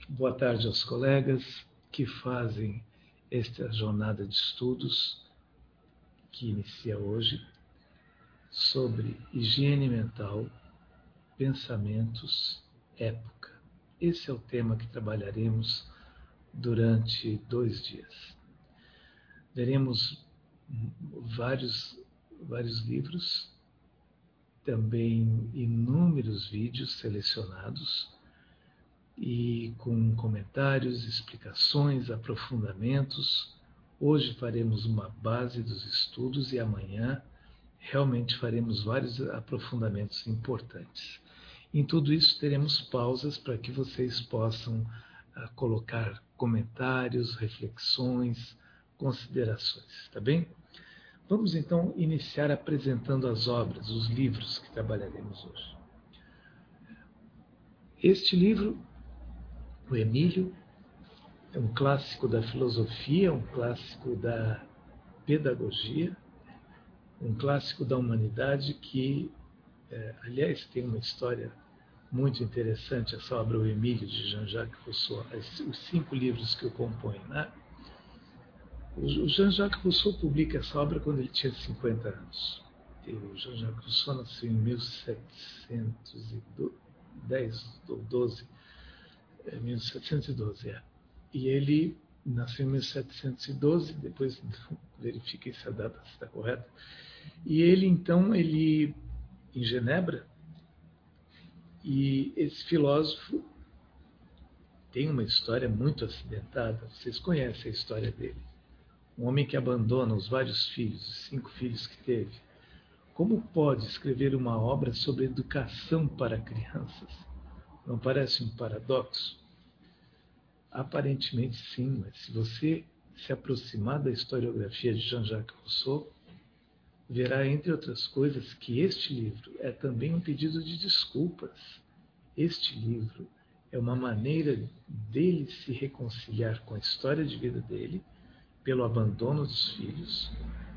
Boa tarde aos colegas que fazem esta jornada de estudos que inicia hoje sobre higiene mental, pensamentos, época. Esse é o tema que trabalharemos durante 2 dias. Veremos vários livros, também inúmeros vídeos selecionados e com comentários, explicações, aprofundamentos. Hoje faremos uma base dos estudos e amanhã realmente faremos vários aprofundamentos importantes. Em tudo isso teremos pausas para que vocês possam colocar comentários, reflexões, considerações, tá bem? Vamos então iniciar apresentando as obras, os livros que trabalharemos hoje. Este livro, o Emílio, é um clássico da filosofia, um clássico da pedagogia, um clássico da humanidade que, aliás, tem uma história muito interessante, essa obra O Emílio, de Jean-Jacques Rousseau, os 5 livros que o compõem, né? O Jean-Jacques Rousseau publica essa obra quando ele tinha 50 anos. O Jean-Jacques Rousseau nasceu em 1710 ou 12, 1712, E ele nasceu em 1712, depois verifiquei se a data está correta. E ele, então, em Genebra, e esse filósofo tem uma história muito acidentada, vocês conhecem a história dele. Um homem que abandona os vários filhos, os 5 filhos que teve. Como pode escrever uma obra sobre educação para crianças? Não parece um paradoxo? Aparentemente sim, mas se você se aproximar da historiografia de Jean-Jacques Rousseau, verá, entre outras coisas, que este livro é também um pedido de desculpas. Este livro é uma maneira dele se reconciliar com a história de vida dele, pelo abandono dos filhos,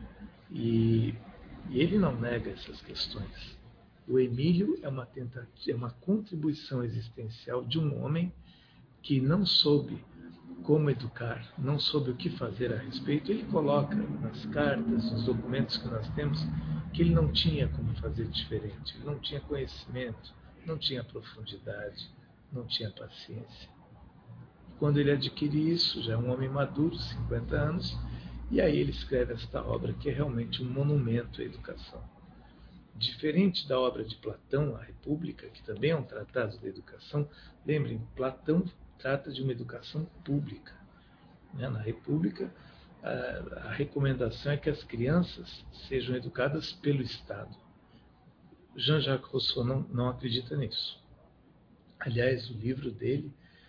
e ele não nega essas questões. O Emílio é uma contribuição existencial de um homem que não soube como educar, não soube o que fazer a respeito. Ele coloca nas cartas, nos documentos que nós temos, que ele não tinha como fazer diferente, ele não tinha conhecimento, não tinha profundidade, não tinha paciência. Quando ele adquire isso, já é um homem maduro, 50 anos, e aí ele escreve esta obra, que é realmente um monumento à educação. Diferente da obra de Platão, A República, que também é um tratado da educação, lembrem, Platão trata de uma educação pública. Na República, a recomendação é que as crianças sejam educadas pelo Estado. Jean-Jacques Rousseau não acredita nisso. Aliás, o livro dele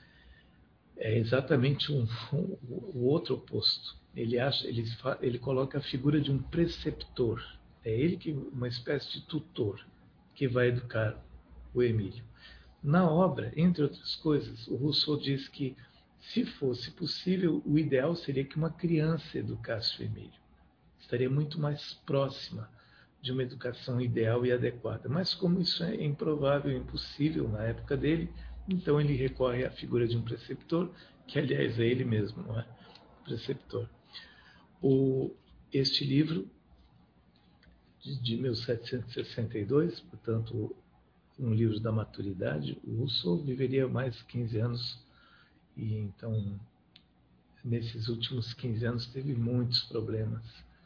é exatamente o outro oposto. Ele coloca a figura de um preceptor. É ele que uma espécie de tutor que vai educar o Emílio. Na obra, entre outras coisas, o Rousseau diz que, se fosse possível, o ideal seria que uma criança educasse o Emílio. Estaria muito mais próxima de uma educação ideal e adequada. Mas como isso é improvável e impossível na época dele, então ele recorre à figura de um preceptor, que aliás é ele mesmo, não é? Preceptor. Este livro, de 1762, portanto, um livro da maturidade, o Rousseau viveria mais 15 anos, e então, nesses últimos 15 anos, teve muitos problemas.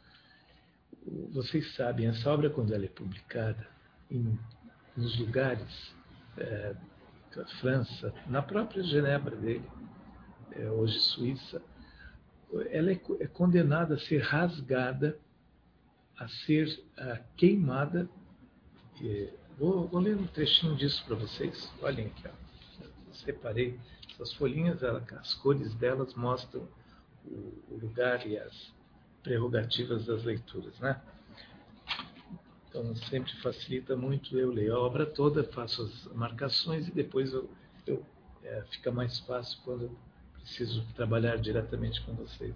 Vocês sabem, essa obra, quando ela é publicada, nos lugares da França, na própria Genebra dele, hoje Suíça, ela é condenada a ser rasgada, a ser queimada. Vou ler um trechinho disso para vocês. Olhem aqui, separei essas folhinhas, as cores delas mostram o lugar e as prerrogativas das leituras, né? Então sempre facilita muito eu ler a obra toda, faço as marcações e depois fica mais fácil quando eu preciso trabalhar diretamente com vocês.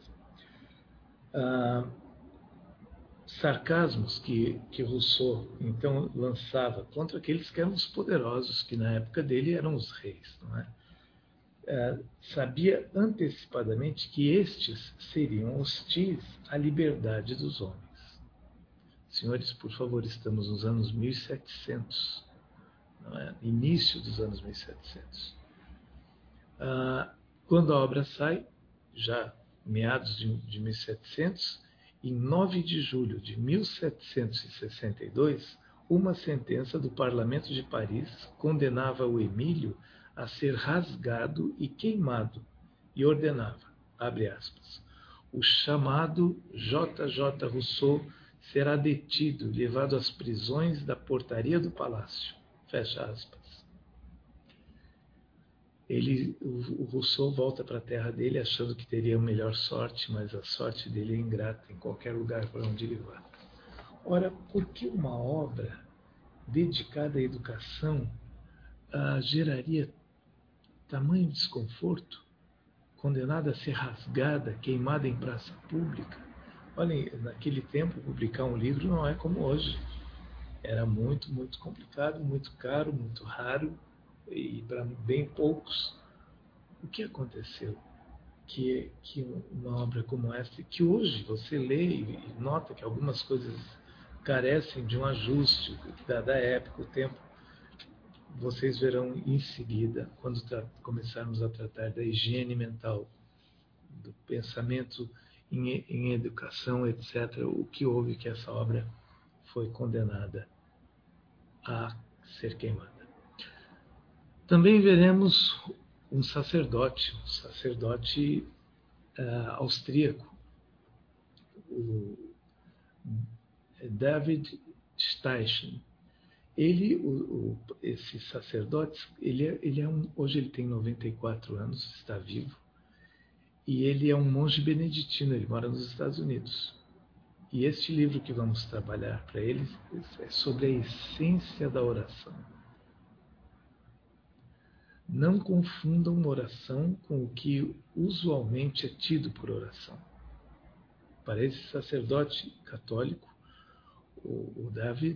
Sarcasmos que Rousseau então lançava contra aqueles que eram os poderosos, que na época dele eram os reis, não é? sabia antecipadamente que estes seriam hostis à liberdade dos homens. Senhores, por favor, estamos nos anos 1700, não é? Início dos anos 1700. Quando a obra sai, já meados de 1700, em 9 de julho de 1762, uma sentença do Parlamento de Paris condenava o Emílio a ser rasgado e queimado e ordenava, abre aspas, o chamado J.J. Rousseau será detido e levado às prisões da portaria do palácio, fecha aspas. O Rousseau volta para a terra dele achando que teria melhor sorte, mas a sorte dele é ingrata em qualquer lugar para onde ele vá. Ora, por que uma obra dedicada à educação geraria tamanho desconforto, condenada a ser rasgada, queimada em praça pública? Olhem, naquele tempo, publicar um livro não é como hoje. Era muito, muito complicado, muito caro, muito raro e para bem poucos. O que aconteceu? Que uma obra como essa, que hoje você lê e nota que algumas coisas carecem de um ajuste da época, o tempo, vocês verão em seguida, quando começarmos a tratar da higiene mental, do pensamento em educação, etc., o que houve que essa obra foi condenada a ser queimada. Também veremos um sacerdote austríaco, o David Steichen. Esse sacerdote, hoje ele tem 94 anos, está vivo, e ele é um monge beneditino, ele mora nos Estados Unidos. E este livro que vamos trabalhar para ele é sobre a essência da oração. Não confundam oração com o que usualmente é tido por oração. Para esse sacerdote católico, o David,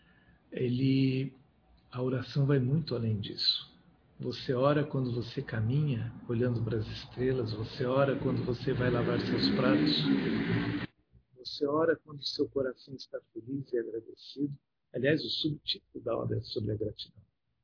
a oração vai muito além disso. Você ora quando você caminha, olhando para as estrelas. Você ora quando você vai lavar seus pratos. Você ora quando seu coração está feliz e agradecido. Aliás, o subtítulo da obra é sobre a gratidão.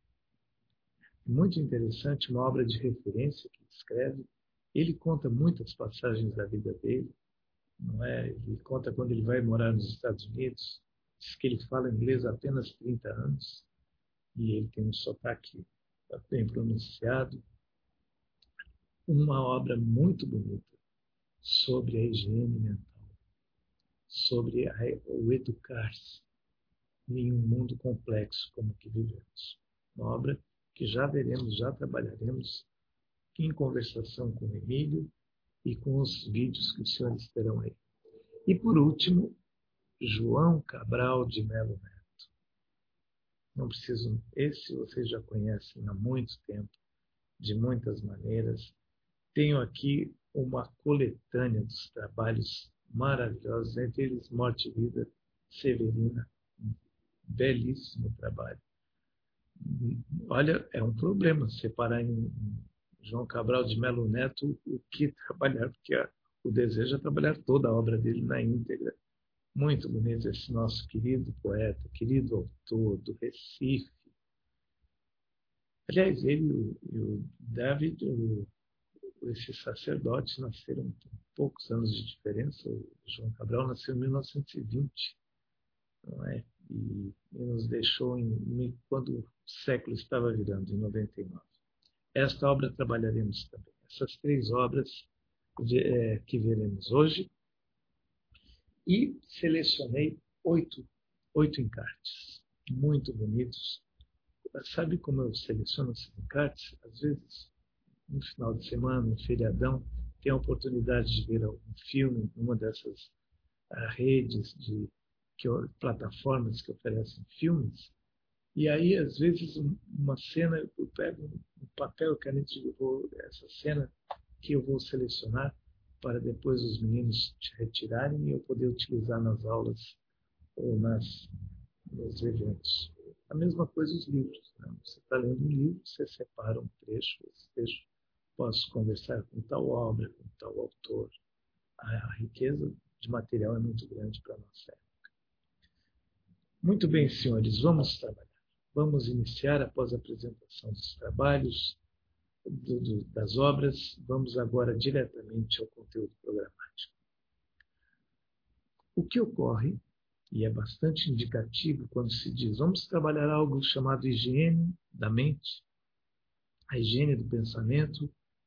Muito interessante, uma obra de referência que ele escreve. Ele conta muitas passagens da vida dele. Não é? Ele conta quando ele vai morar nos Estados Unidos. Diz que ele fala inglês há apenas 30 anos. E ele tem um sotaque bem pronunciado. Uma obra muito bonita sobre a higiene mental, sobre o educar-se em um mundo complexo como o que vivemos. Uma obra que já veremos, já trabalharemos em conversação com o Emílio e com os vídeos que os senhores terão aí. E por último, João Cabral de Melo Neto. Não preciso, esse vocês já conhecem há muito tempo, de muitas maneiras. Tenho aqui uma coletânea dos trabalhos maravilhosos, entre eles Morte e Vida, Severina, um belíssimo trabalho. Olha, é um problema separar em João Cabral de Melo Neto o que trabalhar, porque o desejo é trabalhar toda a obra dele na íntegra. Muito bonito esse nosso querido poeta, querido autor do Recife. Aliás, ele e o David, esses sacerdotes nasceram com poucos anos de diferença. O João Cabral nasceu em 1920, não é? E nos deixou quando o século estava virando, em 99. Esta obra trabalharemos também. Essas 3 obras que veremos hoje. E selecionei 8 encartes, muito bonitos. Sabe como eu seleciono esses encartes? Às vezes, no final de semana, um feriadão, tem a oportunidade de ver algum filme, uma dessas redes plataformas que oferecem filmes. E aí, às vezes, uma cena, eu pego um papel, caneta e essa cena que eu vou selecionar para depois os meninos retirarem e eu poder utilizar nas aulas ou nos eventos. A mesma coisa os livros. Né? Você está lendo um livro, você separa um trecho, esse trecho posso conversar com tal obra, com tal autor. A riqueza de material é muito grande para a nossa época. Muito bem, senhores, vamos trabalhar. Vamos iniciar após a apresentação dos trabalhos, das obras. Vamos agora diretamente ao conteúdo programático. O que ocorre, e é bastante indicativo quando se diz vamos trabalhar algo chamado higiene da mente, a higiene do pensamento,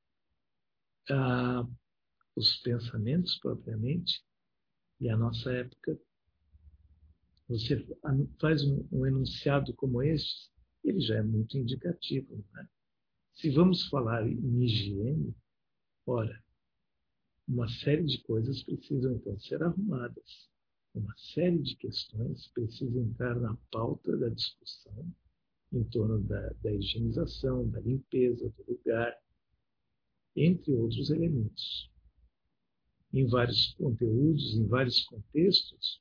os pensamentos propriamente, e a nossa época, você faz um enunciado como este, ele já é muito indicativo. Não é? Se vamos falar em higiene, ora, uma série de coisas precisam então ser arrumadas. Uma série de questões precisam entrar na pauta da discussão em torno da higienização, da limpeza do lugar, entre outros elementos. Em vários conteúdos, em vários contextos,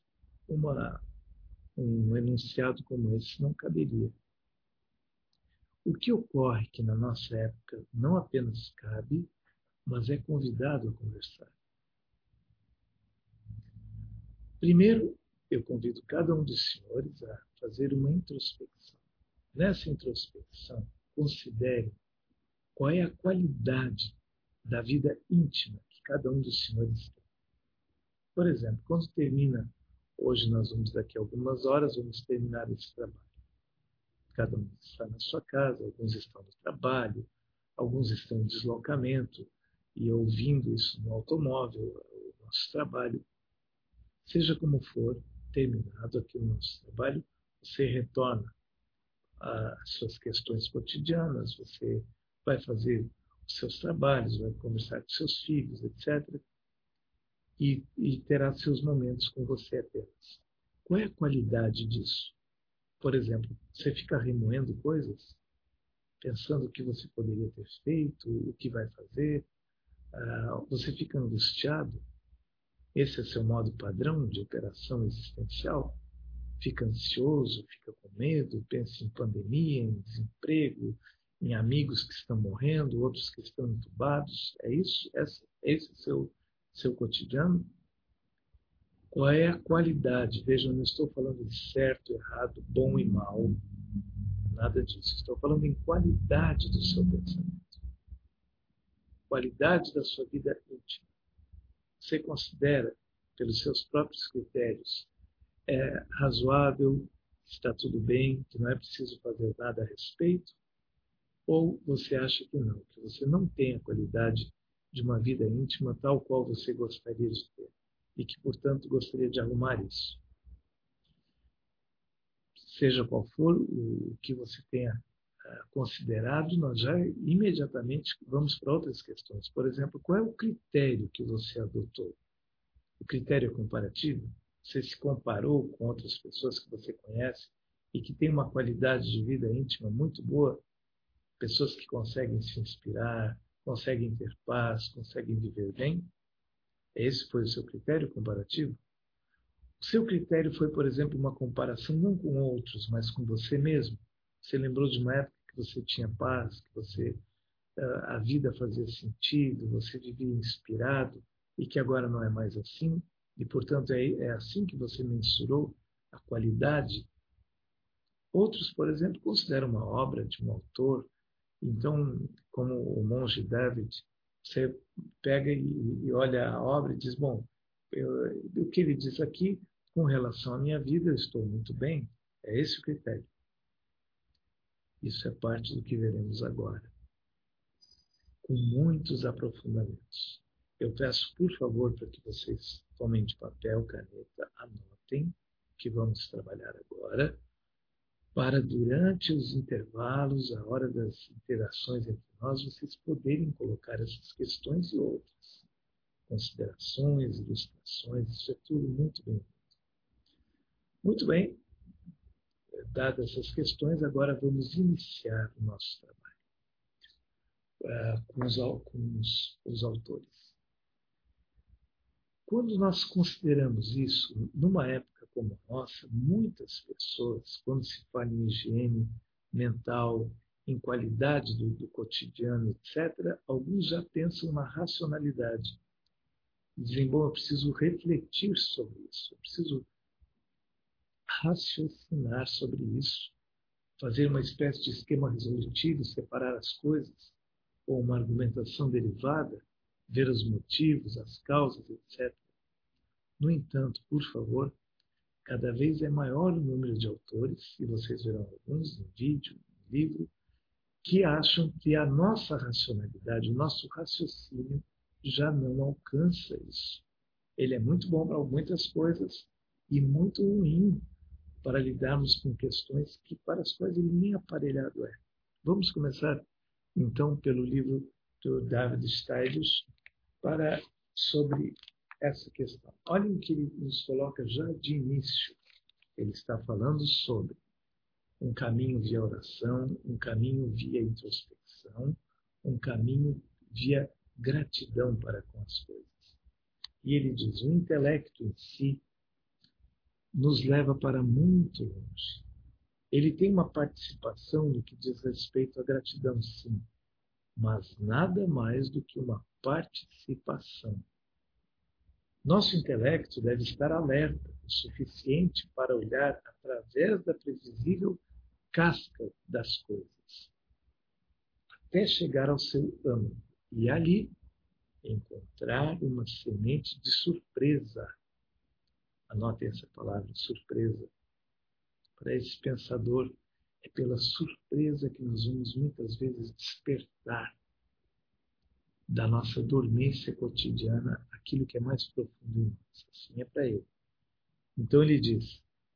um enunciado como esse não caberia. O que ocorre que na nossa época não apenas cabe, mas é convidado a conversar. Primeiro, eu convido cada um dos senhores a fazer uma introspecção. Nessa introspecção, considere qual é a qualidade da vida íntima que cada um dos senhores tem. Por exemplo, quando termina, hoje nós vamos daqui a algumas horas, vamos terminar esse trabalho. Cada um está na sua casa, alguns estão no trabalho, alguns estão em deslocamento e ouvindo isso no automóvel, o nosso trabalho. Seja como for, terminado aqui o nosso trabalho, você retorna às suas questões cotidianas, você vai fazer os seus trabalhos, vai conversar com seus filhos, etc. E terá seus momentos com você apenas. Qual é a qualidade disso? Por exemplo, você fica remoendo coisas, pensando o que você poderia ter feito, o que vai fazer, você fica angustiado. Esse é seu modo padrão de operação existencial? Fica ansioso, fica com medo, pensa em pandemia, em desemprego, em amigos que estão morrendo, outros que estão entubados. É isso? Esse é o seu cotidiano? Qual é a qualidade? Veja, eu não estou falando de certo, errado, bom e mal. Nada disso. Estou falando em qualidade do seu pensamento. Qualidade da sua vida íntima. Você considera, pelos seus próprios critérios, razoável, está tudo bem, que não é preciso fazer nada a respeito? Ou você acha que você não tem a qualidade de uma vida íntima tal qual você gostaria de ter e que, portanto, gostaria de arrumar isso? Seja qual for o que você tenha considerado, nós já imediatamente vamos para outras questões. Por exemplo, qual é o critério que você adotou? O critério é comparativo? Você se comparou com outras pessoas que você conhece e que têm uma qualidade de vida íntima muito boa? Pessoas que conseguem se inspirar, conseguem ter paz, conseguem viver bem? Esse foi o seu critério comparativo? O seu critério foi, por exemplo, uma comparação não com outros, mas com você mesmo? Você lembrou de uma época que você tinha paz, que a vida fazia sentido, você vivia inspirado e que agora não é mais assim? E, portanto, é assim que você mensurou a qualidade? Outros, por exemplo, consideram uma obra de um autor. Então, como o monge David, você pega e olha a obra e diz, bom, o que ele diz aqui, com relação à minha vida, eu estou muito bem. É esse o critério. Isso é parte do que veremos agora, com muitos aprofundamentos. Eu peço, por favor, para que vocês tomem de papel, caneta, anotem o que vamos trabalhar agora, para durante os intervalos, a hora das interações entre nós, vocês poderem colocar essas questões e outras. Considerações, ilustrações, isso é tudo muito bem-vindo. Muito bem, dadas essas questões, agora vamos iniciar o nosso trabalho com os autores. Quando nós consideramos isso, numa época como a nossa, muitas pessoas, quando se fala em higiene mental, em qualidade do cotidiano, etc., alguns já pensam na racionalidade. Dizem, bom, eu preciso refletir sobre isso, eu preciso raciocinar sobre isso, fazer uma espécie de esquema resolutivo, separar as coisas, ou uma argumentação derivada, ver os motivos, as causas, etc. No entanto, por favor, cada vez é maior o número de autores, e vocês verão alguns no vídeo, no livro, que acham que a nossa racionalidade, o nosso raciocínio já não alcança isso. Ele é muito bom para muitas coisas e muito ruim para lidarmos com questões que para as quais ele nem aparelhado é. Vamos começar, então, pelo livro do David Steidl sobre essa questão. Olhem o que ele nos coloca já de início. Ele está falando sobre um caminho via oração, um caminho via introspecção, um caminho via gratidão para com as coisas. E ele diz, o intelecto em si nos leva para muito longe. Ele tem uma participação no que diz respeito à gratidão, sim, mas nada mais do que uma participação. Nosso intelecto deve estar alerta o suficiente para olhar através da previsível casca das coisas, até chegar ao seu âmago e ali encontrar uma semente de surpresa. Anotem essa palavra, surpresa. Para esse pensador, é pela surpresa que nós vamos muitas vezes despertar da nossa dormência cotidiana aquilo que é mais profundo em nós. Assim é para ele. Então ele diz,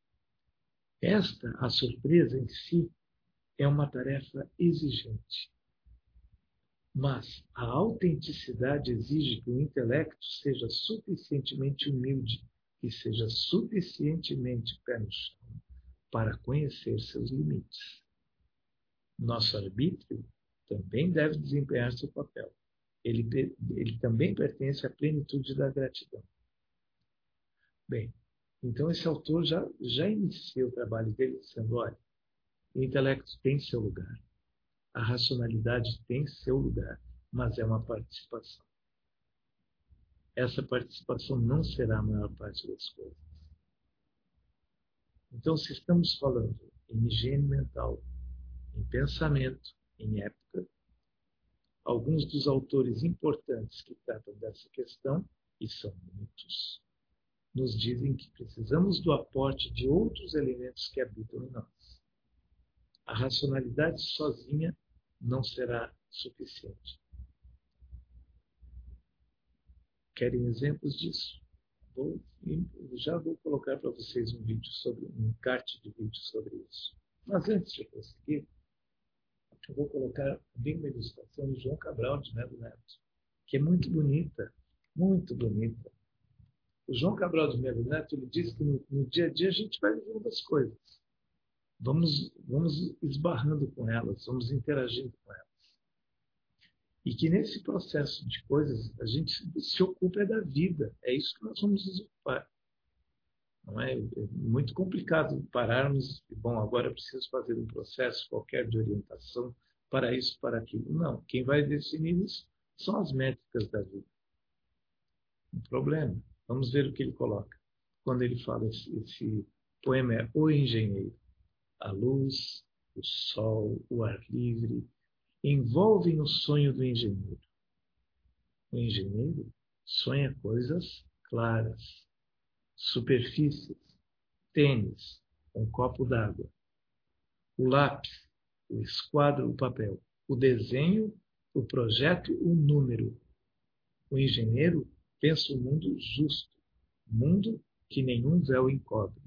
a surpresa em si, é uma tarefa exigente. Mas a autenticidade exige que o intelecto seja suficientemente humilde e seja suficientemente pé no chão para conhecer seus limites. Nosso arbítrio também deve desempenhar seu papel. Ele também pertence à plenitude da gratidão. Bem, então esse autor já inicia o trabalho dele dizendo, olha, o intelecto tem seu lugar, a racionalidade tem seu lugar, mas é uma participação. Essa participação não será a maior parte das coisas. Então, se estamos falando em higiene mental, em pensamento, em época, alguns dos autores importantes que tratam dessa questão, e são muitos, nos dizem que precisamos do aporte de outros elementos que habitam em nós. A racionalidade sozinha não será suficiente. Querem exemplos disso? Já vou colocar para vocês um encarte de vídeo sobre isso. Mas antes de prosseguir, eu vou colocar bem uma ilustração de João Cabral de Melo Neto, que é muito bonita, muito bonita. O João Cabral de Melo Neto, ele diz que no dia a dia a gente vai vivendo as coisas. Vamos esbarrando com elas, vamos interagindo com elas. E que nesse processo de coisas, a gente se ocupa da vida. É isso que nós vamos nos ocupar. Não é muito complicado pararmos e, bom, agora eu preciso fazer um processo qualquer de orientação para isso, para aquilo. Não, quem vai definir isso são as métricas da vida. Um problema. Vamos ver o que ele coloca. Quando ele fala, esse poema é O Engenheiro. A luz, o sol, o ar livre, envolvem o sonho do engenheiro. O engenheiro sonha coisas claras, superfícies, tênis, um copo d'água, o lápis, o esquadro, o papel, o desenho, o projeto, o número. O engenheiro pensa o mundo justo, mundo que nenhum véu encobre.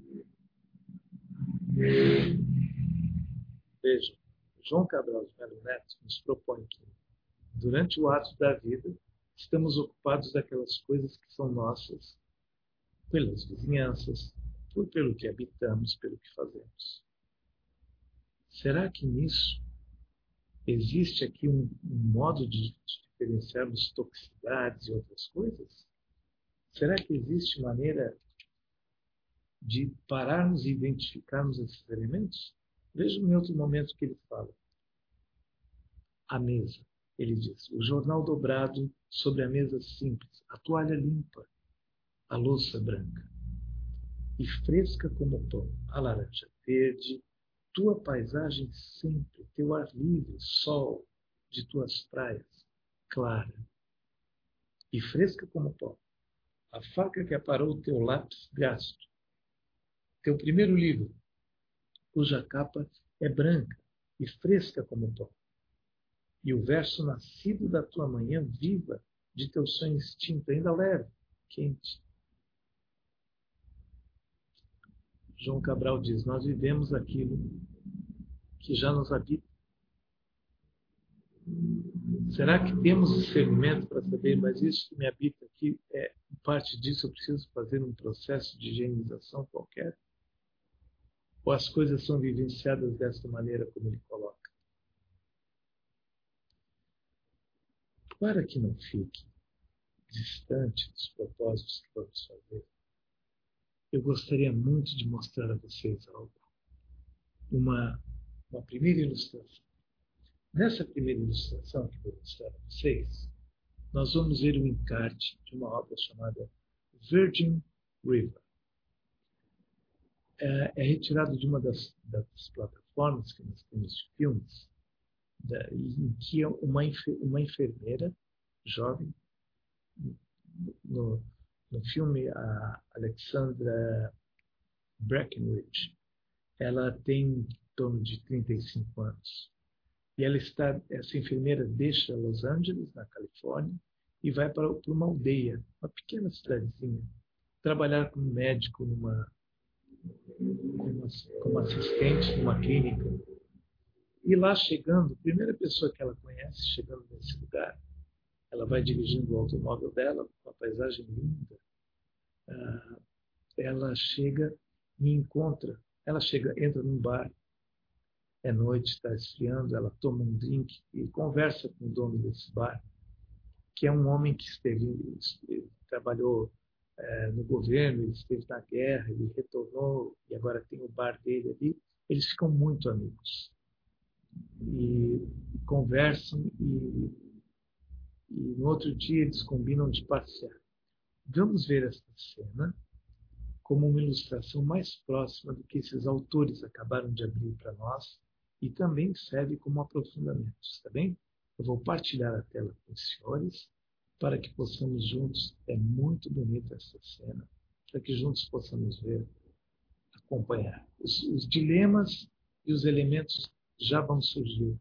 Vejam, João Cabral de Melo Neto nos propõe que, durante o ato da vida, estamos ocupados daquelas coisas que são nossas, pelas vizinhanças, pelo que habitamos, pelo que fazemos. Será que nisso existe aqui um modo de diferenciarmos toxicidades e outras coisas? Será que existe maneira de pararmos e identificarmos esses elementos? Veja em outro momento que ele fala. A mesa, ele diz, o jornal dobrado sobre a mesa simples, a toalha limpa, a louça branca. E fresca como o pão, a laranja verde, tua paisagem sempre, teu ar livre, sol de tuas praias, clara. E fresca como o pão, a faca que aparou teu lápis gasto, teu primeiro livro, cuja capa é branca e fresca como o pão. E o verso nascido da tua manhã viva, de teu sonho extinto, ainda leve, quente. João Cabral diz, nós vivemos aquilo que já nos habita. Será que temos discernimento para saber, mas isso que me habita aqui, parte disso eu preciso fazer um processo de higienização qualquer? Ou as coisas são vivenciadas dessa maneira como ele coloca? Para que não fique distante dos propósitos que vamos fazer, eu gostaria muito de mostrar a vocês algo. Uma primeira ilustração. Nessa primeira ilustração que vou mostrar a vocês, nós vamos ver o encarte de uma obra chamada Virgin River. É retirado de uma das plataformas que nós temos de filmes, em que uma enfermeira jovem, no filme a Alexandra Breckenridge, ela tem em torno de 35 anos. E essa enfermeira deixa Los Angeles, na Califórnia, e vai para uma aldeia, uma pequena cidadezinha, trabalhar como médico como assistente numa clínica. E lá chegando, a primeira pessoa que ela conhece, chegando nesse lugar, ela vai dirigindo o automóvel dela, uma paisagem linda. Ela chega e entra num bar, é noite, está esfriando, ela toma um drink e conversa com o dono desse bar, que é um homem que trabalhou no governo, ele esteve na guerra, ele retornou e agora tem o bar dele ali. Eles ficam muito amigos e conversam e no outro dia eles combinam de passear. Vamos ver esta cena como uma ilustração mais próxima do que esses autores acabaram de abrir para nós e também serve como aprofundamento, está bem? Eu vou partilhar a tela com os senhores para que possamos juntos, é muito bonita essa cena, para que juntos possamos ver, acompanhar. Os dilemas e os elementos já vão surgir.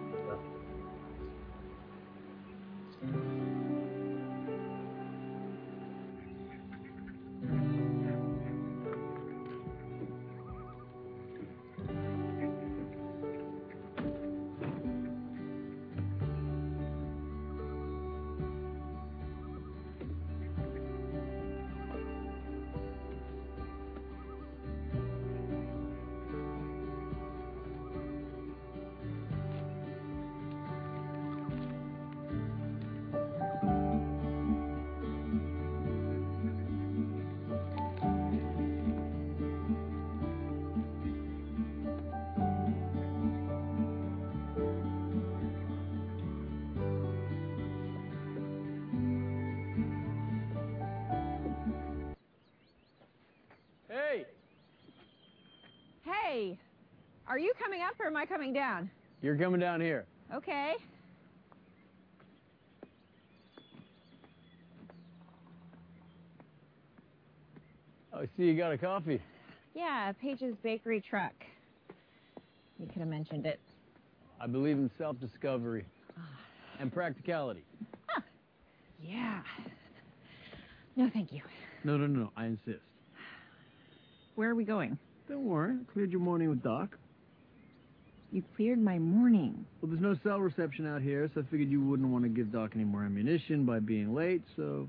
Hey! Hey, are you coming up or am I coming down? You're coming down here. Okay. Oh, I see you got a coffee. Yeah, Paige's Bakery truck. You could have mentioned it. I believe in self-discovery and practicality. Huh. Yeah. No, thank you. No, I insist. Where are we going? Don't worry, I cleared your morning with Doc. You cleared my morning. Well, there's no cell reception out here, so I figured you wouldn't want to give Doc any more ammunition by being late, so...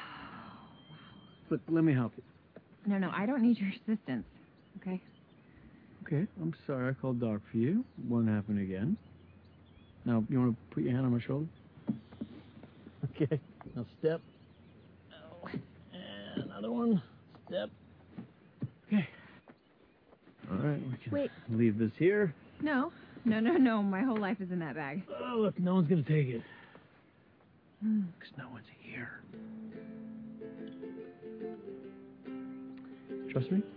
Look, let me help you. No, I don't need your assistance, okay? Okay, I'm sorry I called Doc for you. Won't happen again. Now, you want to put your hand on my shoulder? Okay, now step. Oh, and another one. Step. Okay. All right, we can Wait. leave this here. No, No. My whole life is in that bag. Oh, look, no one's gonna take it. Because no one's here. Trust me?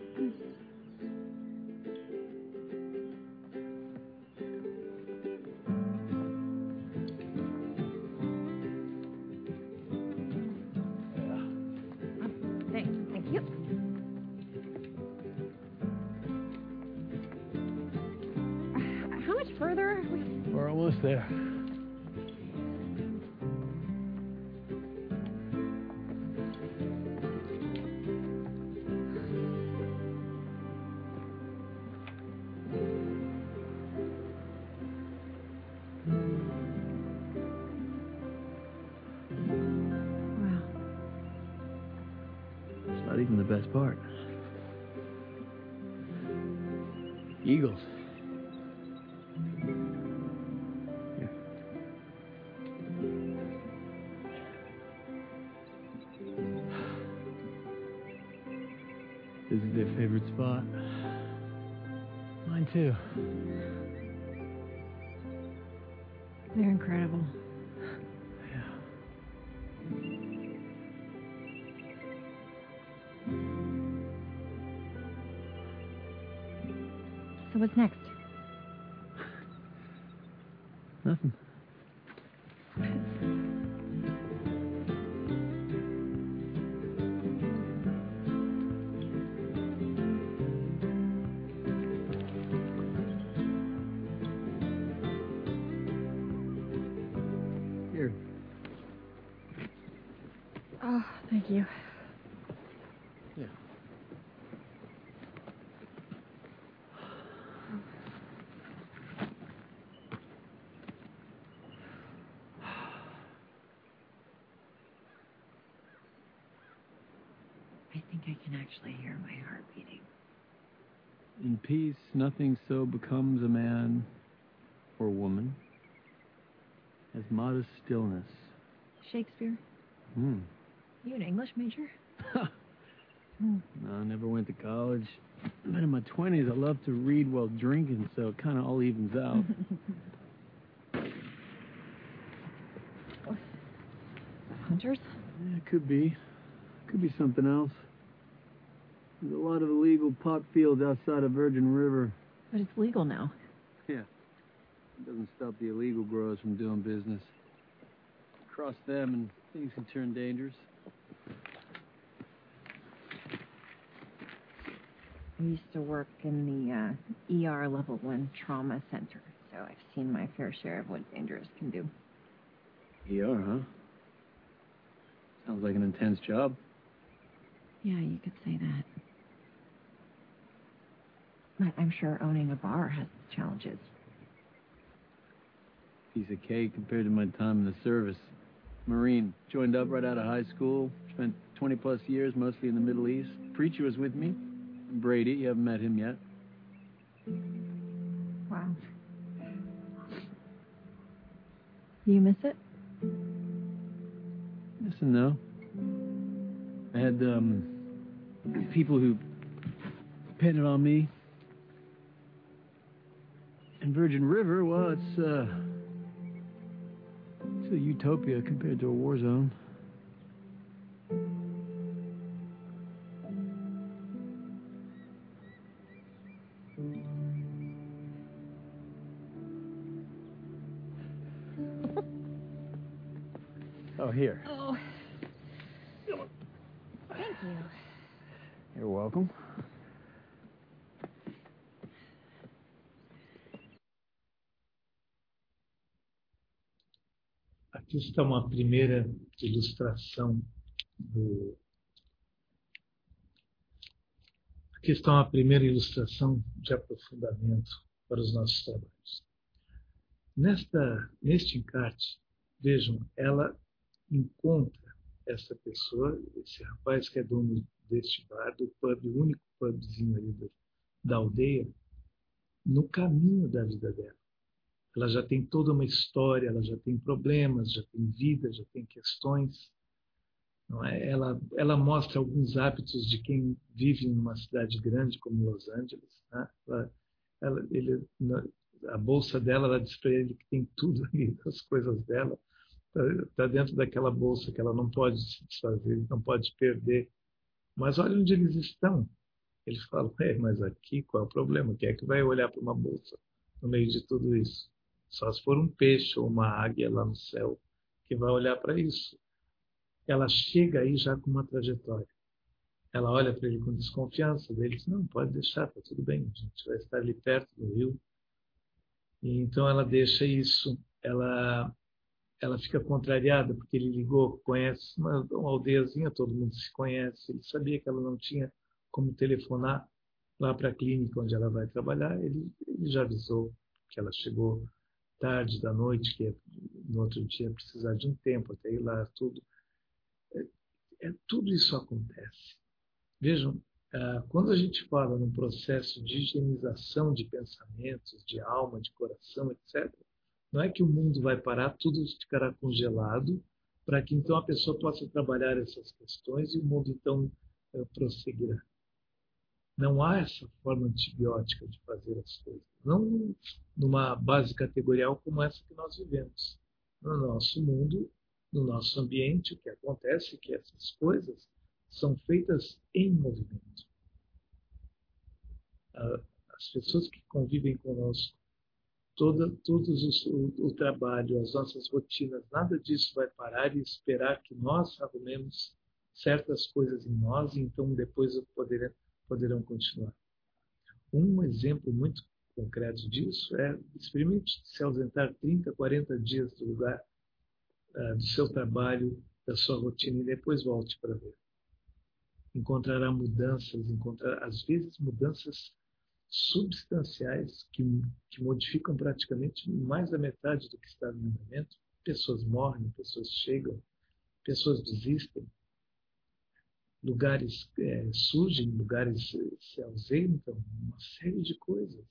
Thank you. How much further are we? We're almost there. Wow. It's not even the best part. Eagles. Here. This is their favorite spot. Mine too. They're incredible. Yeah. So what's next? Nothing. Here. Oh, thank you. Yeah. I think I can actually hear my heart beating. In peace, nothing so becomes a man or woman as modest stillness. Shakespeare? Hmm. You an English major? No, I never went to college. But in my 20s, I loved to read while drinking, so it kind of all evens out. Hunters? Yeah, it could be. Could be something else. There's a lot of illegal pot fields outside of Virgin River. But it's legal now. Yeah. It doesn't stop the illegal growers from doing business. Cross them and things can turn dangerous. I used to work in the ER Level 1 trauma center, so I've seen my fair share of what dangerous can do. ER, huh? Sounds like an intense job. Yeah, you could say that. But I'm sure owning a bar has its challenges. Piece of cake compared to my time in the service. Marine, joined up right out of high school. Spent 20 plus years, mostly in the Middle East. Preacher was with me. Brady, you haven't met him yet. Wow. Do you miss it? Yes and no. I had people who depended on me. And Virgin River, well, it's a utopia compared to a war zone. Oh, here. Oh. Thank you. You're welcome. Aqui está uma primeira ilustração Aqui está uma primeira ilustração de aprofundamento para os nossos trabalhos. Neste encarte, vejam, ela encontra essa pessoa, esse rapaz que é dono deste bar, do pub, o único pubzinho ali da aldeia, no caminho da vida dela. Ela já tem toda uma história, ela já tem problemas, já tem vida, já tem questões. Não é? Ela mostra alguns hábitos de quem vive em uma cidade grande como Los Angeles. Né? a bolsa dela, ela diz para ele que tem tudo ali, as coisas dela, está dentro daquela bolsa que ela não pode se desfazer, não pode perder. Mas olha onde eles estão. Eles falam, mas aqui qual é o problema? Quem é que vai olhar para uma bolsa no meio de tudo isso? Só se for um peixe ou uma águia lá no céu que vai olhar para isso. Ela chega aí já com uma trajetória. Ela olha para ele com desconfiança. Ele diz, não, pode deixar, está tudo bem. A gente vai estar ali perto do rio. E então ela deixa isso. Ela fica contrariada porque ele ligou, conhece uma aldeiazinha, todo mundo se conhece. Ele sabia que ela não tinha como telefonar lá para a clínica onde ela vai trabalhar. Ele já avisou que ela chegou tarde da noite, que no outro dia precisar de um tempo até ir lá, tudo. Tudo isso acontece. Vejam, quando a gente fala num processo de higienização de pensamentos, de alma, de coração, etc., não é que o mundo vai parar, tudo ficará congelado, para que então a pessoa possa trabalhar essas questões e o mundo então prosseguirá. Não há essa forma antibiótica de fazer as coisas. Não numa base categorial como essa que nós vivemos. No nosso mundo, no nosso ambiente, o que acontece é que essas coisas são feitas em movimento. As pessoas que convivem conosco, o trabalho, as nossas rotinas, nada disso vai parar e esperar que nós arrumemos certas coisas em nós e então depois poderão continuar. Um exemplo muito concreto disso é experimente se ausentar 30, 40 dias do lugar, do seu trabalho, da sua rotina e depois volte para ver. Encontrará mudanças, às vezes mudanças substanciais que modificam praticamente mais da metade do que está no andamento. Pessoas morrem, pessoas chegam, pessoas desistem, lugares surgem, lugares se ausentam, uma série de coisas.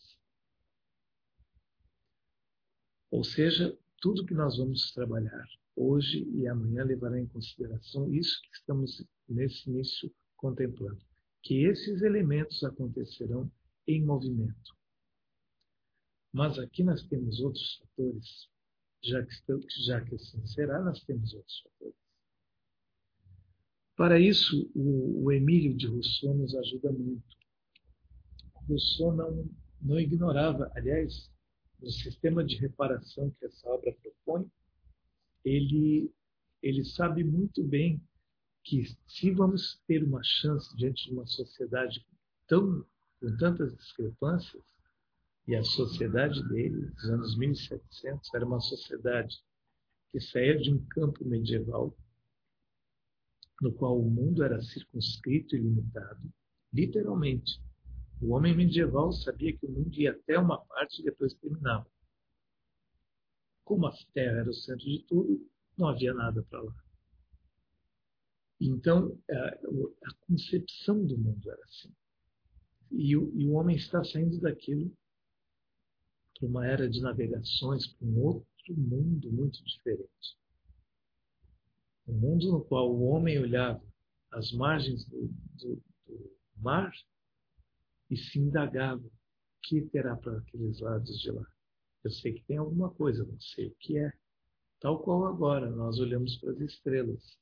Ou seja, tudo que nós vamos trabalhar hoje e amanhã levará em consideração isso que estamos nesse início contemplando. Que esses elementos acontecerão em movimento. Mas aqui nós temos outros fatores, já que assim será, nós temos outros fatores. Para isso, o Emílio de Rousseau nos ajuda muito. Rousseau não ignorava, aliás, no sistema de reparação que essa obra propõe, ele sabe muito bem que se vamos ter uma chance diante de uma sociedade com tantas discrepâncias, e a sociedade dele, dos anos 1700, era uma sociedade que saía de um campo medieval, no qual o mundo era circunscrito e limitado, literalmente. O homem medieval sabia que o mundo ia até uma parte e depois terminava. Como a Terra era o centro de tudo, não havia nada para lá. Então, a concepção do mundo era assim. E o homem está saindo daquilo para uma era de navegações, para um outro mundo muito diferente. Um mundo no qual o homem olhava as margens do mar e se indagava o que terá para aqueles lados de lá. Eu sei que tem alguma coisa, não sei o que é. Tal qual agora, nós olhamos para as estrelas.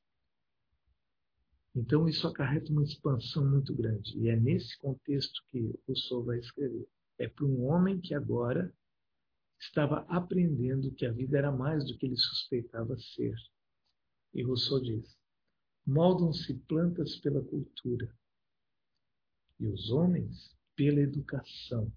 Então isso acarreta uma expansão muito grande. E é nesse contexto que Rousseau vai escrever. É para um homem que agora estava aprendendo que a vida era mais do que ele suspeitava ser. E Rousseau diz, moldam-se plantas pela cultura e os homens pela educação.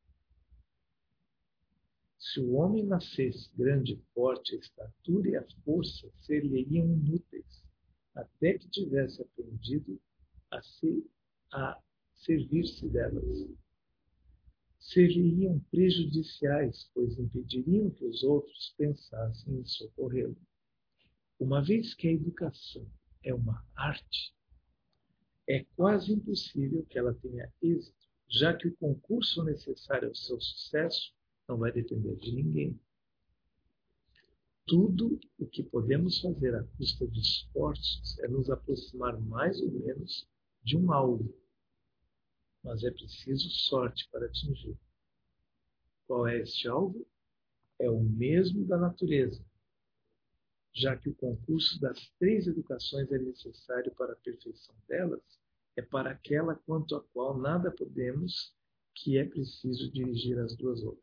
Se o homem nascesse grande e forte, a estatura e a força ser-lhe-iam inúteis, até que tivesse aprendido a servir-se delas. Ser-lhe-iam prejudiciais, pois impediriam que os outros pensassem em socorrê-lo. Uma vez que a educação é uma arte, é quase impossível que ela tenha êxito, já que o concurso necessário ao seu sucesso não vai depender de ninguém. Tudo o que podemos fazer à custa de esforços é nos aproximar mais ou menos de um alvo, mas é preciso sorte para atingir. Qual é este alvo? É o mesmo da natureza, já que o concurso das 3 educações é necessário para a perfeição delas, é para aquela quanto a qual nada podemos, que é preciso dirigir as 2 outras.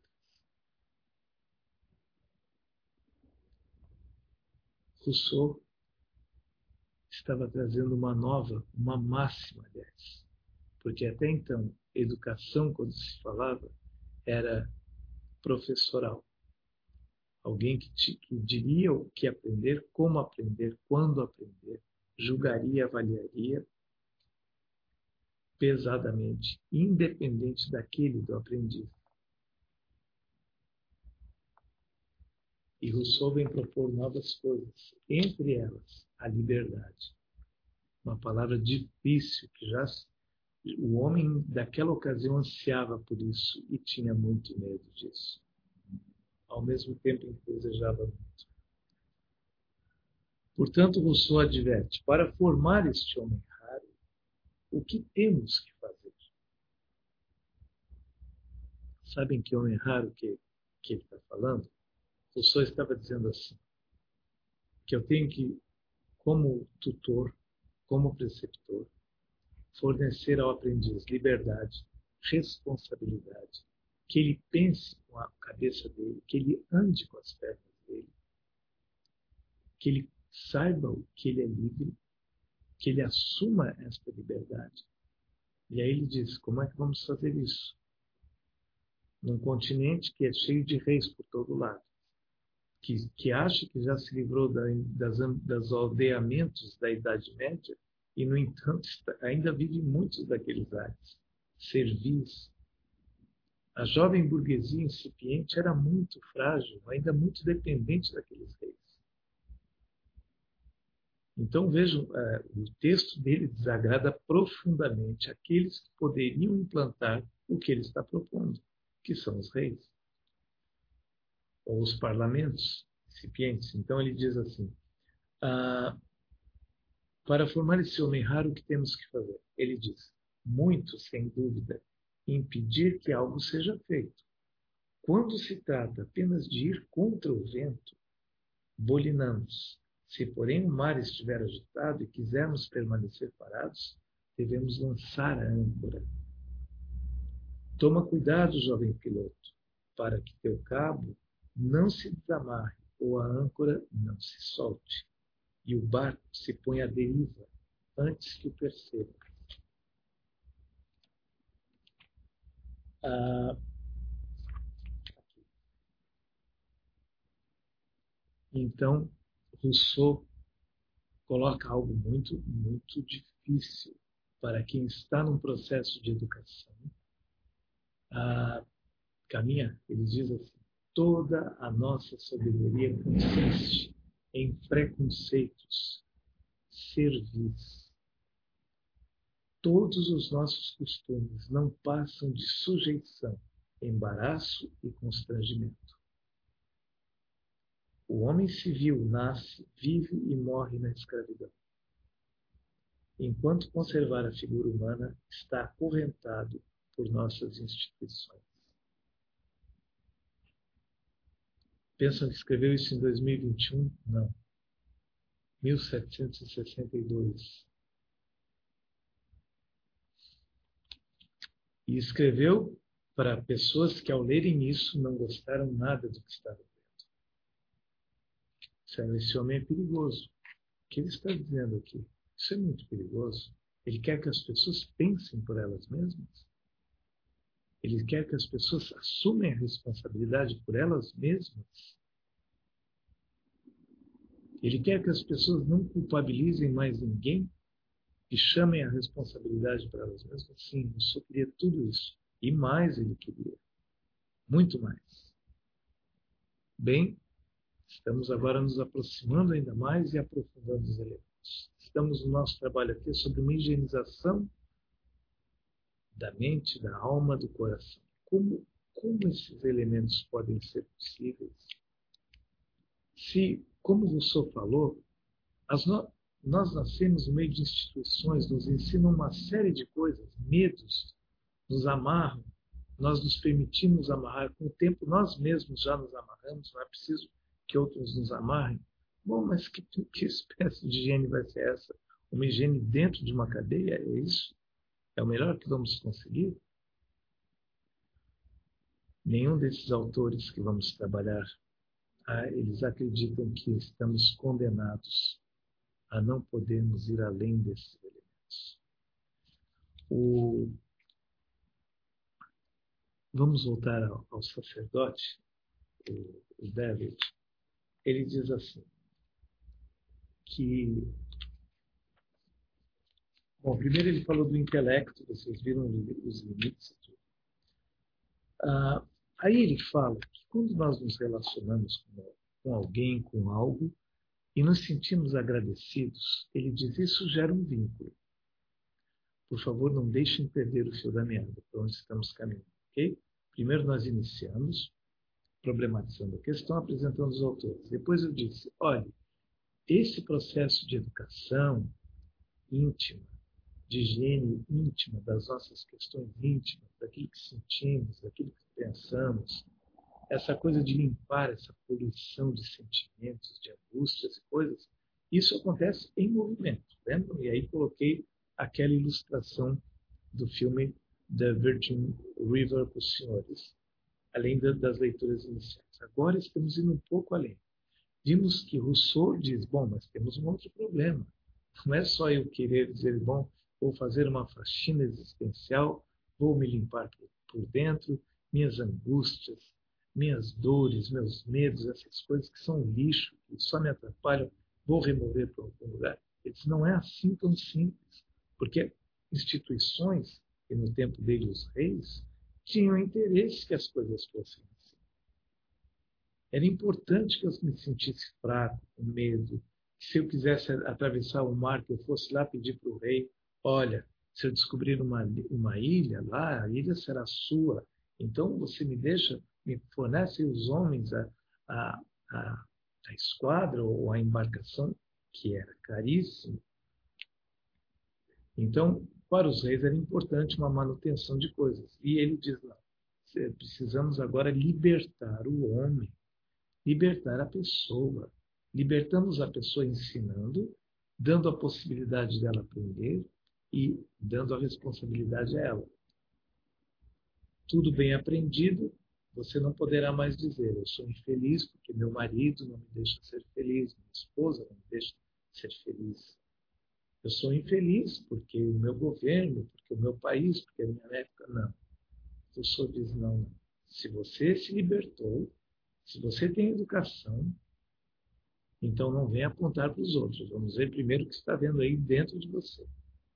Rousseau estava trazendo uma máxima, aliás, porque até então, educação, quando se falava, era professoral. Alguém que diria o que aprender, como aprender, quando aprender, julgaria, avaliaria pesadamente, independente daquele do aprendiz. E Rousseau vem propor novas coisas, entre elas a liberdade. Uma palavra difícil que já o homem daquela ocasião ansiava por isso e tinha muito medo disso, ao mesmo tempo em que desejava muito. Portanto, Rousseau adverte, para formar este homem raro, o que temos que fazer? Sabem que homem raro que ele está falando? Rousseau estava dizendo assim, que eu tenho que, como tutor, como preceptor, fornecer ao aprendiz liberdade, responsabilidade, que ele pense com a cabeça dele, que ele ande com as pernas dele, que ele saiba que ele é livre, que ele assuma esta liberdade. E aí ele diz, como é que vamos fazer isso? Num continente que é cheio de reis por todo lado, que acha que já se livrou das aldeamentos da Idade Média e, no entanto, ainda vive muitos daqueles ares. Servis. A jovem burguesia incipiente era muito frágil, ainda muito dependente daqueles reis. Então, vejam, o texto dele desagrada profundamente aqueles que poderiam implantar o que ele está propondo, que são os reis, ou os parlamentos incipientes. Então, ele diz assim, para formar esse homem raro, o que temos que fazer? Ele diz, muito, sem dúvida, impedir que algo seja feito. Quando se trata apenas de ir contra o vento, bolinamos. Se, porém, o mar estiver agitado e quisermos permanecer parados, devemos lançar a âncora. Toma cuidado, jovem piloto, para que teu cabo não se desamarre ou a âncora não se solte e o barco se ponha à deriva antes que o perceba. Então, Rousseau coloca algo muito, muito difícil para quem está num processo de educação. Caminha, ele diz assim, toda a nossa sabedoria consiste em preconceitos, servis. Todos os nossos costumes não passam de sujeição, embaraço e constrangimento. O homem civil nasce, vive e morre na escravidão. Enquanto conservar a figura humana, está acorrentado por nossas instituições. Pensam que escreveu isso em 2021? Não. 1762. E escreveu para pessoas que, ao lerem isso, não gostaram nada do que estava lendo. Esse homem é perigoso. O que ele está dizendo aqui? Isso é muito perigoso. Ele quer que as pessoas pensem por elas mesmas. Ele quer que as pessoas assumem a responsabilidade por elas mesmas. Ele quer que as pessoas não culpabilizem mais ninguém e chamem a responsabilidade para elas mesmas. Sim, eu só queria tudo isso. E mais ele queria. Muito mais. Bem, estamos agora nos aproximando ainda mais e aprofundando os elementos. Estamos no nosso trabalho aqui sobre uma higienização da mente, da alma, do coração. Como esses elementos podem ser possíveis? Se, como Rousseau falou, nós nascemos no meio de instituições, nos ensinam uma série de coisas, medos, nos amarram, Nós nos permitimos amarrar. Com o tempo, nós mesmos já nos amarramos. Não é preciso que outros nos amarrem. Bom, mas que espécie de higiene vai ser essa? Uma higiene dentro de uma cadeia? É isso? É o melhor que vamos conseguir? Nenhum desses autores que vamos trabalhar, eles acreditam que estamos condenados a não podermos ir além desses elementos. Vamos voltar ao sacerdote, o David. Ele diz assim, que... Bom, primeiro ele falou do intelecto, vocês viram os limites. Aí ele fala que quando nós nos relacionamos com alguém, com algo, e nos sentimos agradecidos, ele diz, isso gera um vínculo. Por favor, não deixem perder o fio da meada, para onde estamos caminhando, ok? Primeiro nós iniciamos, problematizando a questão, apresentando os autores. Depois eu disse, olha, esse processo de educação íntima, de higiene íntima das nossas questões íntimas, daquilo que sentimos, daquilo que pensamos, essa coisa de limpar essa poluição de sentimentos, de angústias e coisas, isso acontece em movimento. Lembram? E aí coloquei aquela ilustração do filme The Virgin River para os senhores, além das leituras iniciais. Agora estamos indo um pouco além. Vimos que Rousseau diz, bom, mas temos um outro problema. Não é só eu querer dizer, bom, vou fazer uma faxina existencial, vou me limpar por dentro, minhas angústias, minhas dores, meus medos, essas coisas que são lixo, que só me atrapalham, vou remover para algum lugar. Ele diz, não é assim tão simples, porque instituições, e no tempo dele os reis, tinham interesse que as coisas fossem assim. Era importante que eu me sentisse fraco, com medo, que se eu quisesse atravessar o mar, que eu fosse lá pedir para o rei, olha, se eu descobrir uma ilha lá, a ilha será sua, então você me fornece os homens, a esquadra ou a embarcação, que era caríssimo. Então, para os reis era importante uma manutenção de coisas. E ele diz lá, precisamos agora libertar o homem, libertar a pessoa. Libertamos a pessoa ensinando, dando a possibilidade dela aprender e dando a responsabilidade a ela. Tudo bem aprendido, você não poderá mais dizer, eu sou infeliz porque meu marido não me deixa ser feliz, minha esposa não me deixa ser feliz. Eu sou infeliz porque o meu governo, porque o meu país, porque a minha época, não. O senhor diz, não. Se você se libertou, se você tem educação, então não venha apontar para os outros. Vamos ver primeiro o que está vendo aí dentro de você.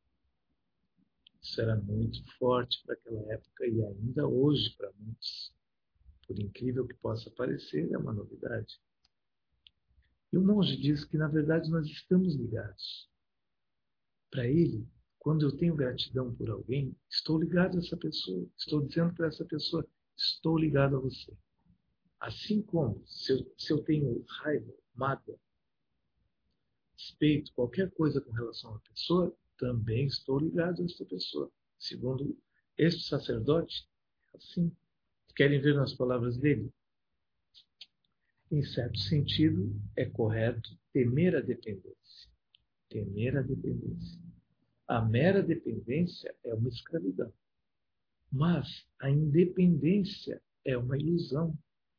Isso era muito forte para aquela época e ainda hoje para muitos. Por incrível que possa parecer, é uma novidade. E o monge diz que, na verdade, nós estamos ligados. Para ele, quando eu tenho gratidão por alguém, estou ligado a essa pessoa. Estou dizendo para essa pessoa, estou ligado a você. Assim como, se eu tenho raiva, mágoa, respeito, qualquer coisa com relação à pessoa, também estou ligado a essa pessoa. Segundo este sacerdote, assim. Querem ver nas palavras dele? Em certo sentido, é correto temer a dependência. Temer a dependência. A mera dependência é uma escravidão. Mas a independência é uma ilusão.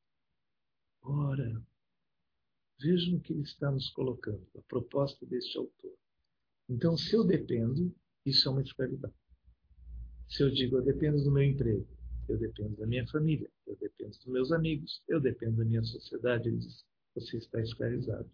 Ora, vejam o que ele está nos colocando, a proposta deste autor. Então, se eu dependo, isso é uma escravidão. Se eu digo, eu dependo do meu emprego, eu dependo da minha família, eu dependo dos meus amigos, eu dependo da minha sociedade, ele diz, você está escravizado.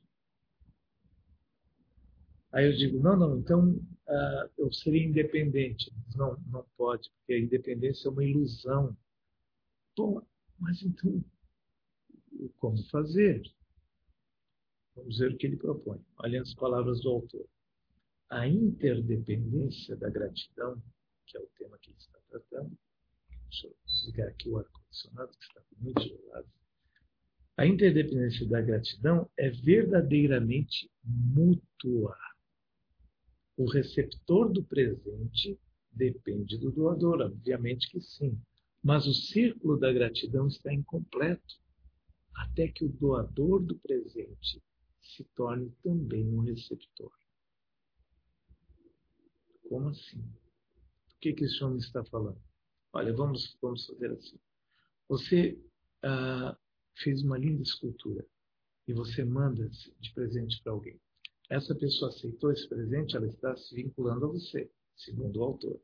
Aí eu digo, não, então eu seria independente. Não, não pode, porque a independência é uma ilusão. Bom, mas então, como fazer? Vamos ver o que ele propõe. Olhem as palavras do autor. A interdependência da gratidão, que é o tema que ele está tratando. Deixa eu desligar aqui o ar-condicionado, que está muito gelado. A interdependência da gratidão é verdadeiramente mútua. O receptor do presente depende do doador, obviamente que sim. Mas o círculo da gratidão está incompleto até que o doador do presente se torne também um receptor. Como assim? O que esse homem está falando? Olha, vamos fazer assim. Você fez uma linda escultura e você manda de presente para alguém. Essa pessoa aceitou esse presente, ela está se vinculando a você, segundo o autor.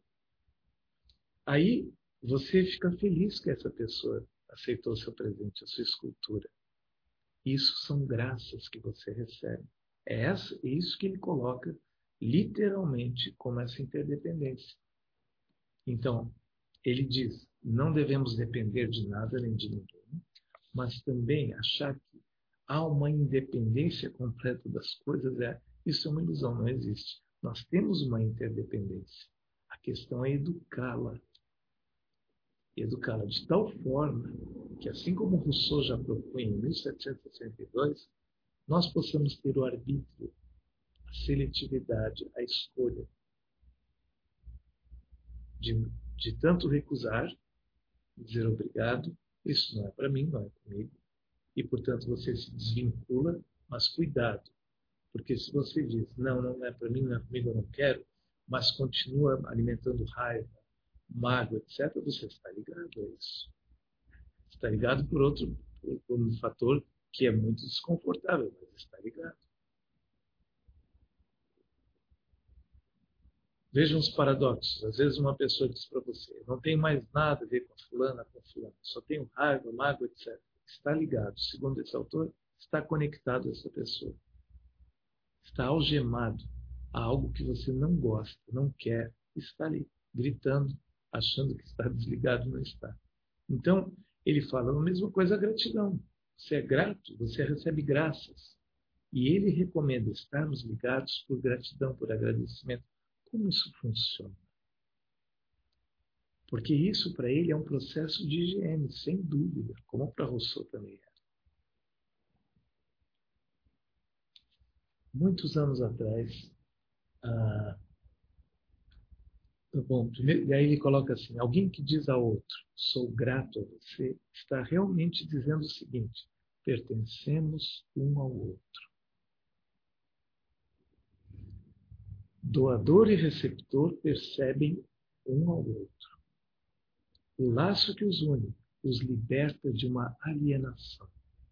Aí você fica feliz que essa pessoa aceitou o seu presente, a sua escultura. Isso são graças que você recebe. É isso que ele coloca literalmente como essa interdependência. Então, ele diz, não devemos depender de nada nem de ninguém, mas também achar que há uma independência completa das coisas, isso é uma ilusão, não existe. Nós temos uma interdependência. A questão é educá-la. Educá-la de tal forma que, assim como Rousseau já propunha em 1762, nós possamos ter o arbítrio, a seletividade, a escolha de tanto recusar, dizer obrigado, isso não é para mim, não é comigo, e portanto você se desvincula, mas cuidado, porque se você diz não é para mim, não é comigo, eu não quero, mas continua alimentando raiva, mágoa, etc., você está ligado a isso. Está ligado por um fator que é muito desconfortável, mas está ligado. Vejam os paradoxos. Às vezes uma pessoa diz para você, não tem mais nada a ver com fulana, só tenho raiva, mágoa, etc. Está ligado, segundo esse autor, está conectado a essa pessoa. Está algemado a algo que você não gosta, não quer, está ali, gritando, achando que está desligado, não está. Então, ele fala a mesma coisa a gratidão. Você é grato, você recebe graças. E ele recomenda estarmos ligados por gratidão, por agradecimento. Como isso funciona? Porque isso para ele é um processo de higiene, sem dúvida, como para Rousseau também era. Muitos anos atrás, e aí ele coloca assim, alguém que diz a outro, sou grato a você, está realmente dizendo o seguinte, pertencemos um ao outro. Doador e receptor percebem um ao outro. O laço que os une os liberta de uma alienação.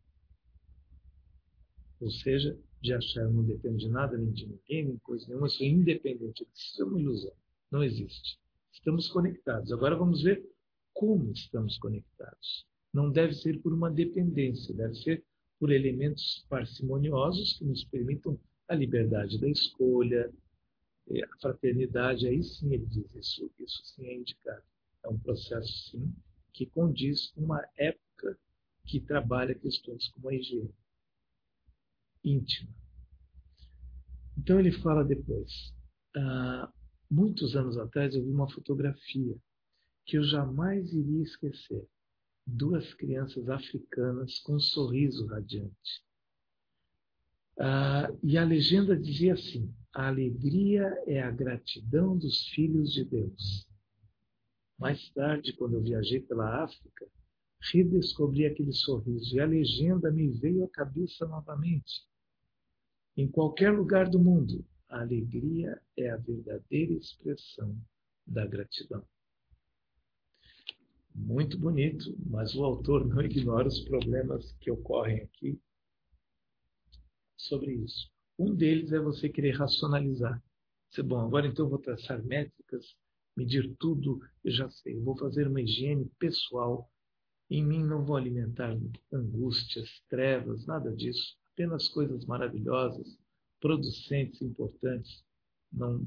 Ou seja, de achar que não depende de nada, nem de ninguém, nem coisa nenhuma, eu sou independente. Isso é uma ilusão. Não existe. Estamos conectados. Agora vamos ver como estamos conectados. Não deve ser por uma dependência, deve ser por elementos parcimoniosos que nos permitam a liberdade da escolha, a fraternidade. Aí sim ele diz isso sim é indicado. É um processo, sim, que condiz com uma época que trabalha questões como a higiene íntima. Então ele fala depois, muitos anos atrás eu vi uma fotografia que eu jamais iria esquecer. 2 crianças africanas com um sorriso radiante. E a legenda dizia assim, a alegria é a gratidão dos filhos de Deus. Mais tarde, quando eu viajei pela África, redescobri aquele sorriso e a legenda me veio à cabeça novamente. Em qualquer lugar do mundo, a alegria é a verdadeira expressão da gratidão. Muito bonito, mas o autor não ignora os problemas que ocorrem aqui sobre isso. Um deles é você querer racionalizar. Dizer, bom, agora então eu vou traçar métricas, medir tudo, eu já sei, eu vou fazer uma higiene pessoal. Em mim não vou alimentar angústias, trevas, nada disso. Apenas coisas maravilhosas, producentes, importantes. Não,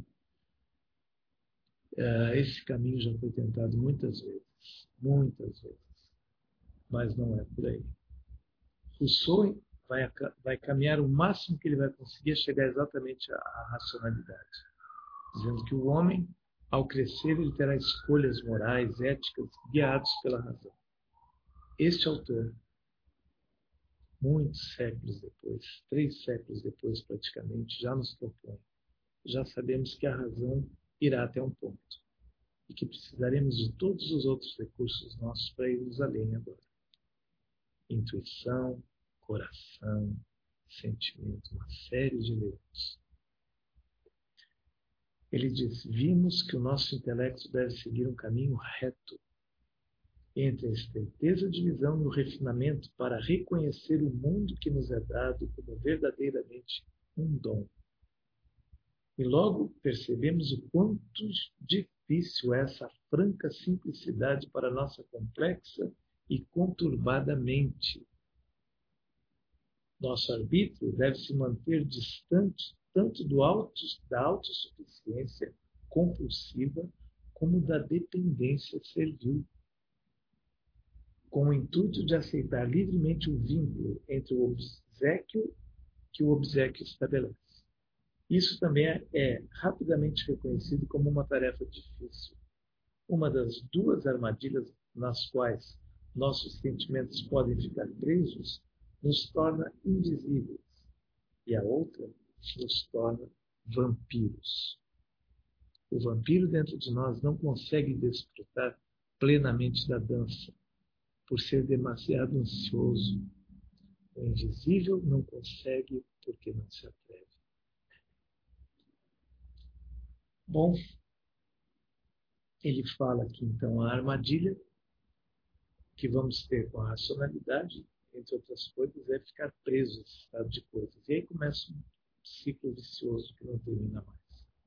esse caminho já foi tentado muitas vezes, mas não é por aí. Rousseau vai caminhar o máximo que ele vai conseguir a chegar exatamente à racionalidade, dizendo que o homem, ao crescer, ele terá escolhas morais, éticas, guiados pela razão. Este autor, muitos séculos depois, 3 séculos depois praticamente, já nos propõe. Já sabemos que a razão irá até um ponto. e que precisaremos de todos os outros recursos nossos para irmos além agora. Intuição, coração, sentimento, uma série de elementos. Ele diz, vimos que o nosso intelecto deve seguir um caminho reto entre a estreiteza de visão e o refinamento para reconhecer o mundo que nos é dado como verdadeiramente um dom. E logo percebemos o quanto difícil é essa franca simplicidade para a nossa complexa e conturbada mente. Nosso arbítrio deve se manter distante tanto da autossuficiência compulsiva como da dependência servil, com o intuito de aceitar livremente o vínculo entre o obséquio que o obséquio estabelece. Isso também é rapidamente reconhecido como uma tarefa difícil. Uma das duas armadilhas nas quais nossos sentimentos podem ficar presos nos torna invisíveis, e a outra nos torna vampiros. O vampiro dentro de nós não consegue desfrutar plenamente da dança, por ser demasiado ansioso. O invisível não consegue porque não se atreve. Bom, ele fala aqui então a armadilha que vamos ter com a racionalidade, entre outras coisas, é ficar preso a esse estado de coisas. E aí começa um ciclo vicioso que não termina mais.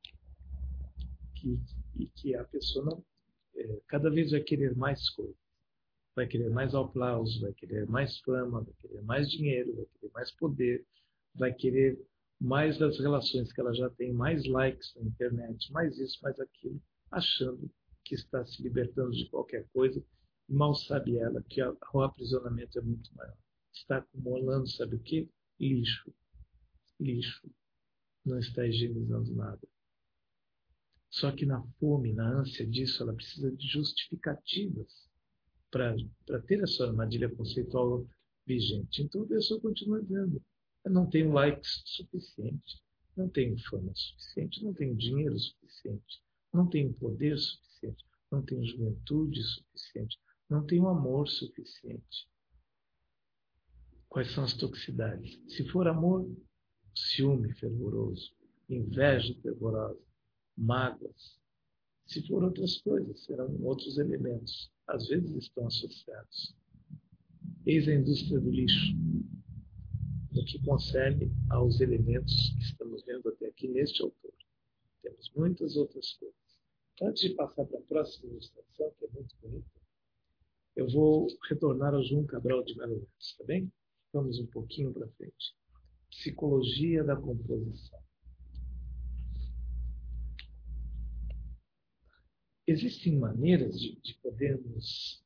Que a pessoa não, cada vez vai querer mais coisas. Vai querer mais aplauso, vai querer mais fama, vai querer mais dinheiro, vai querer mais poder, vai querer mais das relações que ela já tem, mais likes na internet, mais isso, mais aquilo, achando que está se libertando de qualquer coisa, e mal sabe ela que o aprisionamento é muito maior. Está acumulando, sabe o quê? Lixo. Lixo. Não está higienizando nada. Só que na fome, na ânsia disso, ela precisa de justificativas para ter a sua armadilha conceitual vigente. Então a pessoa continua dizendo, eu não tenho likes suficiente, não tenho fama suficiente, não tenho dinheiro suficiente, não tenho poder suficiente, não tenho juventude suficiente, não tenho amor suficiente. Quais são as toxicidades? Se for amor, ciúme fervoroso, inveja fervorosa, mágoas. Se for outras coisas, serão outros elementos. Às vezes estão associados. Eis a indústria do lixo, no que concerne aos elementos que estamos vendo até aqui neste autor. Temos muitas outras coisas. Antes de passar para a próxima ilustração, que é muito bonita, eu vou retornar ao João Cabral de Melo Neto, está bem? Vamos um pouquinho para frente. Psicologia da composição. Existem maneiras de podermos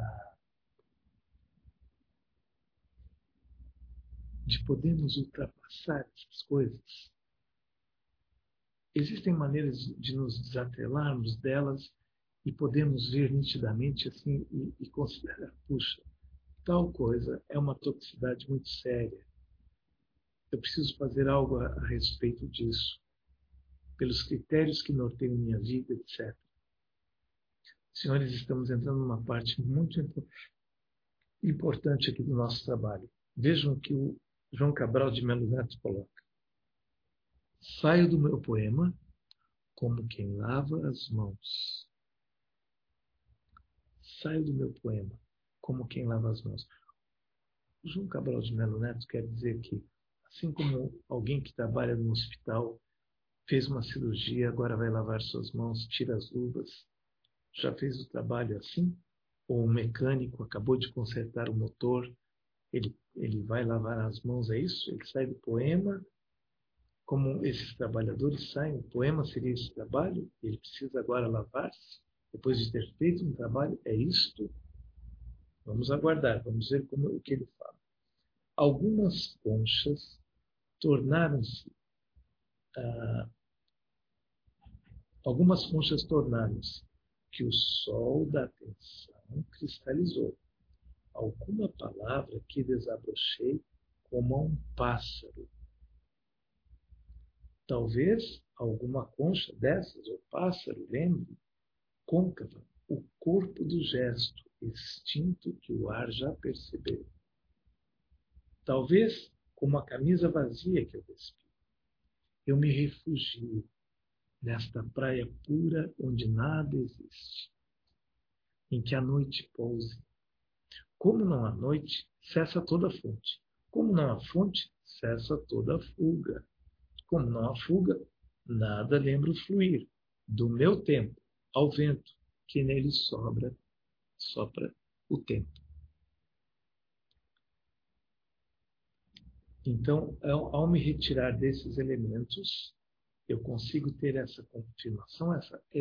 ultrapassar essas coisas. Existem maneiras de nos desatrelarmos delas e podemos ver nitidamente assim e considerar, puxa, tal coisa é uma toxicidade muito séria. Eu preciso fazer algo a respeito disso, pelos critérios que norteiam minha vida, etc. Senhores, estamos entrando numa parte muito importante aqui do nosso trabalho. Vejam o que o João Cabral de Melo Neto coloca. Saio do meu poema como quem lava as mãos. Saio do meu poema como quem lava as mãos. O João Cabral de Melo Neto quer dizer que, assim como alguém que trabalha no hospital, fez uma cirurgia, agora vai lavar suas mãos, tira as luvas, já fez o trabalho assim? Ou um mecânico acabou de consertar o motor, ele vai lavar as mãos, é isso? Ele sai do poema, como esses trabalhadores saem, o poema seria esse trabalho, ele precisa agora lavar-se, depois de ter feito um trabalho, é isto? Vamos aguardar, vamos ver o que ele fala. Algumas conchas tornaram-se que o sol da atenção cristalizou. Alguma palavra que desabrochei como a um pássaro. Talvez alguma concha dessas, ou pássaro, lembre, côncava, o corpo do gesto, extinto que o ar já percebeu. Talvez como a camisa vazia que eu despi, eu me refugio nesta praia pura onde nada existe, em que a noite pouse. Como não há noite, cessa toda fonte. Como não há fonte, cessa toda fuga. Como não há fuga, nada lembra o fluir do meu tempo ao vento que nele sopra o tempo. Então, ao me retirar desses elementos, eu consigo ter essa confirmação,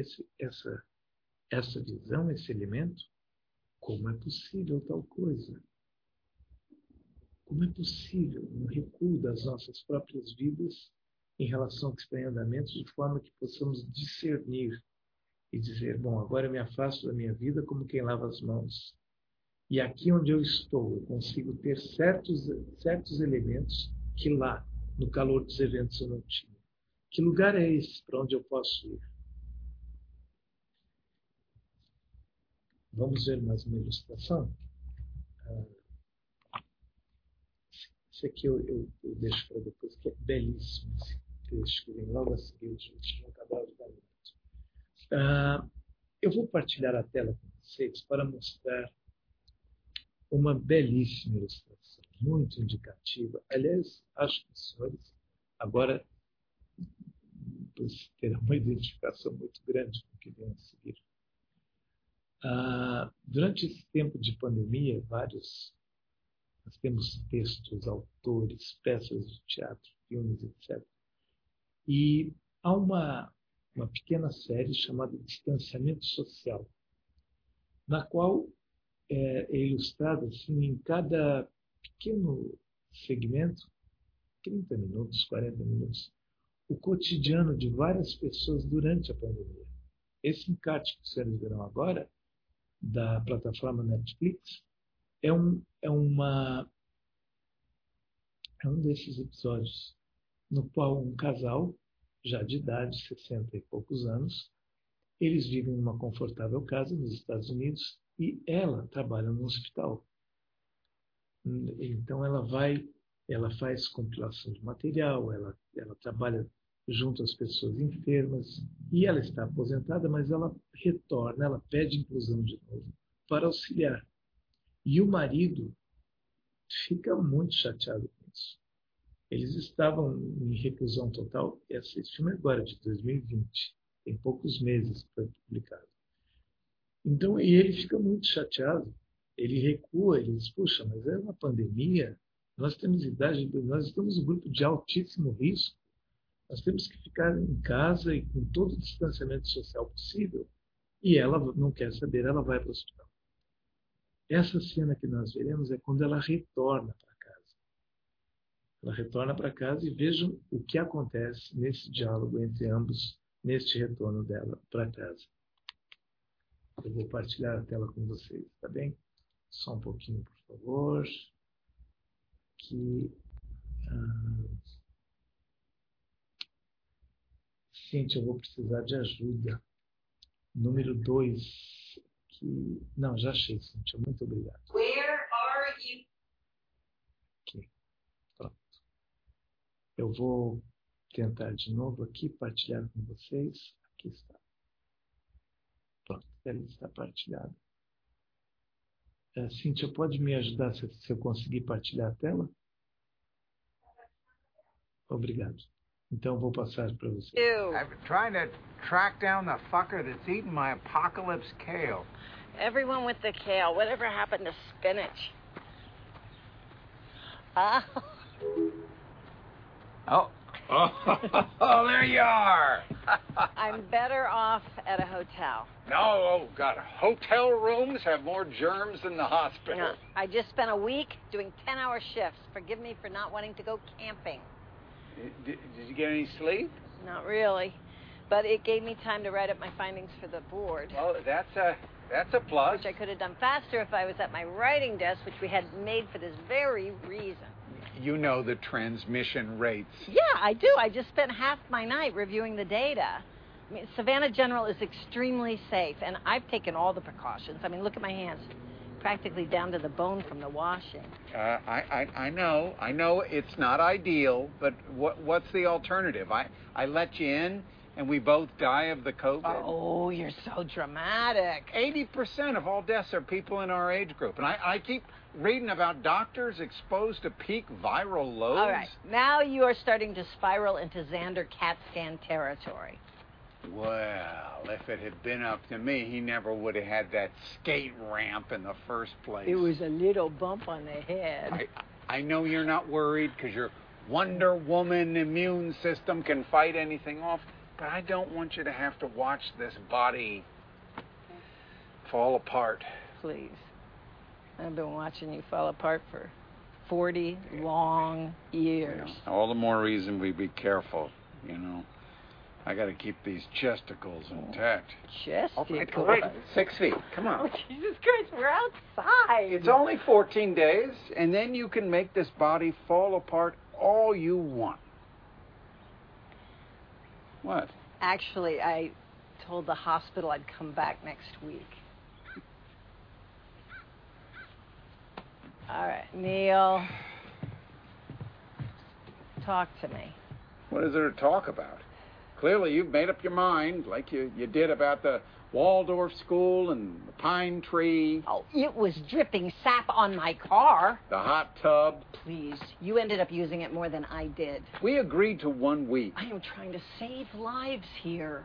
essa visão, esse elemento. Como é possível tal coisa? Como é possível um recuo das nossas próprias vidas em relação ao que está em andamento, de forma que possamos discernir e dizer, bom, agora eu me afasto da minha vida como quem lava as mãos. E aqui onde eu estou, eu consigo ter certos elementos que lá, no calor dos eventos, eu não tinha. Que lugar é esse para onde eu posso ir? Vamos ver mais uma ilustração? Esse aqui eu deixo para depois, que é belíssimo. Esse trecho que vem logo a seguir, gente, no canal de Damento. Eu vou partilhar a tela com vocês para mostrar uma belíssima ilustração, muito indicativa. Aliás, acho que os senhores agora terão uma identificação muito grande com o que vem a seguir. Durante esse tempo de pandemia, nós temos textos, autores, peças de teatro, filmes, etc. E há uma pequena série chamada Distanciamento Social, na qual é ilustrado assim, em cada pequeno segmento, 30 minutos, 40 minutos, o cotidiano de várias pessoas durante a pandemia. Esse encarte que vocês verão agora, da plataforma Netflix, é um desses episódios no qual um casal, já de idade, 60 e poucos anos, eles vivem numa confortável casa nos Estados Unidos e ela trabalha no hospital. Então ela faz compilação de material, ela trabalha junto às pessoas enfermas e ela está aposentada, mas ela retorna, ela pede inclusão de novo para auxiliar. E o marido fica muito chateado com isso. Eles estavam em reclusão total. Esse filme é agora, de 2020. Tem poucos meses que foi publicado. Então, e ele fica muito chateado. Ele recua, ele diz, puxa, mas é uma pandemia, nós temos idade, nós estamos em um grupo de altíssimo risco, nós temos que ficar em casa e com todo o distanciamento social possível. E ela não quer saber, ela vai para o hospital. Essa cena que nós veremos é quando ela retorna para casa. Ela retorna para casa e vejam o que acontece nesse diálogo entre ambos, neste retorno dela para casa. Eu vou partilhar a tela com vocês, tá bem? Só um pouquinho, por favor. Cíntia, eu vou precisar de ajuda. Número 2. Não, já achei, Cíntia. Muito obrigado. Where are you? Aqui. Pronto. Eu vou tentar de novo aqui, partilhar com vocês. Aqui está. Pronto, ela está partilhada. Cíntia, pode me ajudar se eu conseguir partilhar a tela? Obrigado. Então, vou passar para você. I'm trying to track down the fucker that's eating my apocalypse kale. Everyone with the kale. Whatever happened to spinach? Oh, there you are. I'm better off at a hotel. No, God, hotel rooms have more germs than the hospital. I just spent a week doing 10-hour shifts. Forgive me for not wanting to go camping. Did you get any sleep? Not really. But it gave me time to write up my findings for the board. Well, that's a plus. Which I could have done faster if I was at my writing desk, which we had made for this very reason. You know the transmission rates. Yeah, I do. I just spent half my night reviewing the data. I mean, Savannah General is extremely safe, and I've taken all the precautions. I mean, look at my hands, practically down to the bone from the washing. I know it's not ideal, but what's the alternative? I let you in, and we both die of the COVID. Oh, you're so dramatic. 80% of all deaths are people in our age group, and I keep reading about doctors exposed to peak viral loads. All right, now you are starting to spiral into Xander CAT scan territory. Well, if it had been up to me, he never would have had that skate ramp in the first place. It was a little bump on the head. I know you're not worried because your Wonder Woman immune system can fight anything off, but I don't want you to have to watch this body fall apart. Please. I've been watching you fall apart for 40 long years. All the more reason we be careful, you know. I got to keep these chesticles intact. Chesticles? All right, 6 feet. Come on. Oh, Jesus Christ, we're outside. It's only 14 days, and then you can make this body fall apart all you want. What? Actually, I told the hospital I'd come back next week. All right, Neil. Talk to me. What is there to talk about? Clearly, you've made up your mind, like you did about the Waldorf school and the pine tree. Oh, it was dripping sap on my car. The hot tub. Please, you ended up using it more than I did. We agreed to 1 week. I am trying to save lives here.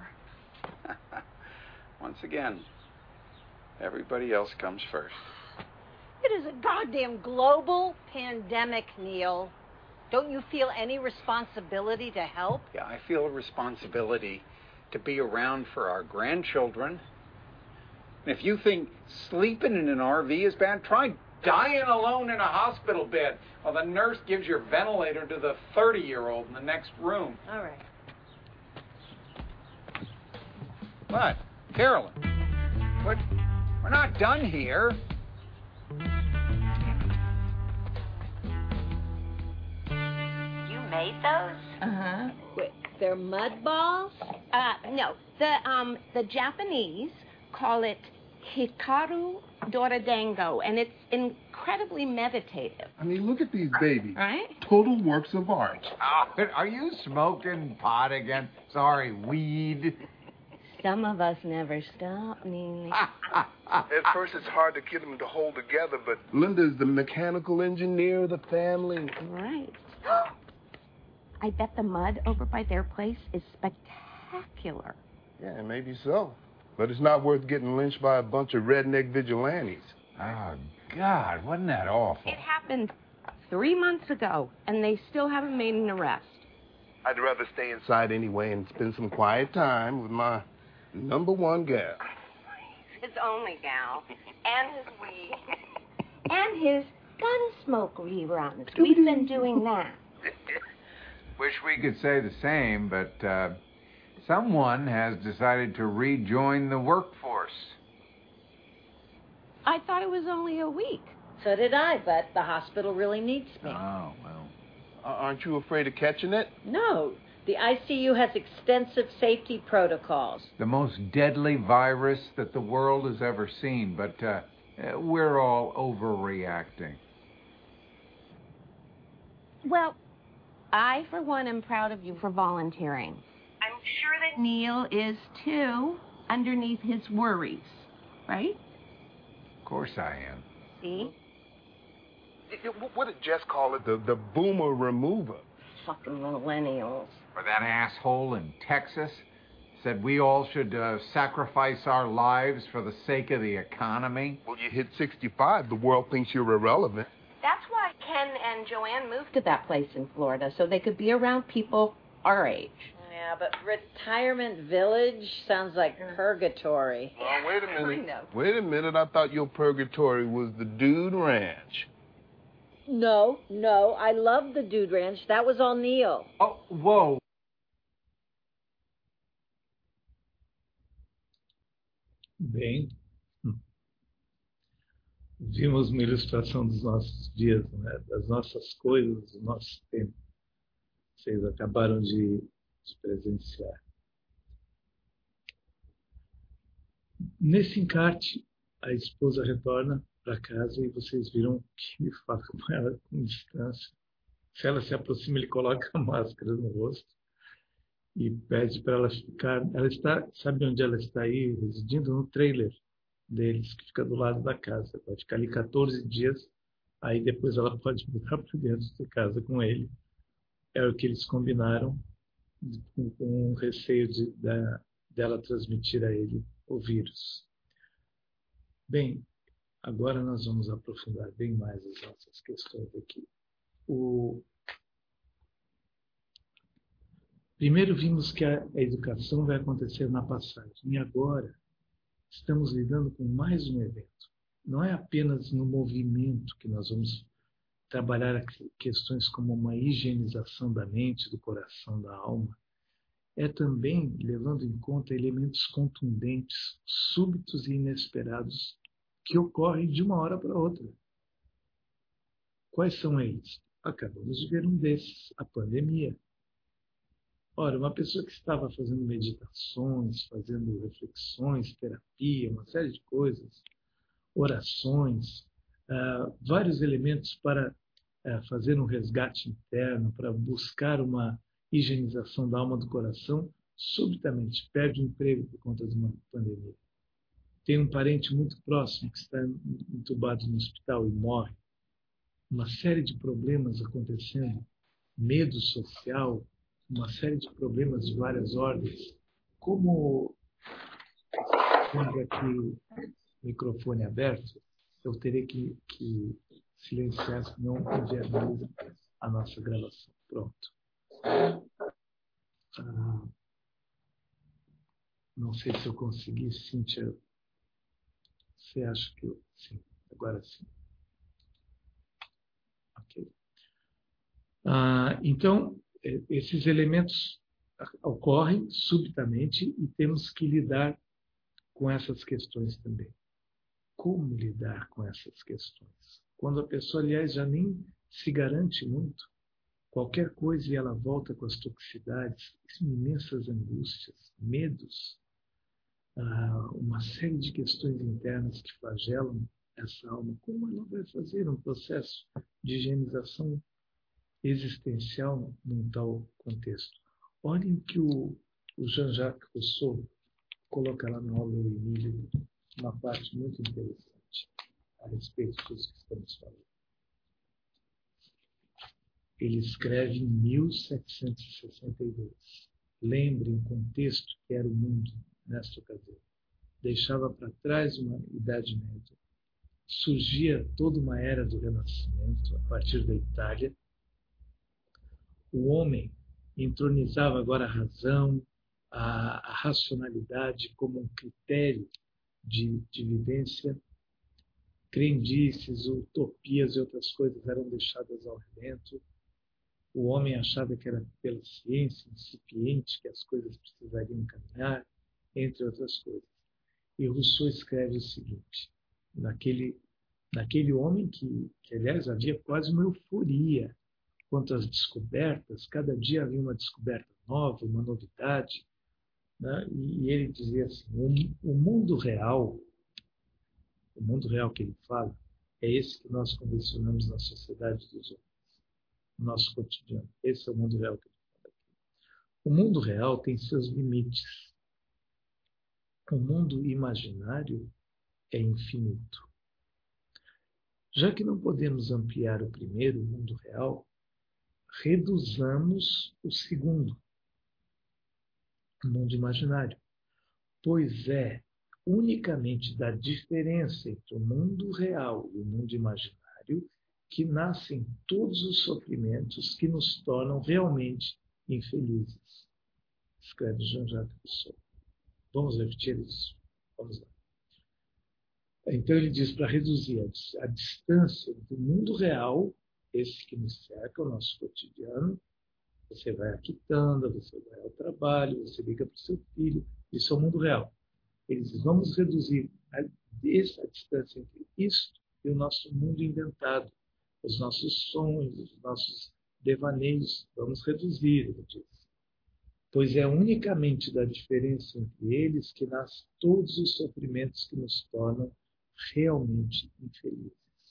Once again, everybody else comes first. It is a goddamn global pandemic, Neil. Don't you feel any responsibility to help? Yeah, I feel a responsibility to be around for our grandchildren. And if you think sleeping in an RV is bad, try dying alone in a hospital bed while the nurse gives your ventilator to the 30-year-old in the next room. All right. What? Carolyn, what? We're not done here. Made those? Uh-huh. Wait, they're mud balls? No. The Japanese call it Hikaru Doradango, and it's incredibly meditative. I mean, look at these babies. Right? Total works of art. Oh, are you smoking pot again? Sorry, weed. Some of us never stop, Neely. At first, it's hard to get them to hold together, but Linda's the mechanical engineer of the family. Right. I bet the mud over by their place is spectacular. Yeah, maybe so. But it's not worth getting lynched by a bunch of redneck vigilantes. Oh, God, wasn't that awful? It happened 3 months ago, and they still haven't made an arrest. I'd rather stay inside anyway and spend some quiet time with my #1 gal. His only gal, and his weed, and his Gunsmoke reruns. We've been doing that. Wish we could say the same, but someone has decided to rejoin the workforce. I thought it was only a week. So did I, but the hospital really needs me. Oh, well. Aren't you afraid of catching it? No. The ICU has extensive safety protocols. The most deadly virus that the world has ever seen, but we're all overreacting. Well, I, for one, am proud of you for volunteering. I'm sure that Neil is, too, underneath his worries, right? Of course I am. See? What did Jess call it? The boomer remover. Fucking millennials. Or that asshole in Texas said we all should sacrifice our lives for the sake of the economy. Well, you hit 65, the world thinks you're irrelevant. That's why Ken and Joanne moved to that place in Florida, so they could be around people our age. Yeah, but retirement village sounds like purgatory. Oh, wait a minute. I know. Wait a minute. I thought your purgatory was the Dude Ranch. No, I love the Dude Ranch. That was all Neil. Oh, whoa. Bem, vimos uma ilustração dos nossos dias, né? Das nossas coisas, do nosso tempo. Vocês acabaram de presenciar. Nesse encarte, a esposa retorna para casa e vocês viram que ele fala com ela com distância. Se ela se aproxima, ele coloca a máscara no rosto e pede para ela ficar. Ela está, sabe onde ela está aí, residindo? No trailer deles, que fica do lado da casa. Vai ficar ali 14 dias, aí depois ela pode mudar para dentro de casa com ele. É o que eles combinaram, com receio dela transmitir a ele o vírus. Bem, agora nós vamos aprofundar bem mais as nossas questões aqui. Primeiro vimos que a educação vai acontecer na passagem. E agora estamos lidando com mais um evento. Não é apenas no movimento que nós vamos trabalhar questões como uma higienização da mente, do coração, da alma. É também levando em conta elementos contundentes, súbitos e inesperados que ocorrem de uma hora para outra. Quais são eles? Acabamos de ver um desses, a pandemia. Ora, uma pessoa que estava fazendo meditações, fazendo reflexões, terapia, uma série de coisas, orações, vários elementos para fazer um resgate interno, para buscar uma higienização da alma do coração, subitamente perde o emprego por conta de uma pandemia. Tem um parente muito próximo que está entubado no hospital e morre. Uma série de problemas acontecendo, medo social, uma série de problemas de várias ordens. Como temos aqui o microfone aberto, eu terei que silenciar, senão inviabiliza a nossa gravação. Pronto. Não sei se eu consegui, Cíntia. Você acha que eu... Sim, agora sim. Ok. Então, esses elementos ocorrem subitamente e temos que lidar com essas questões também. Como lidar com essas questões? Quando a pessoa, aliás, já nem se garante muito, qualquer coisa e ela volta com as toxicidades, imensas angústias, medos, uma série de questões internas que flagelam essa alma. Como ela vai fazer um processo de higienização existencial num tal contexto? Olhem que o Jean-Jacques Rousseau coloca lá na obra do Emílio uma parte muito interessante a respeito disso que estamos falando. Ele escreve em 1762. Lembrem o contexto que era o mundo nesta ocasião. Deixava para trás uma Idade Média. Surgia toda uma era do Renascimento a partir da Itália. O homem entronizava agora a razão, a racionalidade como um critério de vivência. Crendices, utopias e outras coisas eram deixadas ao relento. O homem achava que era pela ciência incipiente que as coisas precisariam caminhar, entre outras coisas. E Rousseau escreve o seguinte, naquele homem que, aliás, havia quase uma euforia quanto às descobertas, cada dia havia uma descoberta nova, uma novidade, né? E ele dizia assim, o mundo real que ele fala, é esse que nós convencionamos na sociedade dos homens, no nosso cotidiano. Esse é o mundo real que ele fala aqui. O mundo real tem seus limites. O mundo imaginário é infinito. Já que não podemos ampliar o primeiro, o mundo real, reduzamos o segundo, o mundo imaginário. Pois é unicamente da diferença entre o mundo real e o mundo imaginário que nascem todos os sofrimentos que nos tornam realmente infelizes. Escreve Jean-Jacques Rousseau. Vamos repetir isso? Vamos lá. Então ele diz para reduzir a distância do mundo real, esse que nos cerca, o nosso cotidiano. Você vai à quitanda, você vai ao trabalho, você liga para o seu filho. Isso é o mundo real. Ele diz, vamos reduzir a distância entre isso e o nosso mundo inventado. Os nossos sonhos, os nossos devaneios, vamos reduzir, ele diz. pois é unicamente da diferença entre eles que nascem todos os sofrimentos que nos tornam realmente infelizes.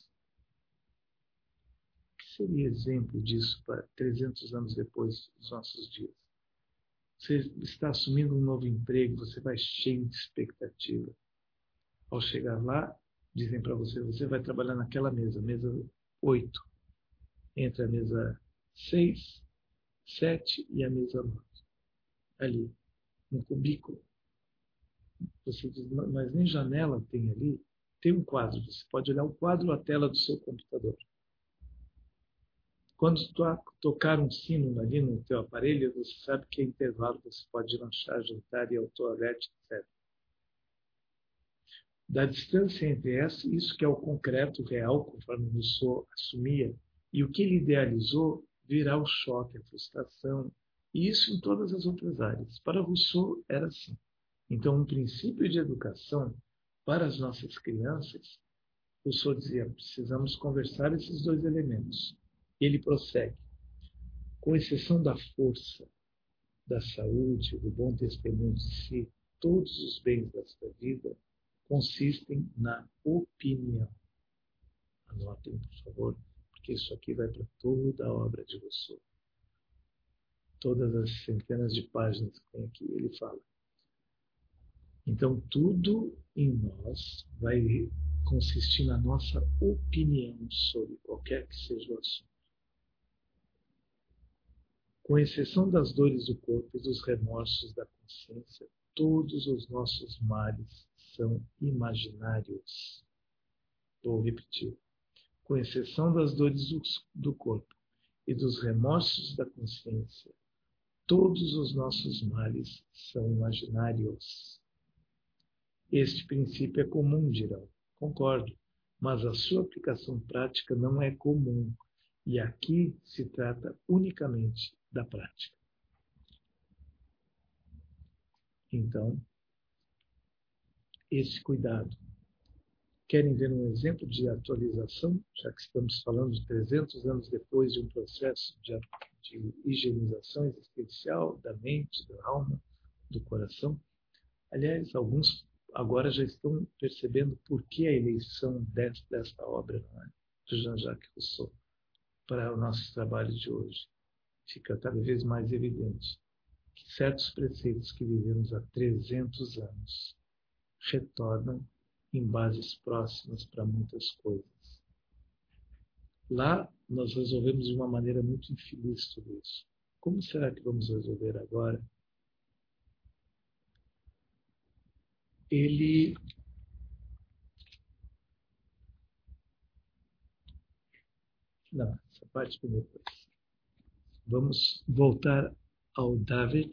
O que seria exemplo disso para 300 anos depois dos nossos dias? Você está assumindo um novo emprego, você vai cheio de expectativa. Ao chegar lá, dizem para você, você vai trabalhar naquela mesa 8, entre a mesa 6, 7 e a mesa 9. Ali, no cubículo. Você diz, mas nem janela tem ali. Tem um quadro, você pode olhar o quadro ou a tela do seu computador. Quando tocar um sino ali no teu aparelho, você sabe que é intervalo, você pode lanchar, jantar, ir ao toalete, etc. Da distância entre isso que é o concreto real, conforme Rousseau assumia, e o que ele idealizou, virá o choque, a frustração, e isso em todas as outras áreas. Para Rousseau era assim. Então, um princípio de educação para as nossas crianças, Rousseau dizia, precisamos conversar esses dois elementos. Ele prossegue, com exceção da força, da saúde, do bom testemunho de si, todos os bens desta vida consistem na opinião. Anotem, por favor, porque isso aqui vai para toda a obra de Rousseau. Todas as centenas de páginas que tem aqui, ele fala. Então, tudo em nós vai consistir na nossa opinião sobre qualquer que seja o assunto. Com exceção das dores do corpo e dos remorsos da consciência, todos os nossos males são imaginários. Vou repetir. Com exceção das dores do corpo e dos remorsos da consciência, todos os nossos males são imaginários. Este princípio é comum, dirão. Concordo, mas a sua aplicação prática não é comum. E aqui se trata unicamente da prática. Então, esse cuidado. Querem ver um exemplo de atualização, já que estamos falando de 300 anos depois de um processo de higienização existencial da mente, da alma, do coração? Aliás, alguns agora já estão percebendo por que a eleição desta obra, não é? De Jean-Jacques Rousseau para o nosso trabalho de hoje. Fica cada vez mais evidente que certos preceitos que vivemos há 300 anos retornam em bases próximas para muitas coisas. Lá nós resolvemos de uma maneira muito infeliz tudo isso. Como será que vamos resolver agora? Não, essa parte vem depois. Vamos voltar ao David,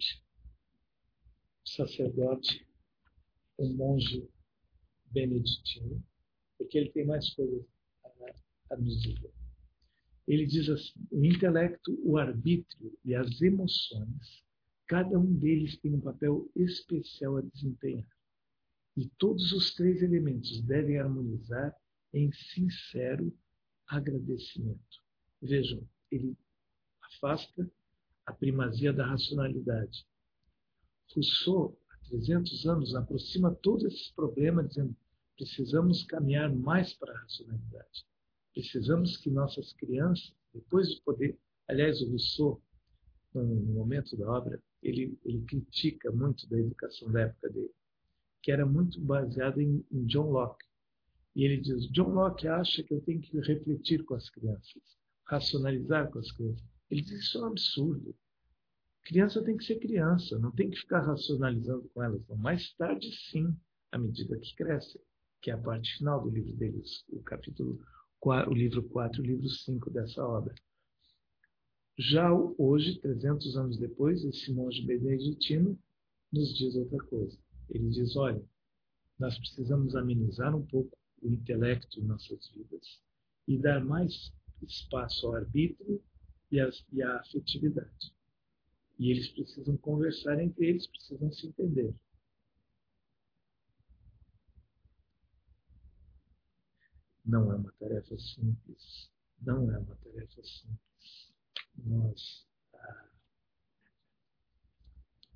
sacerdote, um monge beneditino, porque ele tem mais coisas a nos dizer. Ele diz assim, o intelecto, o arbítrio e as emoções, cada um deles tem um papel especial a desempenhar. E todos os três elementos devem harmonizar em sincero agradecimento. Vejam, ele afasta a primazia da racionalidade. Rousseau, há 300 anos, aproxima todos esses problemas dizendo precisamos caminhar mais para a racionalidade. Precisamos que nossas crianças, depois de poder... Aliás, o Rousseau, no momento da obra, ele critica muito da educação da época dele, que era muito baseada em John Locke. E ele diz, John Locke acha que eu tenho que refletir com as crianças, racionalizar com as crianças. Ele diz, isso é um absurdo. Criança tem que ser criança, não tem que ficar racionalizando com elas. Não. Mais tarde, sim, à medida que cresce, que é a parte final do livro deles, o livro 4 e o livro 5 dessa obra. Já hoje, 300 anos depois, esse monge beneditino nos diz outra coisa. Ele diz, olha, nós precisamos amenizar um pouco o intelecto em nossas vidas e dar mais espaço ao arbítrio e à afetividade. E eles precisam conversar entre eles, precisam se entender. Não é uma tarefa simples. Não é uma tarefa simples. Nós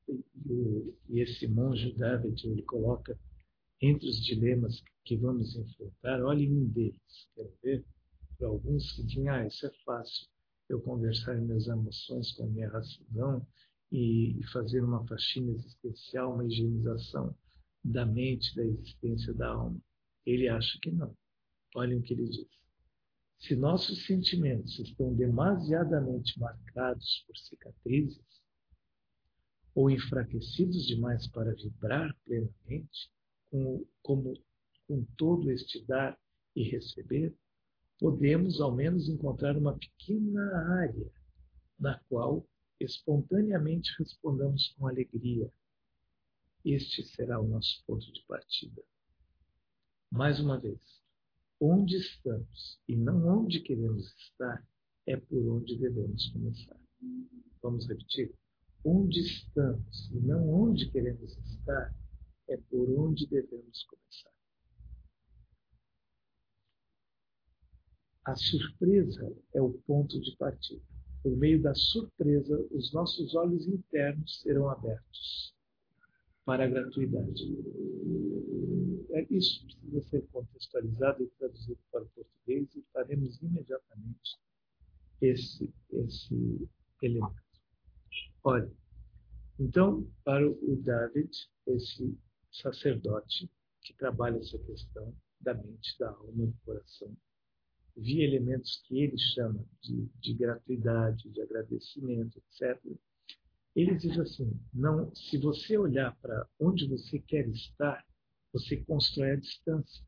E esse monge David, ele coloca entre os dilemas que vamos enfrentar, olhem um deles, quero ver, para alguns que dizem, isso é fácil, eu conversar em minhas emoções com a minha razão e fazer uma faxina existencial, uma higienização da mente, da existência da alma. Ele acha que não. Olhem o que ele diz. Se nossos sentimentos estão demasiadamente marcados por cicatrizes ou enfraquecidos demais para vibrar plenamente, com todo este dar e receber, podemos ao menos encontrar uma pequena área na qual espontaneamente respondamos com alegria. Este será o nosso ponto de partida. Mais uma vez, onde estamos e não onde queremos estar é por onde devemos começar. Vamos repetir? Onde estamos e não onde queremos estar é por onde devemos começar. A surpresa é o ponto de partida. Por meio da surpresa, os nossos olhos internos serão abertos para a gratuidade. Isso precisa ser contextualizado e traduzido para o português e faremos imediatamente esse elemento. Olha, então, para o David, esse sacerdote que trabalha essa questão da mente, da alma, do coração, via elementos que ele chama de gratuidade, de agradecimento, etc. Ele diz assim, não, se você olhar para onde você quer estar, você constrói a distância.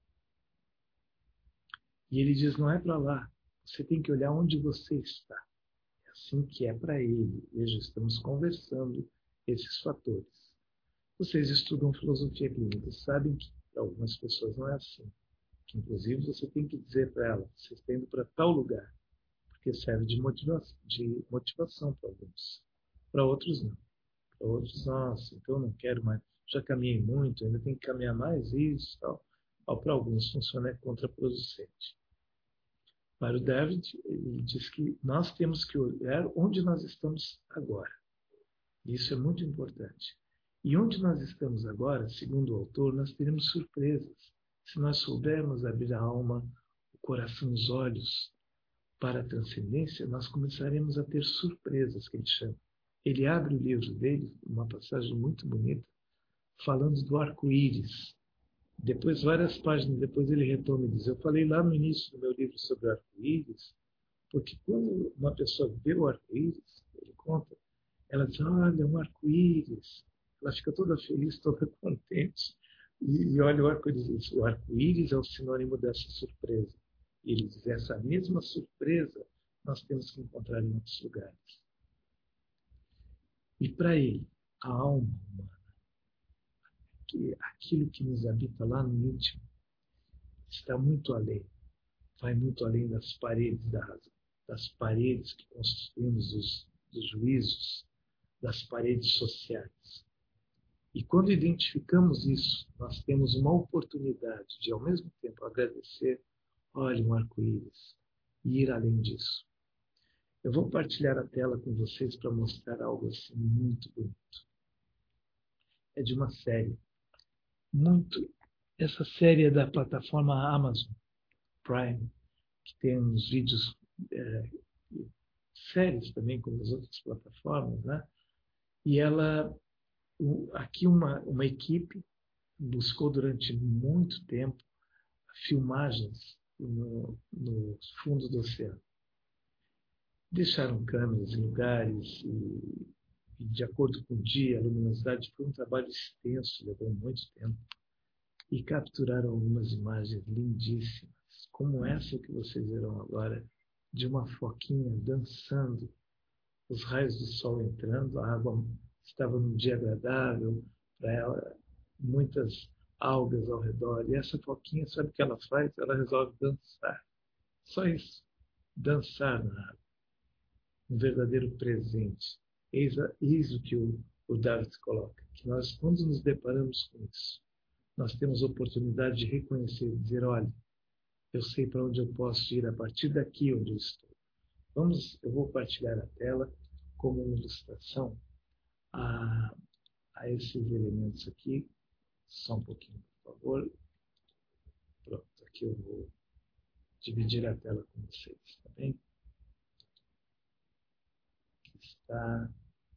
E ele diz, não é para lá, você tem que olhar onde você está. É assim que é para ele. Veja, estamos conversando esses fatores. Vocês estudam filosofia clínica, sabem que para algumas pessoas não é assim. Que, inclusive, você tem que dizer para ela, você está indo para tal lugar, porque serve de motivação para alguns. Para outros, não. Para outros, nossa, então eu não quero mais, já caminhei muito, ainda tenho que caminhar mais isso, tal. Para alguns funciona contraproducente. Para o David, ele diz que nós temos que olhar onde nós estamos agora. Isso é muito importante. E onde nós estamos agora, segundo o autor, nós teremos surpresas. Se nós soubermos abrir a alma, o coração, os olhos para a transcendência, nós começaremos a ter surpresas, que ele chama. Ele abre o livro dele, uma passagem muito bonita, falando do arco-íris. Depois, várias páginas depois, ele retoma e diz, eu falei lá no início do meu livro sobre o arco-íris, porque quando uma pessoa vê o arco-íris, ele conta, ela diz, olha, um arco-íris. Ela fica toda feliz, toda contente. E olha o arco-íris. O arco-íris é o sinônimo dessa surpresa. E ele diz, essa mesma surpresa nós temos que encontrar em outros lugares. E para ele, a alma humana, aquilo que nos habita lá no íntimo, está muito além. Vai muito além das paredes da razão, das paredes que construímos dos juízos, das paredes sociais. E quando identificamos isso, nós temos uma oportunidade de, ao mesmo tempo, agradecer, olha, um arco-íris, e ir além disso. Eu vou partilhar a tela com vocês para mostrar algo assim muito bonito. É de uma série. Essa série é da plataforma Amazon Prime, que tem uns vídeos, séries também, como as outras plataformas, né? E aqui uma equipe buscou durante muito tempo filmagens no fundo do oceano. Deixaram câmeras em lugares e de acordo com o dia, a luminosidade, foi um trabalho extenso, levou muito tempo. E capturaram algumas imagens lindíssimas, como essa que vocês verão agora, de uma foquinha dançando, os raios do sol entrando, a água estava num dia agradável para ela, muitas algas ao redor. E essa foquinha, sabe o que ela faz? Ela resolve dançar. Só isso. Dançar na água. Um verdadeiro presente. Eis o que o David coloca. Que nós, quando nos deparamos com isso, nós temos a oportunidade de reconhecer e dizer, olha, eu sei para onde eu posso ir a partir daqui onde eu estou. Eu vou partilhar a tela como uma ilustração a esses elementos aqui. Só um pouquinho, por favor. Pronto, aqui eu vou dividir a tela com vocês, tá bem? Aqui está.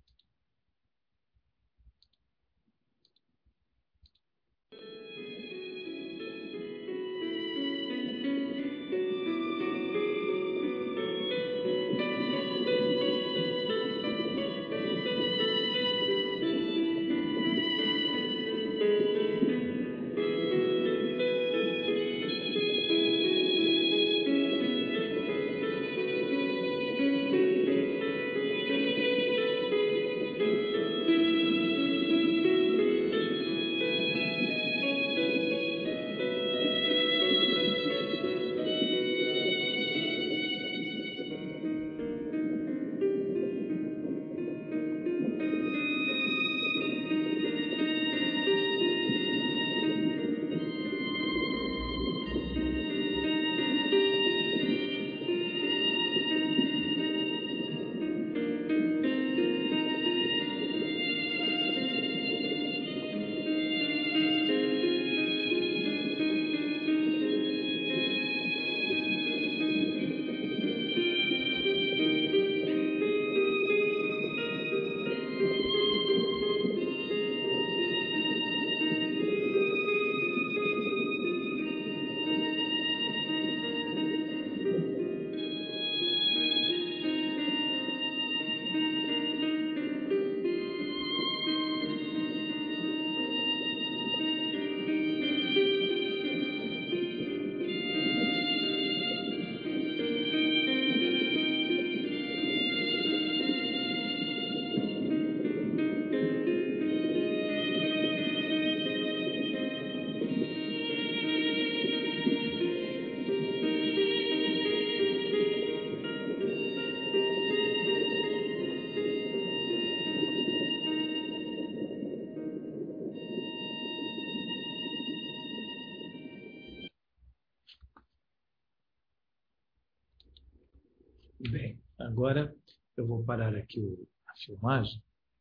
Bem, agora eu vou parar aqui a filmagem.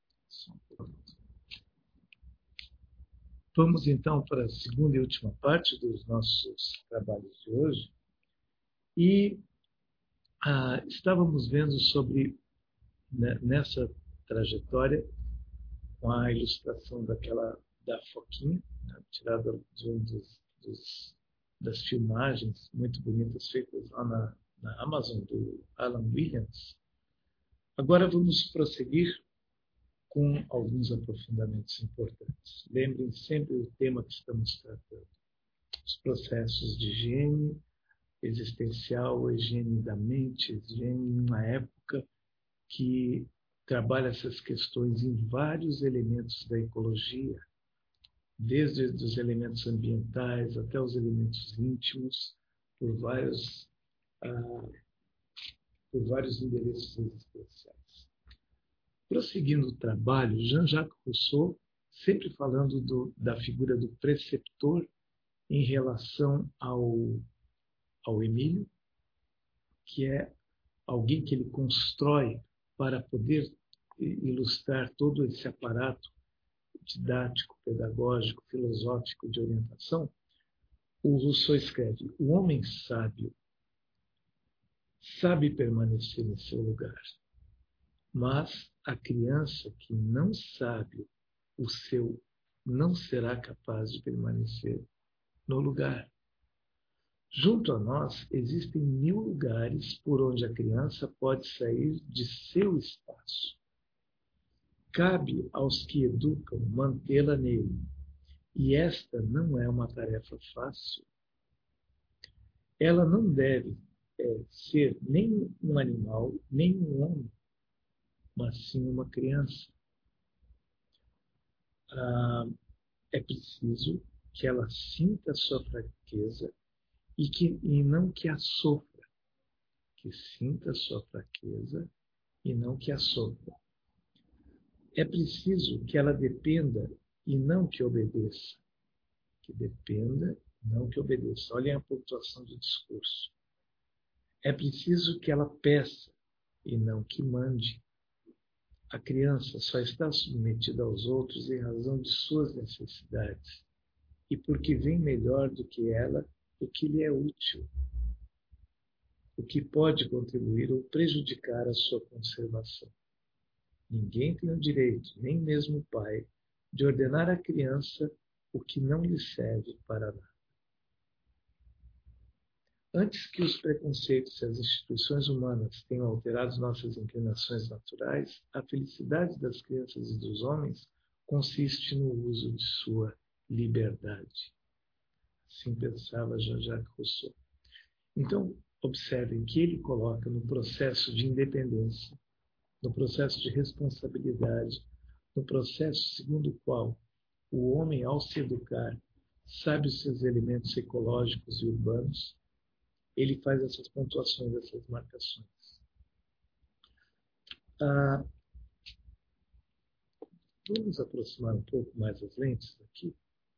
Vamos então para a segunda e última parte dos nossos trabalhos de hoje. E estávamos vendo sobre, nessa trajetória, com a ilustração da foquinha, né, tirada de um das filmagens muito bonitas feitas lá na Amazon, do Alan Williams. Agora vamos prosseguir com alguns aprofundamentos importantes. Lembrem sempre o tema que estamos tratando: os processos de higiene existencial, a higiene da mente, a higiene em uma época que trabalha essas questões em vários elementos da ecologia, desde os elementos ambientais até os elementos íntimos, por vários endereços existenciais. Prosseguindo o trabalho, Jean-Jacques Rousseau, sempre falando da figura do preceptor em relação ao Emílio, que é alguém que ele constrói para poder ilustrar todo esse aparato didático, pedagógico, filosófico de orientação. O Rousseau escreve: o homem sábio sabe permanecer em seu lugar, mas a criança que não sabe o seu não será capaz de permanecer no lugar. Junto a nós existem 1000 lugares por onde a criança pode sair de seu espaço. Cabe aos que educam mantê-la nele, e esta não é uma tarefa fácil. Ela não deve ser nem um animal, nem um homem, mas sim uma criança. É preciso que ela sinta a sua fraqueza e não que a sofra. Que sinta a sua fraqueza e não que a sofra. É preciso que ela dependa e não que obedeça. Que dependa e não que obedeça. Olhem a pontuação do discurso. É preciso que ela peça e não que mande. A criança só está submetida aos outros em razão de suas necessidades e porque vem melhor do que ela o que lhe é útil, o que pode contribuir ou prejudicar a sua conservação. Ninguém tem o direito, nem mesmo o pai, de ordenar à criança o que não lhe serve para nada. Antes que os preconceitos e as instituições humanas tenham alterado nossas inclinações naturais, a felicidade das crianças e dos homens consiste no uso de sua liberdade. Assim pensava Jean-Jacques Rousseau. Então, observem que ele coloca no processo de independência, no processo de responsabilidade, no processo segundo o qual o homem, ao se educar, sabe os seus elementos ecológicos e urbanos, ele faz essas pontuações, essas marcações. Vamos aproximar um pouco mais as lentes aqui.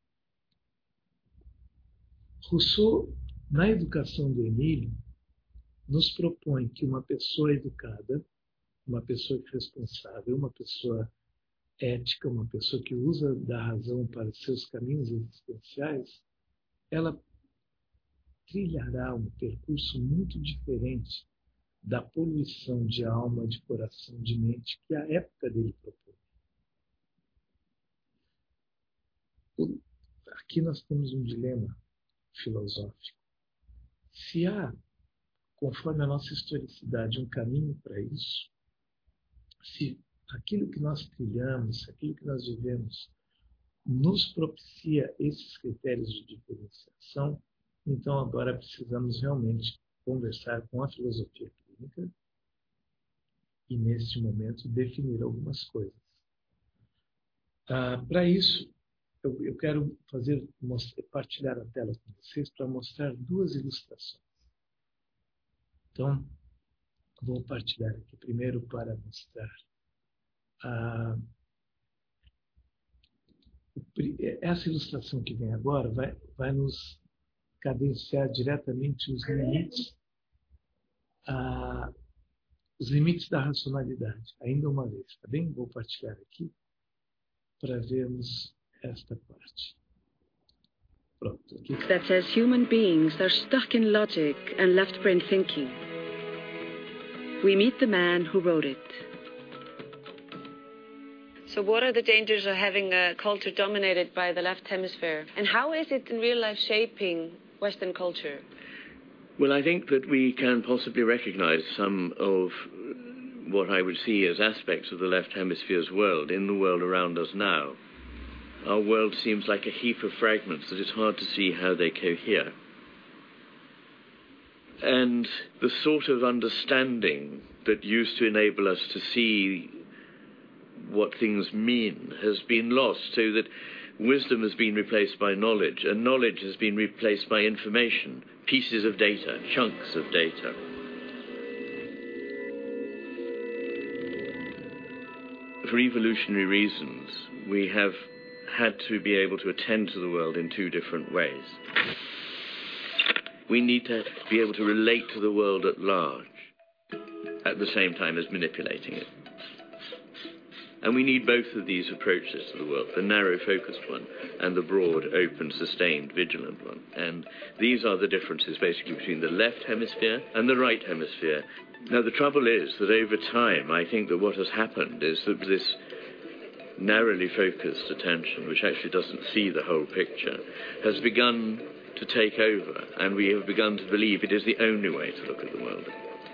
Rousseau, na educação do Emílio, nos propõe que uma pessoa educada, uma pessoa responsável, uma pessoa ética, uma pessoa que usa da razão para seus caminhos existenciais, ela trilhará um percurso muito diferente da poluição de alma, de coração, de mente que a época dele propõe. Aqui nós temos um dilema filosófico. Se há, conforme a nossa historicidade, um caminho para isso, se aquilo que nós trilhamos, aquilo que nós vivemos, nos propicia esses critérios de diferenciação, então agora precisamos realmente conversar com a filosofia clínica e, neste momento, definir algumas coisas. Para isso, eu quero partilhar a tela com vocês para mostrar duas ilustrações. Então, vou partilhar aqui primeiro para mostrar essa ilustração que vem agora vai nos cadenciar diretamente os limites da racionalidade. Ainda uma vez, tá bem? Vou partilhar aqui para vermos esta parte. Pronto. Aqui. That as human beings are stuck in logic and left-brain thinking. We meet the man who wrote it. So what are the dangers of having a culture dominated by the left hemisphere? And how is it in real life shaping Western culture? Well, I think that we can possibly recognize some of what I would see as aspects of the left hemisphere's world in the world around us now. Our world seems like a heap of fragments that it's hard to see how they cohere. And the sort of understanding that used to enable us to see what things mean has been lost, so that wisdom has been replaced by knowledge, and knowledge has been replaced by information, pieces of data, chunks of data. For evolutionary reasons, we have had to be able to attend to the world in two different ways. We need to be able to relate to the world at large, at the same time as manipulating it. And we need both of these approaches to the world, the narrow-focused one and the broad, open, sustained, vigilant one. And these are the differences, basically, between the left hemisphere and the right hemisphere. Now, the trouble is that over time, I think that what has happened is that this narrowly focused attention, which actually doesn't see the whole picture, has begun to take over, and we have begun to believe it is the only way to look at the world.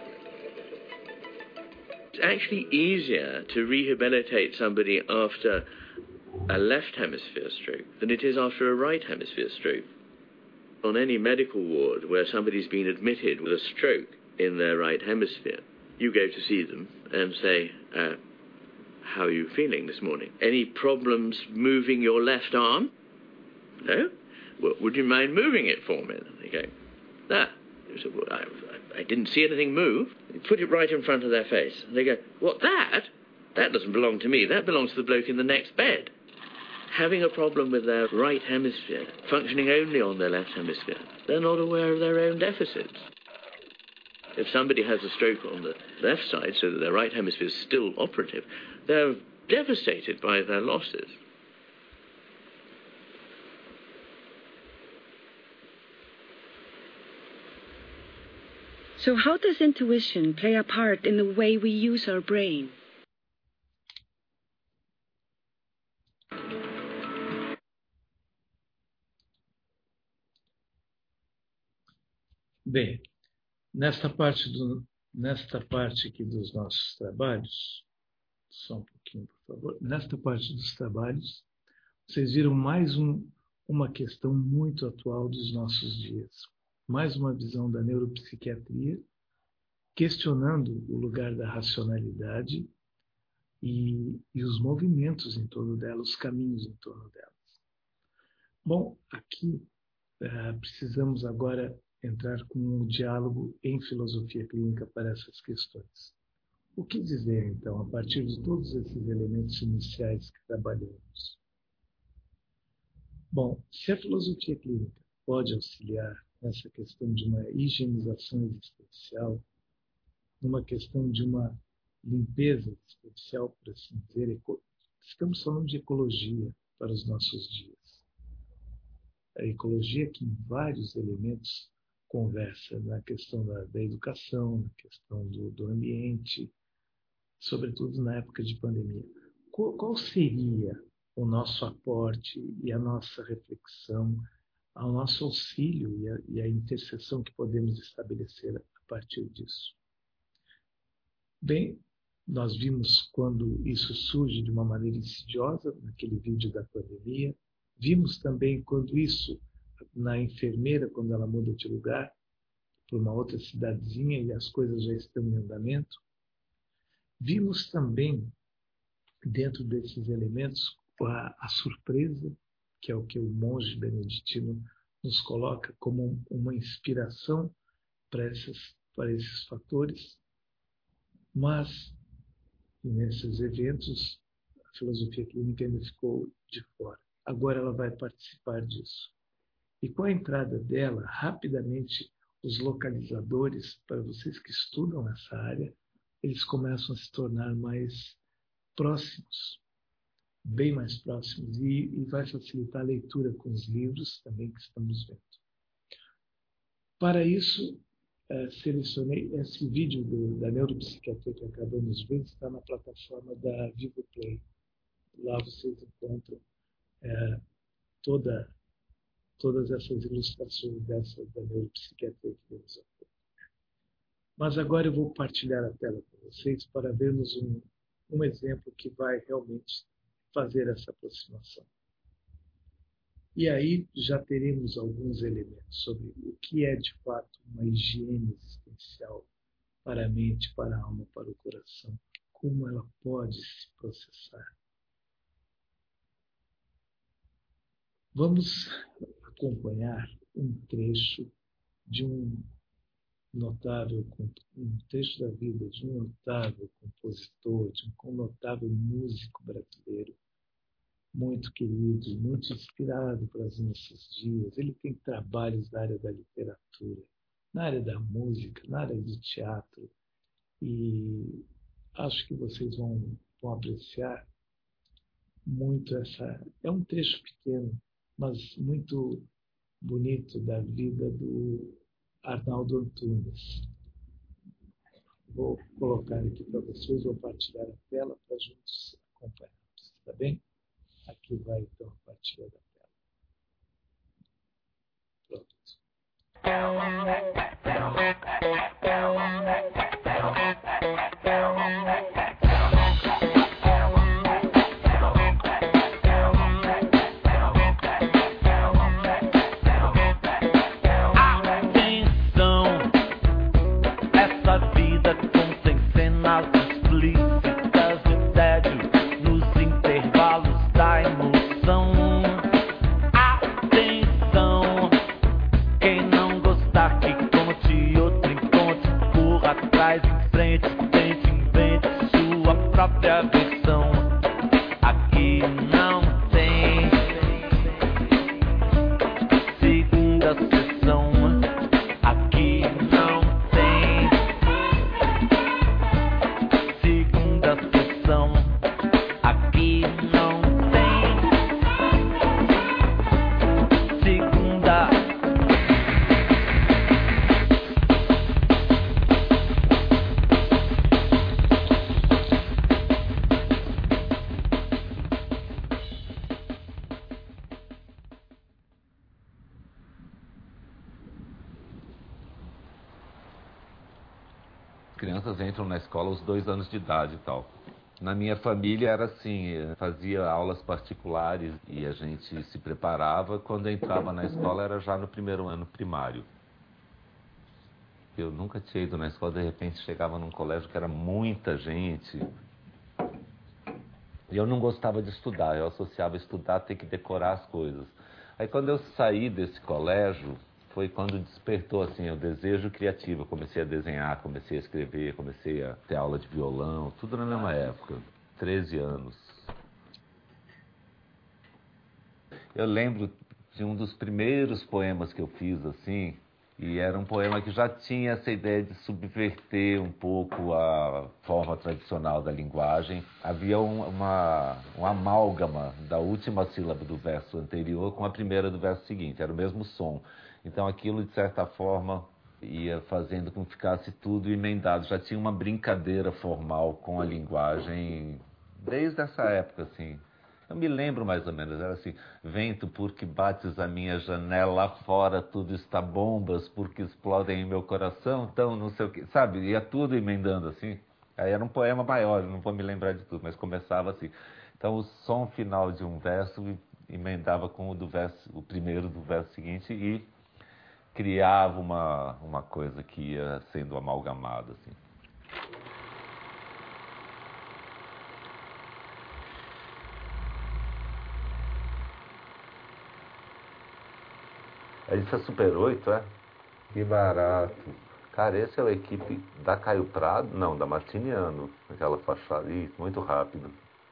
It's actually easier to rehabilitate somebody after a left hemisphere stroke than it is after a right hemisphere stroke. On any medical ward where somebody's been admitted with a stroke in their right hemisphere, you go to see them and say, how are you feeling this morning? Any problems moving your left arm? No? Well, would you mind moving it for me? And they go, You say, well, I didn't see anything move. You put it right in front of their face. And they go, what, that? That doesn't belong to me. That belongs to the bloke in the next bed. Having a problem with their right hemisphere, functioning only on their left hemisphere, they're not aware of their own deficits. If somebody has a stroke on the left side so that their right hemisphere is still operative, They're devastated by their losses. So how does intuition play a part in the way we use our brain? Bem, nesta parte aqui dos nossos trabalhos, só um pouquinho, por favor. Nesta parte dos trabalhos, vocês viram mais uma questão muito atual dos nossos dias. Mais uma visão da neuropsiquiatria, questionando o lugar da racionalidade e os movimentos em torno dela, os caminhos em torno delas. Bom, aqui precisamos agora entrar com um diálogo em filosofia clínica para essas questões. O que dizer, então, a partir de todos esses elementos iniciais que trabalhamos? Bom, se a filosofia clínica pode auxiliar nessa questão de uma higienização existencial, numa questão de uma limpeza existencial, por assim dizer, estamos falando de ecologia para os nossos dias. A ecologia que em vários elementos conversa na questão da educação, na questão do ambiente, sobretudo na época de pandemia. Qual seria o nosso aporte e a nossa reflexão, ao nosso auxílio e a interseção que podemos estabelecer a partir disso? Bem, nós vimos quando isso surge de uma maneira insidiosa, naquele vídeo da pandemia. Vimos também quando isso, na enfermeira, quando ela muda de lugar para uma outra cidadezinha e as coisas já estão em andamento. Vimos também, dentro desses elementos, a surpresa, que é o que o monge beneditino nos coloca como uma inspiração para esses fatores. Mas, nesses eventos, a filosofia clínica ainda ficou de fora. Agora ela vai participar disso. E com a entrada dela, rapidamente, os localizadores, para vocês que estudam essa área, eles começam a se tornar mais próximos, bem mais próximos, e vai facilitar a leitura com os livros também que estamos vendo. Para isso, selecionei esse vídeo da neuropsiquiatria que acabamos de ver, está na plataforma da VivoPlay. Lá vocês encontram todas essas ilustrações da neuropsiquiatria que temos aqui. Mas agora eu vou partilhar a tela com vocês para vermos um exemplo que vai realmente fazer essa aproximação. E aí já teremos alguns elementos sobre o que é de fato uma higiene existencial para a mente, para a alma, para o coração, como ela pode se processar. Vamos acompanhar um trecho de um trecho da vida de um notável compositor, de um notável músico brasileiro, muito querido, muito inspirado para os nossos dias. Ele tem trabalhos na área da literatura, na área da música, na área do teatro, e acho que vocês vão apreciar muito essa... É um trecho pequeno, mas muito bonito da vida do Arnaldo Antunes. Vou colocar aqui para vocês, vou partilhar a tela para juntos acompanharmos, tá bem? Aqui vai então a partilha da tela. Pronto. Quem não gostar que conte outro encontro, corra As crianças entram na escola aos 2 anos de idade e tal. Na minha família era assim, fazia aulas particulares e a gente se preparava. Quando entrava na escola era já no primeiro ano primário. Eu nunca tinha ido na escola, de repente chegava num colégio que era muita gente. E eu não gostava de estudar, eu associava estudar a ter que decorar as coisas. Aí quando eu saí desse colégio, foi quando despertou assim, o desejo criativo. Eu comecei a desenhar, comecei a escrever, comecei a ter aula de violão, tudo na mesma época, 13 anos. Eu lembro de um dos primeiros poemas que eu fiz assim, e era um poema que já tinha essa ideia de subverter um pouco a forma tradicional da linguagem. Havia um amálgama da última sílaba do verso anterior com a primeira do verso seguinte, era o mesmo som. Então aquilo, de certa forma, ia fazendo com que ficasse tudo emendado. Já tinha uma brincadeira formal com a linguagem desde essa época, assim. Eu me lembro mais ou menos, era assim: vento, porque bates a minha janela, lá fora tudo está bombas, porque explodem em meu coração, então não sei o que, sabe? Ia tudo emendando assim. Aí era um poema maior, não vou me lembrar de tudo, mas começava assim. Então o som final de um verso emendava com o primeiro do verso seguinte e criava uma coisa que ia sendo amalgamada, assim. Isso é Super 8, é? Que barato. Cara, esse é a equipe da Caio Prado? Não, da Martiniano. Aquela fachada. Isso, muito rápido.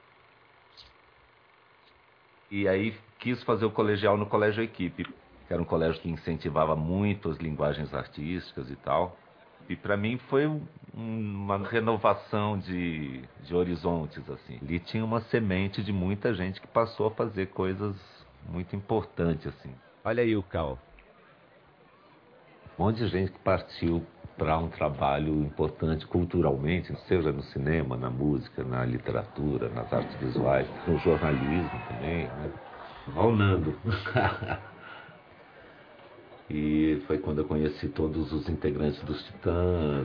E aí quis fazer o colegial no Colégio Equipe, que era um colégio que incentivava muito as linguagens artísticas e tal. E para mim foi uma renovação de horizontes, assim. Ali tinha uma semente de muita gente que passou a fazer coisas muito importantes, assim. Olha aí o Cal. Um monte de gente que partiu para um trabalho importante culturalmente, seja no cinema, na música, na literatura, nas artes visuais, no jornalismo também, né? Ó o Nando. E foi quando eu conheci todos os integrantes dos Titãs.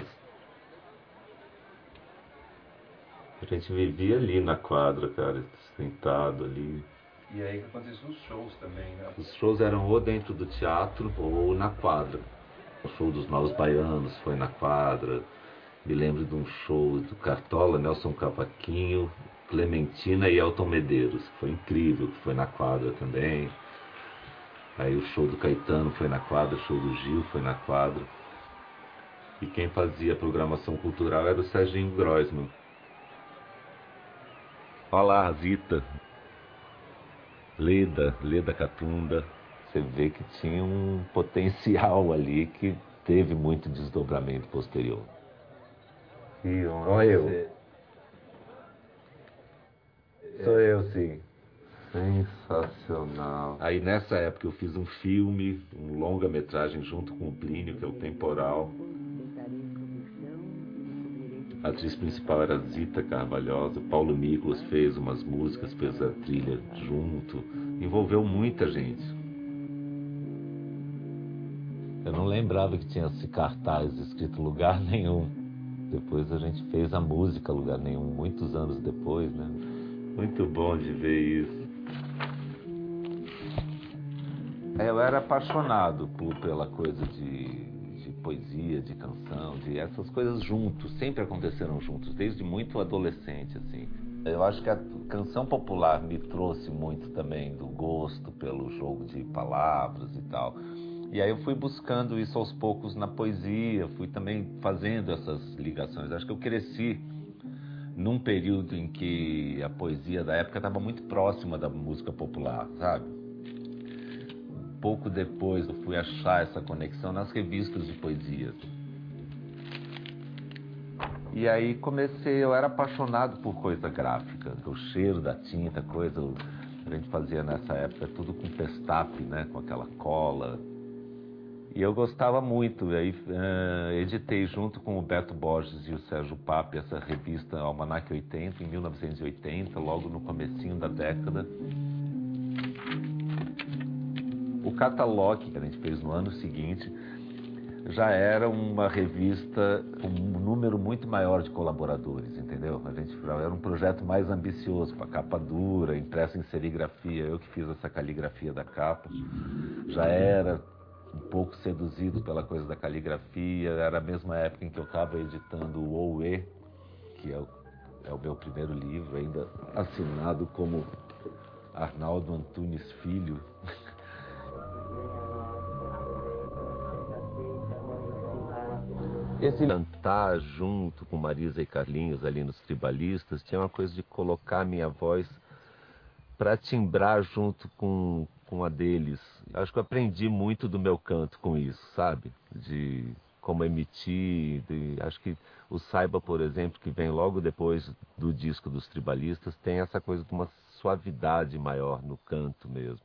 A gente vivia ali na quadra, cara, sentado ali. E aí que aconteciam os shows também, né? Os shows eram ou dentro do teatro ou na quadra. O show dos Novos Baianos foi na quadra. Me lembro de um show do Cartola, Nelson Cavaquinho, Clementina e Elton Medeiros. Foi incrível, foi na quadra também. Aí o show do Caetano foi na quadra, o show do Gil foi na quadra. E quem fazia a programação cultural era o Serginho Groisman. Olha lá, a Zita. Leda Catunda. Você vê que tinha um potencial ali que teve muito desdobramento posterior. E olha eu. Sou eu, sim. Sensacional. Aí nessa época eu fiz um filme, um longa-metragem junto com o Plínio, que é o Temporal. A atriz principal era Zita Carvalhosa. Paulo Miklos fez umas músicas, fez a trilha junto. Envolveu muita gente. Eu não lembrava que tinha esse cartaz escrito Lugar Nenhum. Depois a gente fez a música Lugar Nenhum, muitos anos depois, né? Muito bom de ver isso. Eu era apaixonado pela coisa de poesia, de canção, de essas coisas juntos, sempre aconteceram juntos, desde muito adolescente, assim. Eu acho que a canção popular me trouxe muito também do gosto pelo jogo de palavras e tal. E aí eu fui buscando isso aos poucos na poesia, fui também fazendo essas ligações. Acho que eu cresci num período em que a poesia da época estava muito próxima da música popular, sabe? Pouco depois eu fui achar essa conexão nas revistas de poesia. E aí comecei, eu era apaixonado por coisa gráfica, o cheiro da tinta, coisa... A gente fazia nessa época tudo com pestape, né? Com aquela cola... E eu gostava muito, aí editei junto com o Beto Borges e o Sérgio Pape essa revista Almanac 80, em 1980, logo no comecinho da década. O Catalogue, que a gente fez no ano seguinte, já era uma revista com um número muito maior de colaboradores, entendeu? A gente já era um projeto mais ambicioso, com a capa dura, impressa em serigrafia. Eu que fiz essa caligrafia da capa. Já era um pouco seduzido pela coisa da caligrafia. Era a mesma época em que eu estava editando o Oue, que é o meu primeiro livro, ainda assinado como Arnaldo Antunes Filho. Esse cantar junto com Marisa e Carlinhos ali nos Tribalistas tinha uma coisa de colocar a minha voz para timbrar junto com a deles. Acho que eu aprendi muito do meu canto com isso, sabe? De como emitir. Acho que o Saiba, por exemplo, que vem logo depois do disco dos Tribalistas, tem essa coisa de uma suavidade maior no canto mesmo.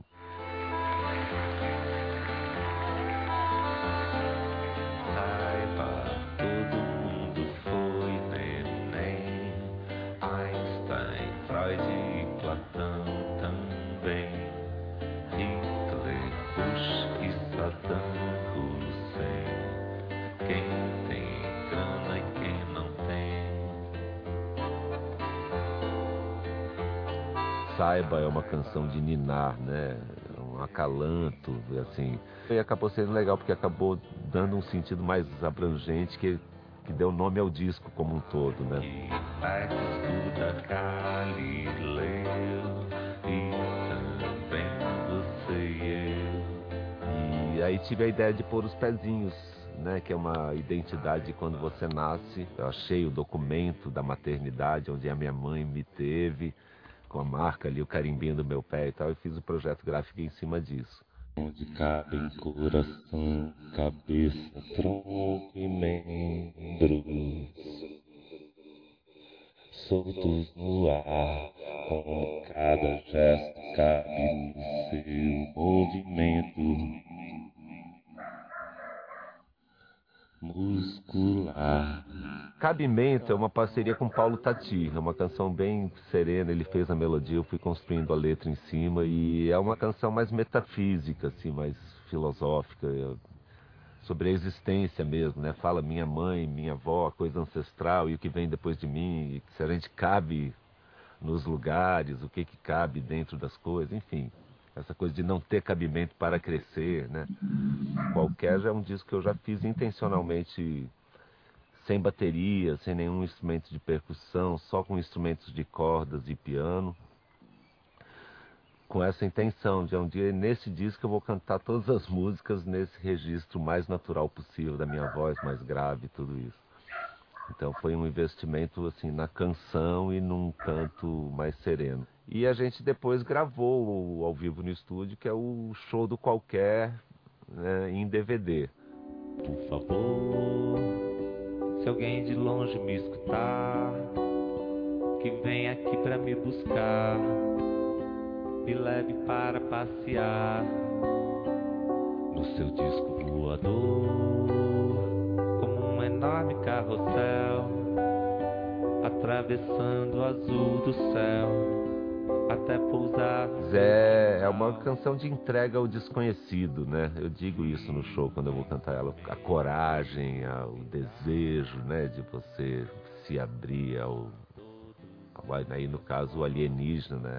Saiba é uma canção de ninar, né? Um acalanto, assim. E acabou sendo legal porque acabou dando um sentido mais abrangente que deu nome ao disco como um todo, né? E aí tive a ideia de pôr os pezinhos, né, que é uma identidade quando você nasce. Eu achei o documento da maternidade onde a minha mãe me teve, com a marca ali, o carimbinho do meu pé e tal, e fiz o projeto gráfico em cima disso. Onde cabem coração, cabeça, tronco e membros, soltos no ar, como cada gesto cabe no seu movimento muscular. Cabimento é uma parceria com Paulo Tati, é uma canção bem serena, ele fez a melodia, eu fui construindo a letra em cima, e é uma canção mais metafísica, assim, mais filosófica, sobre a existência mesmo, né? Fala minha mãe, minha avó, a coisa ancestral e o que vem depois de mim, e se a gente cabe nos lugares, o que cabe dentro das coisas, enfim. Essa coisa de não ter cabimento para crescer, né? Qualquer já é um disco que eu já fiz intencionalmente sem bateria, sem nenhum instrumento de percussão, só com instrumentos de cordas e piano. Com essa intenção de um dia, nesse disco, eu vou cantar todas as músicas nesse registro mais natural possível da minha voz, mais grave, tudo isso. Então foi um investimento assim na canção e num canto mais sereno. E a gente depois gravou ao vivo no estúdio, que é o Show do Qualquer, né, em DVD. Por favor, se alguém de longe me escutar, que vem aqui pra me buscar, me leve para passear no seu disco voador, como um enorme carrossel, atravessando o azul do céu até pousar. É uma canção de entrega ao desconhecido, né? Eu digo isso no show quando eu vou cantar ela. A coragem, o desejo, né? De você se abrir aí no caso, o alienígena, né?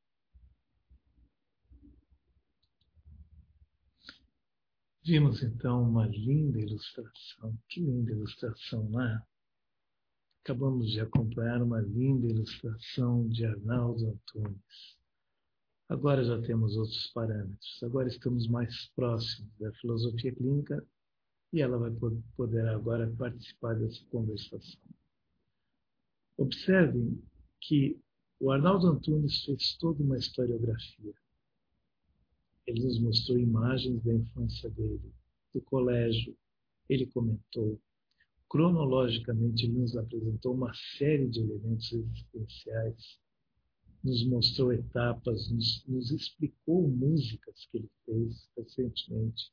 Vimos então uma linda ilustração. Que linda ilustração, não é? Acabamos de acompanhar uma linda ilustração de Arnaldo Antunes. Agora já temos outros parâmetros. Agora estamos mais próximos da filosofia clínica e ela vai poder agora participar dessa conversação. Observem que o Arnaldo Antunes fez toda uma historiografia. Ele nos mostrou imagens da infância dele, do colégio. Ele comentou. Cronologicamente, ele nos apresentou uma série de elementos existenciais, nos mostrou etapas, nos explicou músicas que ele fez recentemente.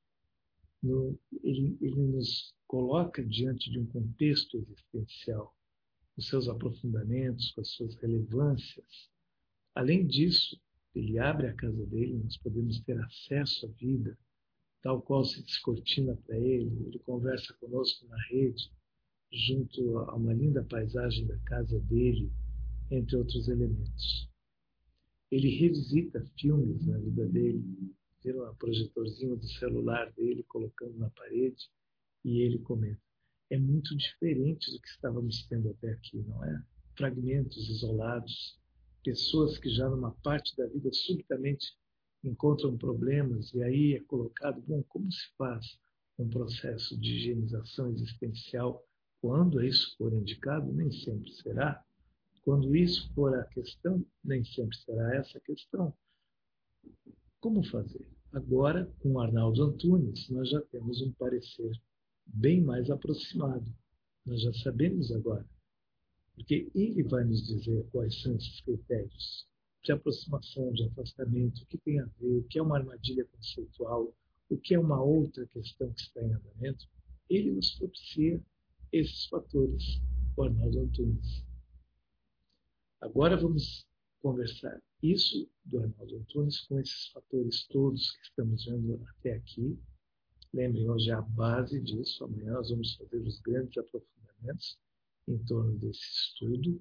Ele nos coloca diante de um contexto existencial, com seus aprofundamentos, com as suas relevâncias. Além disso, ele abre a casa dele, nós podemos ter acesso à vida tal qual se descortina para ele conversa conosco na rede, junto a uma linda paisagem da casa dele, entre outros elementos. Ele revisita filmes na vida dele, vira um projetorzinho do celular dele, colocando na parede, e ele comenta: é muito diferente do que estávamos tendo até aqui, não é? Fragmentos isolados, pessoas que já numa parte da vida subitamente encontram problemas, e aí é colocado, bom, como se faz um processo de higienização existencial quando isso for indicado? Nem sempre será. Quando isso for a questão, nem sempre será essa a questão. Como fazer? Agora, com o Arnaldo Antunes, nós já temos um parecer bem mais aproximado. Nós já sabemos agora, porque ele vai nos dizer quais são esses critérios de aproximação, de afastamento, o que tem a ver, o que é uma armadilha conceitual, o que é uma outra questão que está em andamento. Ele nos propicia esses fatores, o Arnaldo Antunes. Agora vamos conversar isso do Arnaldo Antunes com esses fatores todos que estamos vendo até aqui. Lembrem, hoje é a base disso. Amanhã nós vamos fazer os grandes aprofundamentos em torno desse estudo.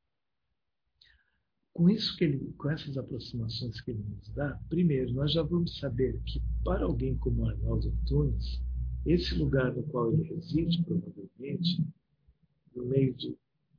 Com isso com essas aproximações que ele nos dá, primeiro, nós já vamos saber que para alguém como Arnaldo Antunes, esse lugar no qual ele reside, provavelmente, no meio de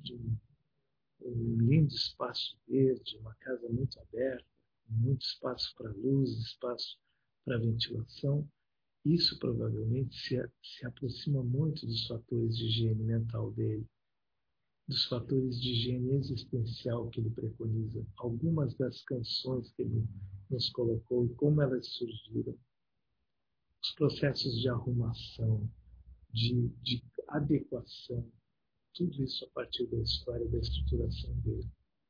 um lindo espaço verde, uma casa muito aberta, muito espaço para luz, espaço para ventilação, isso provavelmente se aproxima muito dos fatores de higiene mental dele, dos fatores de higiene existencial que ele preconiza, algumas das canções que ele nos colocou e como elas surgiram, os processos de arrumação, de adequação, tudo isso a partir da história, da estruturação dele.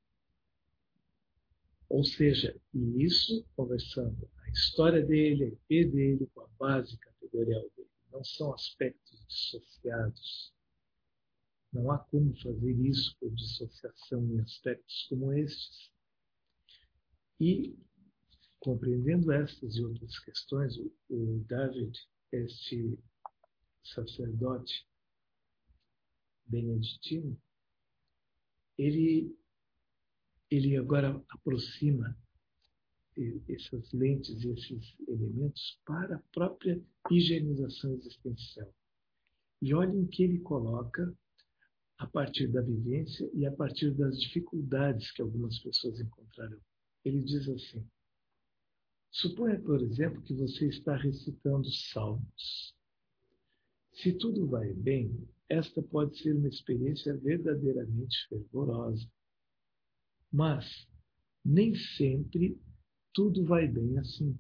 Ou seja, e isso conversando a história dele, a IP dele, com a base categorial dele. Não são aspectos dissociados. Não há como fazer isso por dissociação em aspectos como estes. E, compreendendo estas e outras questões, o David, este sacerdote beneditino, ele agora aproxima essas lentes e esses elementos para a própria higienização existencial. E olhem o que ele coloca a partir da vivência e a partir das dificuldades que algumas pessoas encontrarão. Ele diz assim: suponha, por exemplo, que você está recitando salmos. Se tudo vai bem, esta pode ser uma experiência verdadeiramente fervorosa. Mas nem sempre tudo vai bem assim.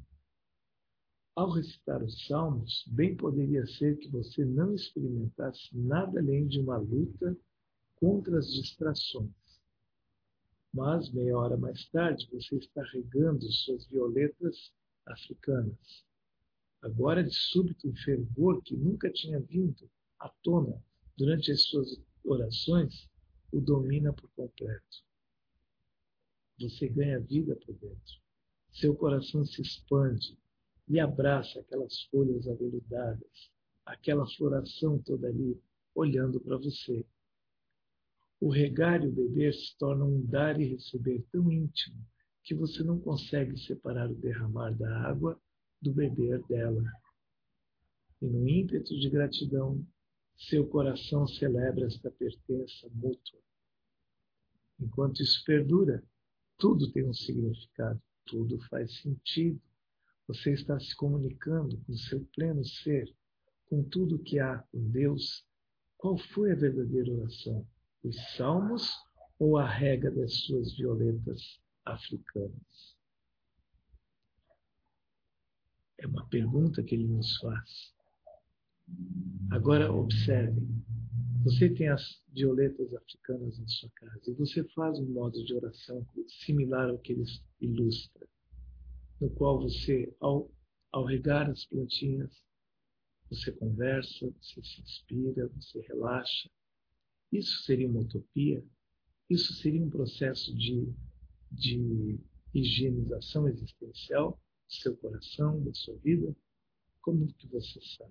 Ao recitar os salmos, bem poderia ser que você não experimentasse nada além de uma luta contra as distrações. Mas, meia hora mais tarde, você está regando suas violetas africanas. Agora, de súbito, um fervor que nunca tinha vindo à tona durante as suas orações o domina por completo. Você ganha vida por dentro. Seu coração se expande e abraça aquelas folhas aveludadas, aquela floração toda ali, olhando para você. O regar e o beber se tornam um dar e receber tão íntimo que você não consegue separar o derramar da água do beber dela. E no ímpeto de gratidão, seu coração celebra esta pertença mútua. Enquanto isso perdura, tudo tem um significado, tudo faz sentido. Você está se comunicando com o seu pleno ser, com tudo que há, com Deus. Qual foi a verdadeira oração? Os salmos ou a rega das suas violetas africanas? É uma pergunta que ele nos faz. Agora observem. Você tem as violetas africanas na sua casa e você faz um modo de oração similar ao que ele ilustra, no qual você, ao regar as plantinhas, você conversa, você se inspira, você relaxa. Isso seria uma utopia? Isso seria um processo de higienização existencial do seu coração, da sua vida? Como que você sabe?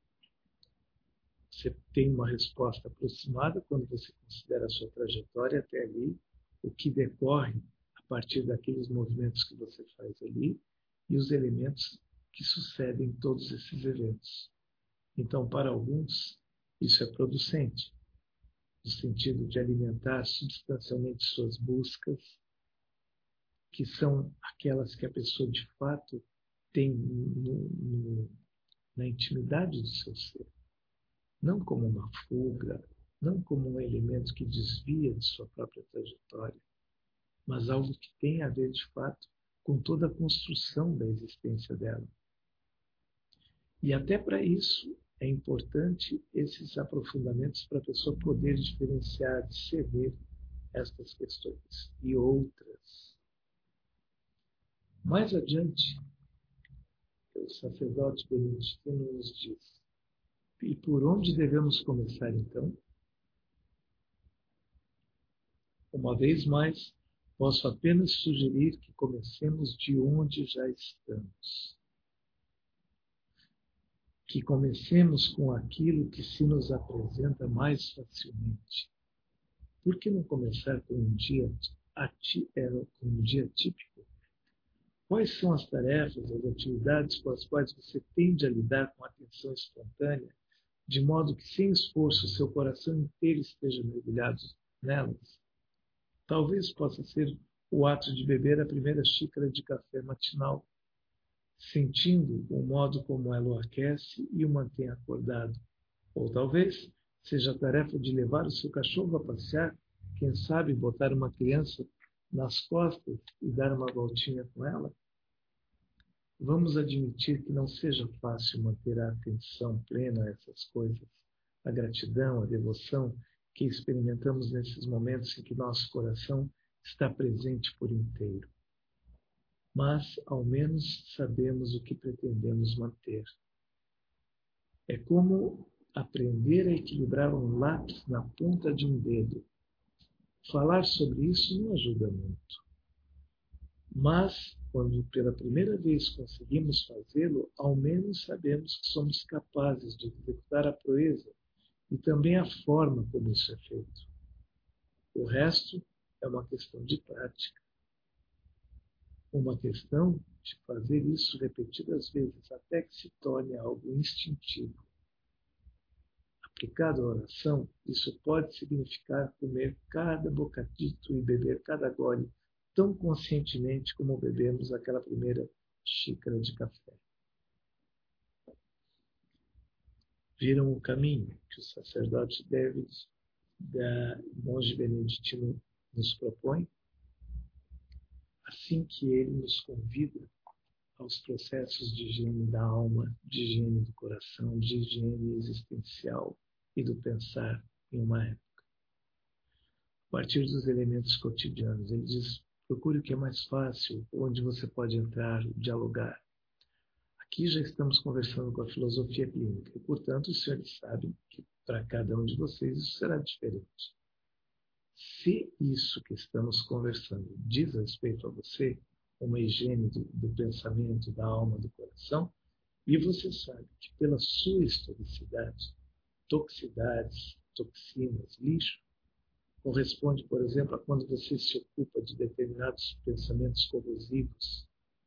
Você tem uma resposta aproximada quando você considera a sua trajetória até ali, o que decorre a partir daqueles movimentos que você faz ali e os elementos que sucedem todos esses eventos. Então, para alguns, isso é producente, no sentido de alimentar substancialmente suas buscas, que são aquelas que a pessoa de fato tem na intimidade do seu ser. Não como uma fuga, não como um elemento que desvia de sua própria trajetória, mas algo que tem a ver de fato com toda a construção da existência dela. E até para isso é importante esses aprofundamentos para a pessoa poder diferenciar, discernir estas questões e outras. Mais adiante, o sacerdote beneditino nos diz: e por onde devemos começar então? Uma vez mais, posso apenas sugerir que comecemos de onde já estamos. Que comecemos com aquilo que se nos apresenta mais facilmente. Por que não começar com um dia típico? Quais são as tarefas, as atividades com as quais você tende a lidar com atenção espontânea, de modo que, sem esforço, seu coração inteiro esteja mergulhado nelas? Talvez possa ser o ato de beber a primeira xícara de café matinal, sentindo o modo como ela o aquece e o mantém acordado. Ou talvez seja a tarefa de levar o seu cachorro a passear, quem sabe botar uma criança nas costas e dar uma voltinha com ela. Vamos admitir que não seja fácil manter a atenção plena a essas coisas, a gratidão, a devoção que experimentamos nesses momentos em que nosso coração está presente por inteiro. Mas, ao menos, sabemos o que pretendemos manter. É como aprender a equilibrar um lápis na ponta de um dedo. Falar sobre isso não ajuda muito. Mas, quando pela primeira vez conseguimos fazê-lo, ao menos sabemos que somos capazes de executar a proeza e também a forma como isso é feito. O resto é uma questão de prática. Uma questão de fazer isso repetidas vezes até que se torne algo instintivo. Aplicado à oração, isso pode significar comer cada bocadito e beber cada gole tão conscientemente como bebemos aquela primeira xícara de café. Viram o caminho que o sacerdote David, monge beneditino, nos propõe? Assim que ele nos convida aos processos de higiene da alma, de higiene do coração, de higiene existencial e do pensar em uma época. A partir dos elementos cotidianos, ele diz: procure o que é mais fácil, onde você pode entrar, dialogar. Aqui já estamos conversando com a filosofia clínica e, portanto, os senhores sabem que para cada um de vocês isso será diferente. Se isso que estamos conversando diz respeito a você, uma higiene do pensamento, da alma, do coração, e você sabe que pela sua historicidade, toxicidades, toxinas, lixo, corresponde, por exemplo, a quando você se ocupa de determinados pensamentos corrosivos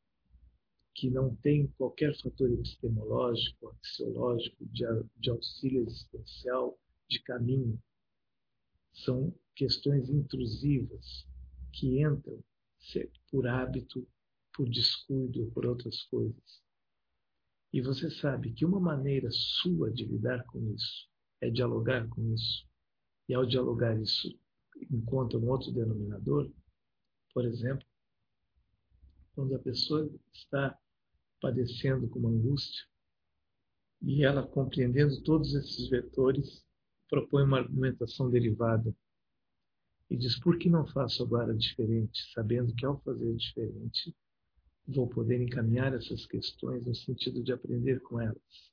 que não têm qualquer fator epistemológico, axiológico, de auxílio existencial, de caminho. São questões intrusivas que entram por hábito, por descuido ou por outras coisas. E você sabe que uma maneira sua de lidar com isso é dialogar com isso. E ao dialogar isso, encontra um outro denominador. Por exemplo, quando a pessoa está padecendo com uma angústia e ela, compreendendo todos esses vetores, propõe uma argumentação derivada e diz: por que não faço agora diferente, sabendo que ao fazer diferente vou poder encaminhar essas questões no sentido de aprender com elas.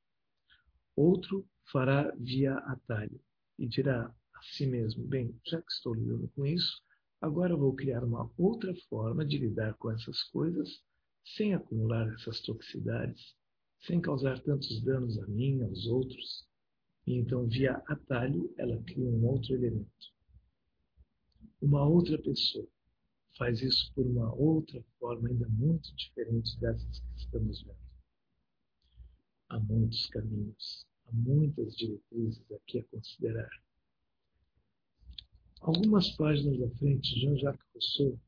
Outro fará via atalho e dirá a si mesmo: bem, já que estou lidando com isso, agora vou criar uma outra forma de lidar com essas coisas sem acumular essas toxicidades, sem causar tantos danos a mim, aos outros, e então, via atalho, ela cria um outro elemento. Uma outra pessoa faz isso por uma outra forma ainda muito diferente dessas que estamos vendo. Há muitos caminhos, há muitas diretrizes aqui a considerar. Algumas páginas à frente, Jean-Jacques Rousseau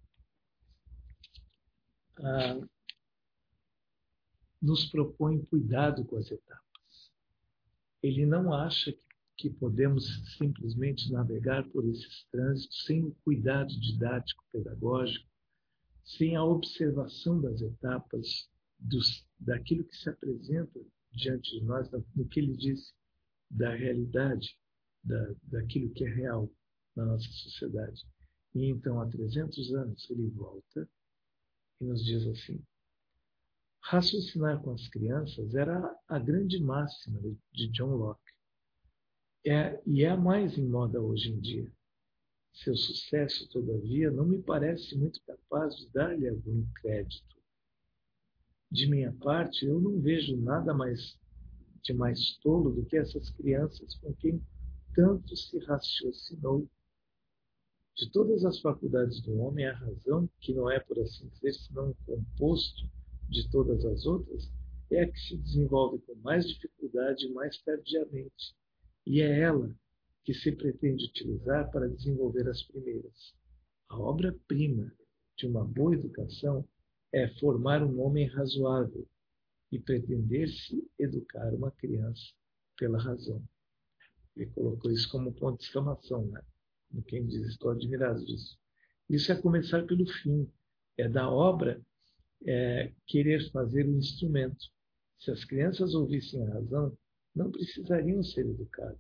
nos propõe cuidado com as etapas. Ele não acha que podemos simplesmente navegar por esses trânsitos sem o cuidado didático, pedagógico, sem a observação das etapas, daquilo que se apresenta diante de nós, no que ele disse da realidade, daquilo que é real na nossa sociedade. E então, há 300 anos, ele volta e nos diz assim: raciocinar com as crianças era a grande máxima de John Locke. E é a mais em moda hoje em dia. Seu sucesso, todavia, não me parece muito capaz de dar-lhe algum crédito. De minha parte, eu não vejo nada mais tolo do que essas crianças com quem tanto se raciocinou. De todas as faculdades do homem, a razão, que não é, por assim dizer, senão um composto de todas as outras, é a que se desenvolve com mais dificuldade e mais tardiamente. E é ela que se pretende utilizar para desenvolver as primeiras. A obra-prima de uma boa educação é formar um homem razoável e pretender-se educar uma criança pela razão. Ele colocou isso como ponto de exclamação, né? Como quem diz, estou admirado disso. Isso é começar pelo fim. É da obra querer fazer o instrumento. Se as crianças ouvissem a razão, não precisariam ser educadas.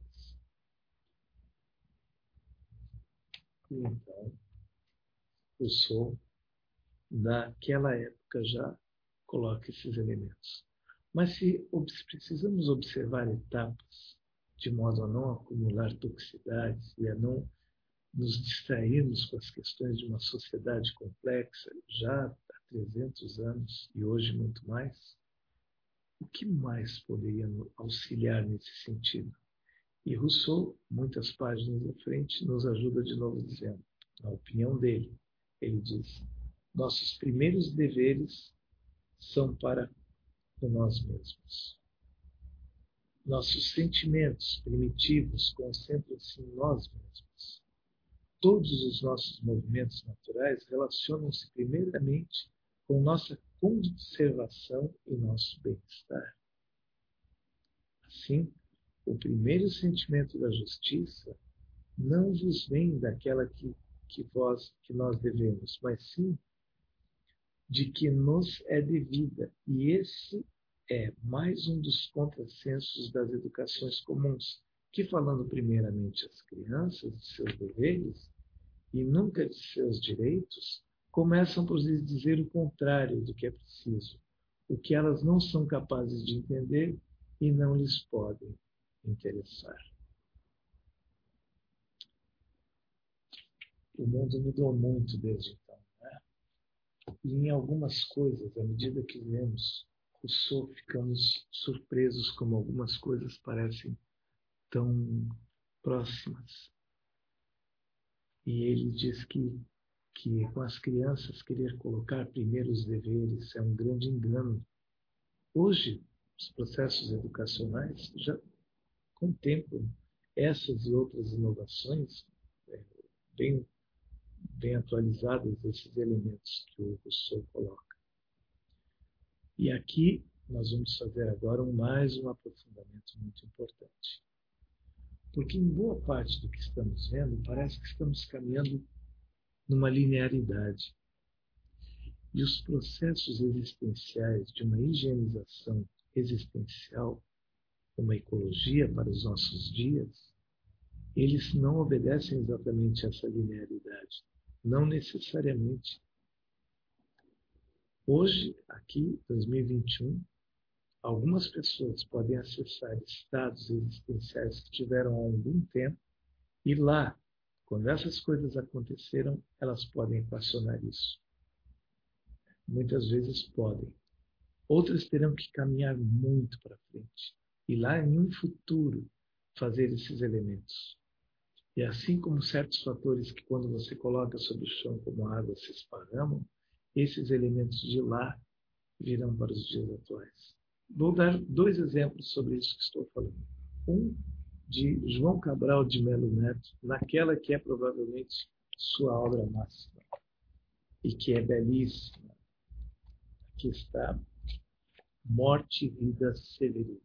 E então, Rousseau, naquela época, já coloca esses elementos. Mas se precisamos observar etapas, de modo a não acumular toxicidades e a não nos distrairmos com as questões de uma sociedade complexa, já há 300 anos e hoje muito mais, o que mais poderia auxiliar nesse sentido? E Rousseau, muitas páginas à frente, nos ajuda de novo dizendo, na opinião dele, ele diz: nossos primeiros deveres são para com nós mesmos. Nossos sentimentos primitivos concentram-se em nós mesmos. Todos os nossos movimentos naturais relacionam-se primeiramente com nossa conservação e nosso bem-estar. Assim, o primeiro sentimento da justiça não vos vem daquela que nós devemos, mas sim de que nos é devida. E esse é mais um dos contrassensos das educações comuns, que, falando primeiramente às crianças de seus deveres e nunca de seus direitos, começam por lhes dizer o contrário do que é preciso, o que elas não são capazes de entender e não lhes podem interessar. O mundo mudou muito desde então, né? E em algumas coisas, à medida que lemos Rousseau, ficamos surpresos como algumas coisas parecem tão próximas. E ele diz que com as crianças querer colocar primeiro os deveres é um grande engano. Hoje, os processos educacionais já contemplam essas e outras inovações bem atualizadas desses elementos que o Rousseau coloca. E aqui nós vamos fazer agora mais um aprofundamento muito importante. Porque em boa parte do que estamos vendo, parece que estamos caminhando numa linearidade. E os processos existenciais de uma higienização existencial, uma ecologia para os nossos dias, eles não obedecem exatamente a essa linearidade. Não necessariamente. Hoje, aqui, 2021, algumas pessoas podem acessar estados existenciais que tiveram há algum tempo e lá, quando essas coisas aconteceram, elas podem equacionar isso. Muitas vezes podem. Outras terão que caminhar muito para frente e lá em um futuro fazer esses elementos. E assim como certos fatores que quando você coloca sobre o chão como água se esparramam, esses elementos de lá virão para os dias atuais. Vou dar 2 exemplos sobre isso que estou falando. Um de João Cabral de Melo Neto, naquela que é provavelmente sua obra máxima e que é belíssima. Aqui está Morte e Vida Severina.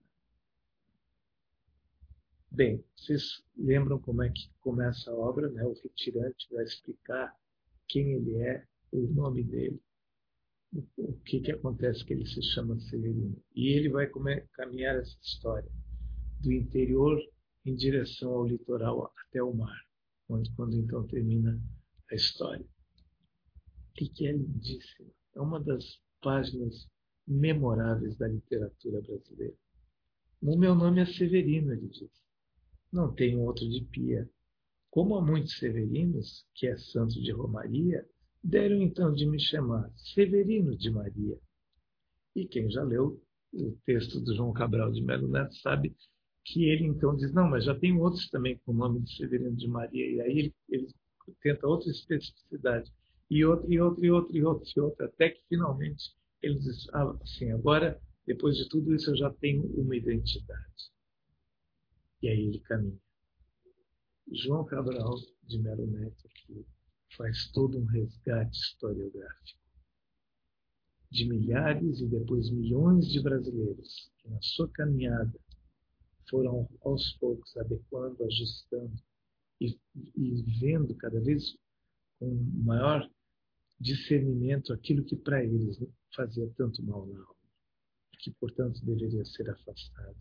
Bem, vocês lembram como é que começa a obra, né? O retirante vai explicar quem ele é, o nome dele, o que acontece que ele se chama Severino. E ele vai caminhar essa história do interior em direção ao litoral até o mar, quando então termina a história. E que é lindíssima. É uma das páginas memoráveis da literatura brasileira. O meu nome é Severino, ele diz. Não tenho outro de pia. Como há muitos Severinos, que é santo de Romaria, deram então de me chamar Severino de Maria. E quem já leu o texto do João Cabral de Melo Neto sabe que ele então diz, não, mas já tem outros também com o nome de Severino de Maria. E aí ele tenta outra especificidade. E outra, até que finalmente ele diz, assim, agora, depois de tudo isso, eu já tenho uma identidade. E aí ele caminha. João Cabral de Melo Neto aqui faz todo um resgate historiográfico de milhares e depois milhões de brasileiros que na sua caminhada foram aos poucos adequando, ajustando e vendo cada vez com maior discernimento aquilo que para eles fazia tanto mal na alma, que portanto deveria ser afastado.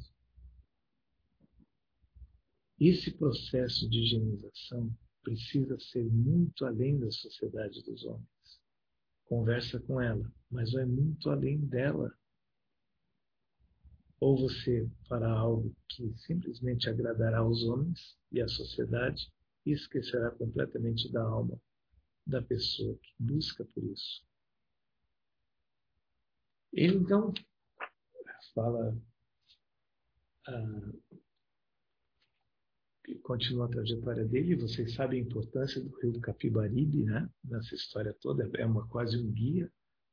Esse processo de higienização precisa ser muito além da sociedade dos homens. Conversa com ela, mas vai muito além dela. Ou você fará algo que simplesmente agradará aos homens e à sociedade e esquecerá completamente da alma da pessoa que busca por isso. Ele então fala, continua a trajetória dele. Vocês sabem a importância do rio Capibaribe, né? Nessa história toda, é quase um guia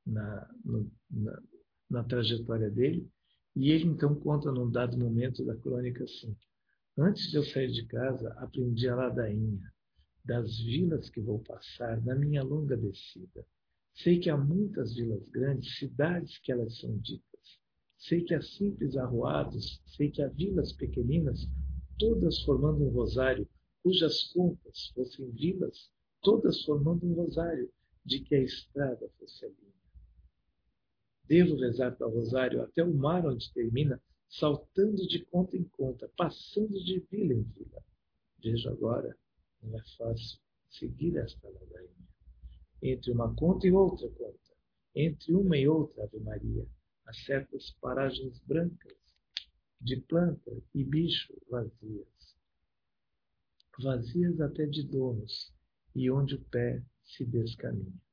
na trajetória dele. E ele então conta num dado momento da crônica assim: antes de eu sair de casa, aprendi a ladainha das vilas que vou passar na minha longa descida. Sei que há muitas vilas grandes, cidades que elas são ditas. Sei que há simples arruados, sei que há vilas pequeninas, todas formando um rosário, cujas contas fossem vilas, todas formando um rosário, de que a estrada fosse a linha. Devo rezar tal rosário até o mar onde termina, saltando de conta em conta, passando de vila em vila. Vejo agora, não é fácil seguir esta ladainha. Entre uma conta e outra conta, entre uma e outra Ave Maria, há certas paragens brancas, de planta e bicho vazias. Vazias até de donos, e onde o pé se descaminha.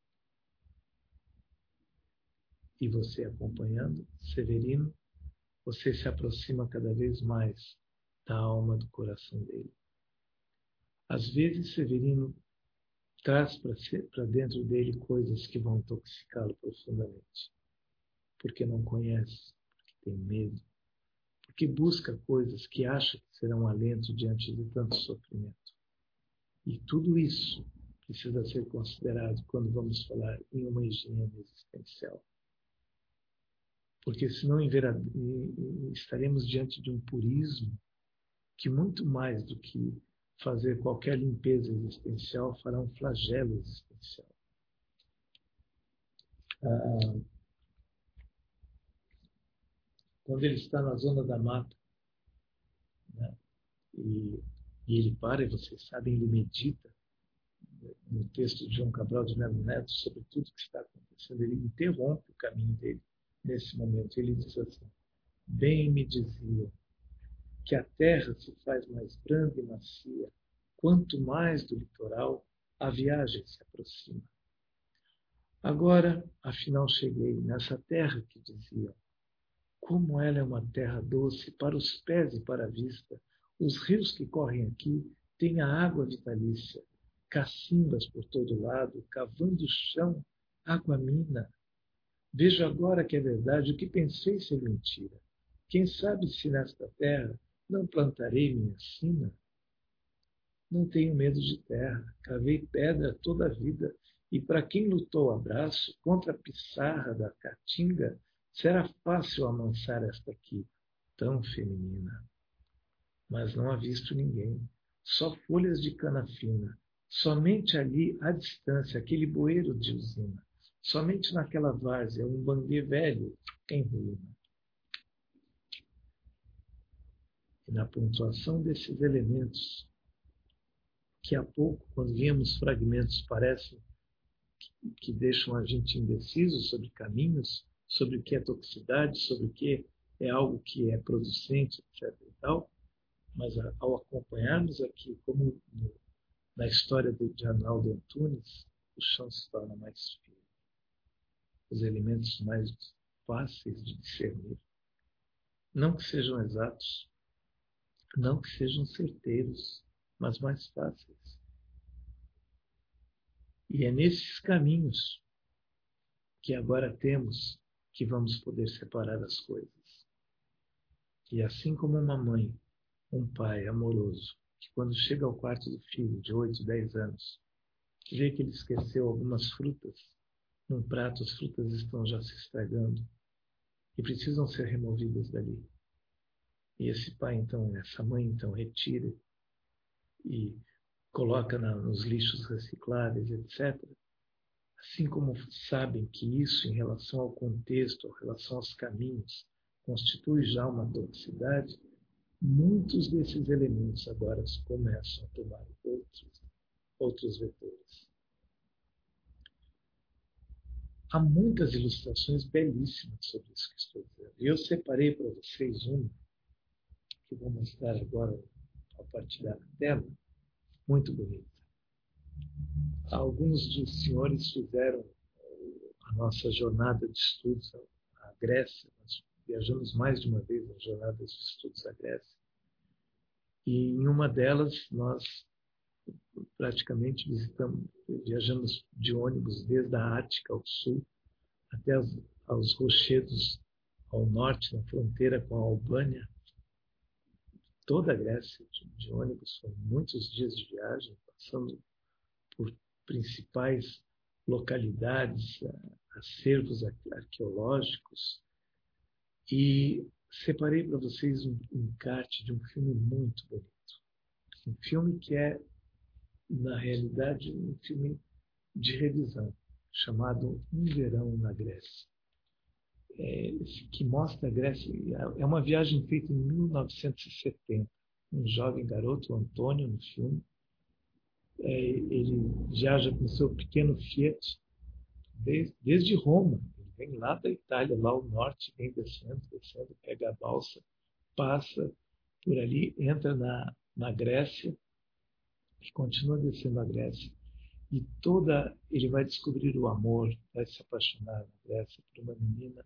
E você acompanhando, Severino, você se aproxima cada vez mais da alma do coração dele. Às vezes, Severino traz para dentro dele coisas que vão intoxicá-lo profundamente. Porque não conhece, porque tem medo, porque busca coisas que acha que serão alento diante de tanto sofrimento. E tudo isso precisa ser considerado quando vamos falar em uma higiene existencial. Porque senão estaremos diante de um purismo que muito mais do que fazer qualquer limpeza existencial fará um flagelo existencial. Quando ele está na zona da mata, né, e ele para, e vocês sabem, ele medita no texto de João Cabral de Melo Neto sobre tudo que está acontecendo. Ele interrompe o caminho dele nesse momento. Ele diz assim: bem me diziam que a terra se faz mais branda e macia quanto mais do litoral a viagem se aproxima. Agora, afinal, cheguei nessa terra que diziam, Como ela é uma terra doce para os pés e para a vista. Os rios que correm aqui têm a água vitalícia, cacimbas por todo lado, cavando o chão, água-mina. Vejo agora que é verdade o que pensei ser mentira. Quem sabe se nesta terra não plantarei minha sina? Não tenho medo de terra, cavei pedra toda a vida, e para quem lutou a braço contra a pissarra da caatinga, será fácil amansar esta aqui, tão feminina. Mas não avisto ninguém, só folhas de cana fina, somente ali, à distância, aquele bueiro de usina, somente naquela várzea, um banguê velho em ruína. E na pontuação desses elementos, que há pouco, quando víamos fragmentos, parecem que deixam a gente indeciso sobre caminhos, sobre o que é toxicidade, sobre o que é algo que é producente, etc. e tal, mas ao acompanharmos aqui, como na história de Arnaldo Antunes, o chão se torna mais fino, os elementos mais fáceis de discernir. Não que sejam exatos, não que sejam certeiros, mas mais fáceis. E é nesses caminhos que agora temos que vamos poder separar as coisas. E assim como uma mãe, um pai amoroso, que quando chega ao quarto do filho de 8, 10 anos, vê que ele esqueceu algumas frutas num prato, as frutas estão já se estragando e precisam ser removidas dali. E esse pai, então, essa mãe, então, retira e coloca nos lixos recicláveis, etc. Assim como sabem que isso, em relação ao contexto, em relação aos caminhos, constitui já uma toxicidade, muitos desses elementos agora começam a tomar outros vetores. Há muitas ilustrações belíssimas sobre isso que estou dizendo. E eu separei para vocês uma, que vou mostrar agora ao partilhar a tela, muito bonita. Alguns dos senhores fizeram a nossa jornada de estudos à Grécia. Nós viajamos mais de uma vez nas jornadas de estudos à Grécia. E em uma delas, nós praticamente viajamos de ônibus desde a Ática ao sul, até aos rochedos ao norte, na fronteira com a Albânia. Toda a Grécia de ônibus, foram muitos dias de viagem, passando por principais localidades, acervos arqueológicos, e separei para vocês um encarte de um filme muito bonito. Um filme que é, na realidade, um filme de revisão, chamado Um Verão na Grécia. Que mostra a Grécia. É uma viagem feita em 1970. Um jovem garoto, o Antônio, no filme, ele viaja com seu pequeno Fiat desde Roma. Ele vem lá da Itália, lá ao norte, vem descendo, pega a balsa, passa por ali, entra na Grécia e continua descendo a Grécia. E ele vai descobrir o amor, vai se apaixonar na Grécia por uma menina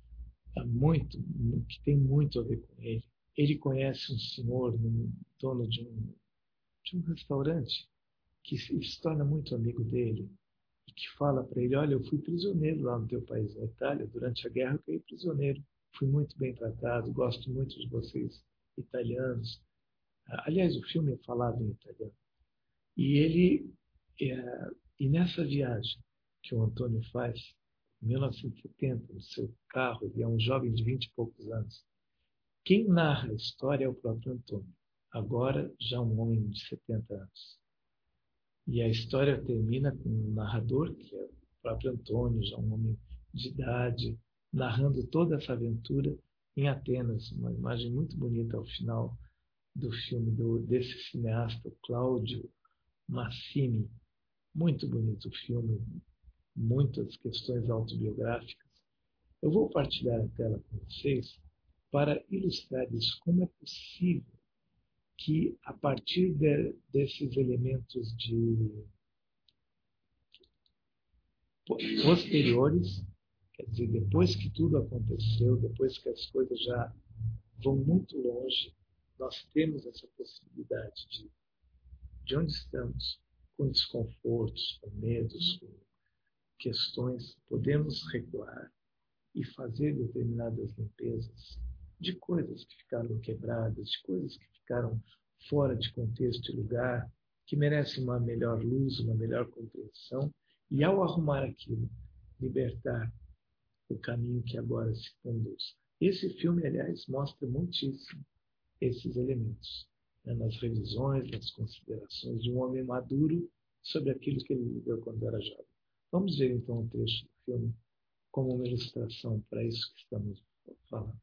que tem muito a ver com ele. Ele conhece um senhor, dono de um restaurante, que se torna muito amigo dele e que fala para ele: olha, eu fui prisioneiro lá no teu país, na Itália, durante a guerra eu caí prisioneiro, fui muito bem tratado, gosto muito de vocês italianos. Aliás, o filme é falado em italiano. E nessa viagem que o Antônio faz, em 1970, no seu carro, ele é um jovem de 20 e poucos anos. Quem narra a história é o próprio Antônio, agora já um homem de 70 anos. E a história termina com um narrador, que é o próprio Antônio, já um homem de idade, narrando toda essa aventura em Atenas. Uma imagem muito bonita ao final do filme desse cineasta, Cláudio Massimi. Muito bonito o filme, muitas questões autobiográficas. Eu vou partilhar a tela com vocês para ilustrar isso, como é possível que, a partir desses elementos posteriores, Quer dizer, depois que tudo aconteceu, depois que as coisas já vão muito longe, nós temos essa possibilidade de onde estamos, com desconfortos, com medos, com questões, podemos recuar e fazer determinadas limpezas de coisas que ficaram quebradas, de coisas que ficaram fora de contexto e lugar, que merecem uma melhor luz, uma melhor compreensão, e ao arrumar aquilo, libertar o caminho que agora se conduz. Esse filme, aliás, mostra muitíssimo esses elementos, né, nas revisões, nas considerações de um homem maduro sobre aquilo que ele viveu quando era jovem. Vamos ver então o trecho do filme como uma ilustração para isso que estamos falando.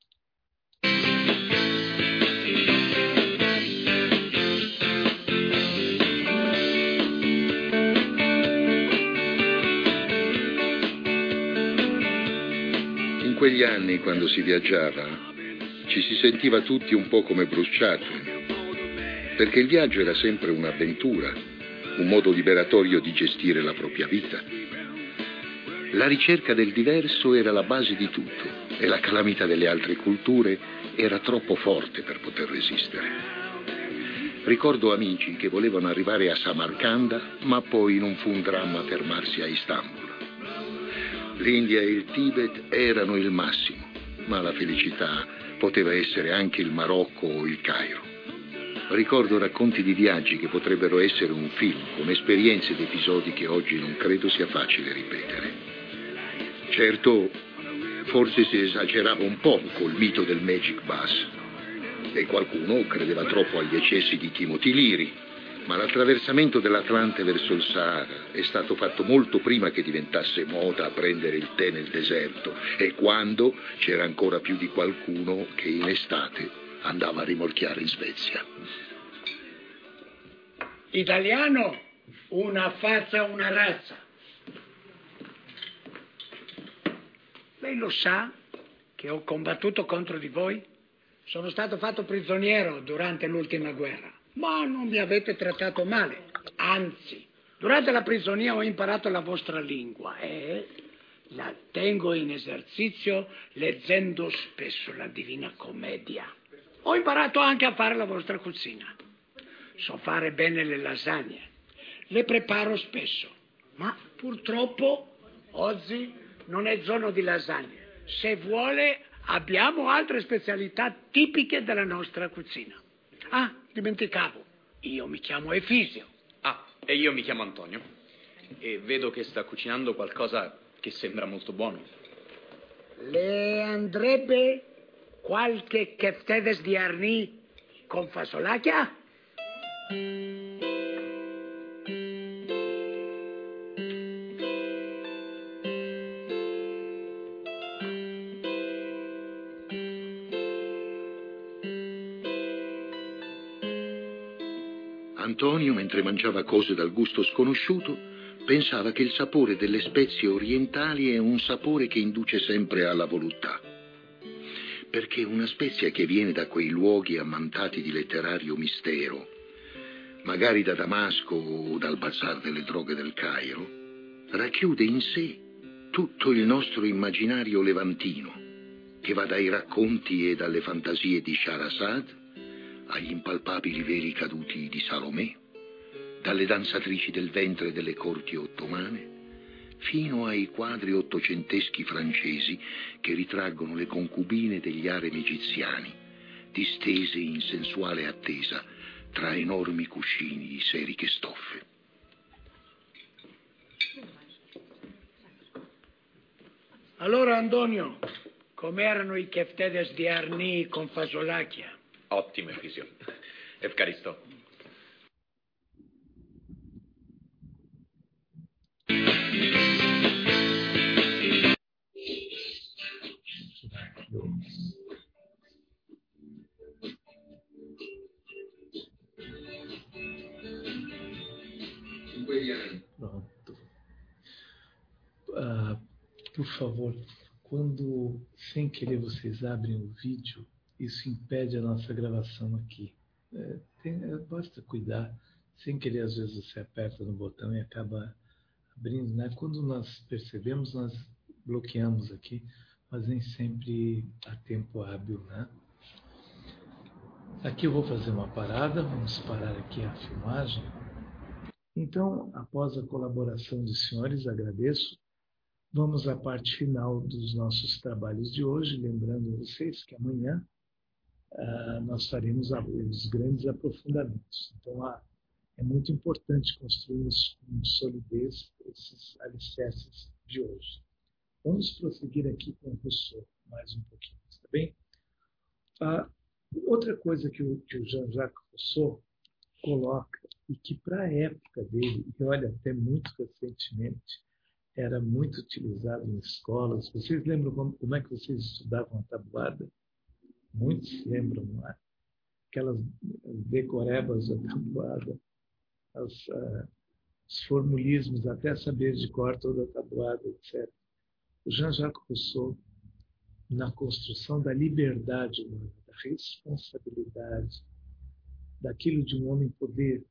In quegli anni, quando si viaggiava, ci si sentiva tutti un po' come bruciati, perché il viaggio era sempre un'avventura, un modo liberatorio di gestire la propria vita. La ricerca del diverso era la base di tutto e la calamità delle altre culture era troppo forte per poter resistere. Ricordo amici che volevano arrivare a Samarcanda, ma poi non fu un dramma fermarsi a Istanbul. L'India e il Tibet erano il massimo, ma la felicità poteva essere anche il Marocco o il Cairo. Ricordo racconti di viaggi che potrebbero essere un film, con esperienze ed episodi che oggi non credo sia facile ripetere. Certo, forse si esagerava un po' col mito del Magic Bus, e qualcuno credeva troppo agli eccessi di Timothy Leary, ma l'attraversamento dell'Atlante verso il Sahara è stato fatto molto prima che diventasse moda prendere il tè nel deserto e quando c'era ancora più di qualcuno che in estate andava a rimorchiare in Svezia. Italiano, una faccia, una razza. Lei lo sa che ho combattuto contro di voi? Sono stato fatto prigioniero durante l'ultima guerra. Ma non mi avete trattato male, anzi, durante la prigionia ho imparato la vostra lingua e la tengo in esercizio leggendo spesso la Divina Commedia. Ho imparato anche a fare la vostra cucina. So fare bene le lasagne, le preparo spesso, ma purtroppo oggi non è giorno di lasagne. Se vuole abbiamo altre specialità tipiche della nostra cucina. Ah, dimenticavo, io mi chiamo Efisio. Ah, e io mi chiamo Antonio. E vedo che sta cucinando qualcosa che sembra molto buono. Le andrebbe qualche keftedes di arni con fasolacchia? Antonio, mentre mangiava cose dal gusto sconosciuto, pensava che il sapore delle spezie orientali è un sapore che induce sempre alla voluttà. Perché una spezia che viene da quei luoghi ammantati di letterario mistero, magari da Damasco o dal bazar delle droghe del Cairo, racchiude in sé tutto il nostro immaginario levantino, che va dai racconti e dalle fantasie di Shahrazad agli impalpabili veli caduti di Salomè, dalle danzatrici del ventre delle corti ottomane, fino ai quadri ottocenteschi francesi che ritraggono le concubine degli harem egiziani, distese in sensuale attesa tra enormi cuscini di seriche stoffe. Allora, Antonio, com'erano i keftedes di arni con fasolacchia? Ottimo, Efisio. Evcaristo. Pronto. Por favor, quando sem querer vocês abrem o vídeo, isso impede a nossa gravação aqui. Basta cuidar. Sem querer, às vezes você aperta no botão e acaba abrindo, né? Quando nós percebemos, nós bloqueamos aqui, mas nem sempre há tempo hábil, né? Aqui eu vou fazer uma parada, vamos parar aqui a filmagem. Então, após a colaboração dos senhores, agradeço. Vamos à parte final dos nossos trabalhos de hoje, lembrando a vocês que amanhã nós faremos os grandes aprofundamentos. Então, é muito importante construirmos com solidez esses alicerces de hoje. Vamos prosseguir aqui com o Rousseau mais um pouquinho, está bem? Outra coisa que o Jean-Jacques Rousseau coloca, e que para a época dele, e olha, até muito recentemente, era muito utilizado em escolas. Vocês lembram como é que vocês estudavam a tabuada? Muitos se lembram, não é? Aquelas decorebas da tabuada, os formulismos, até saber de cor toda a tabuada, etc. O Jean-Jacques Rousseau, na construção da liberdade humana, da responsabilidade, daquilo de um homem poder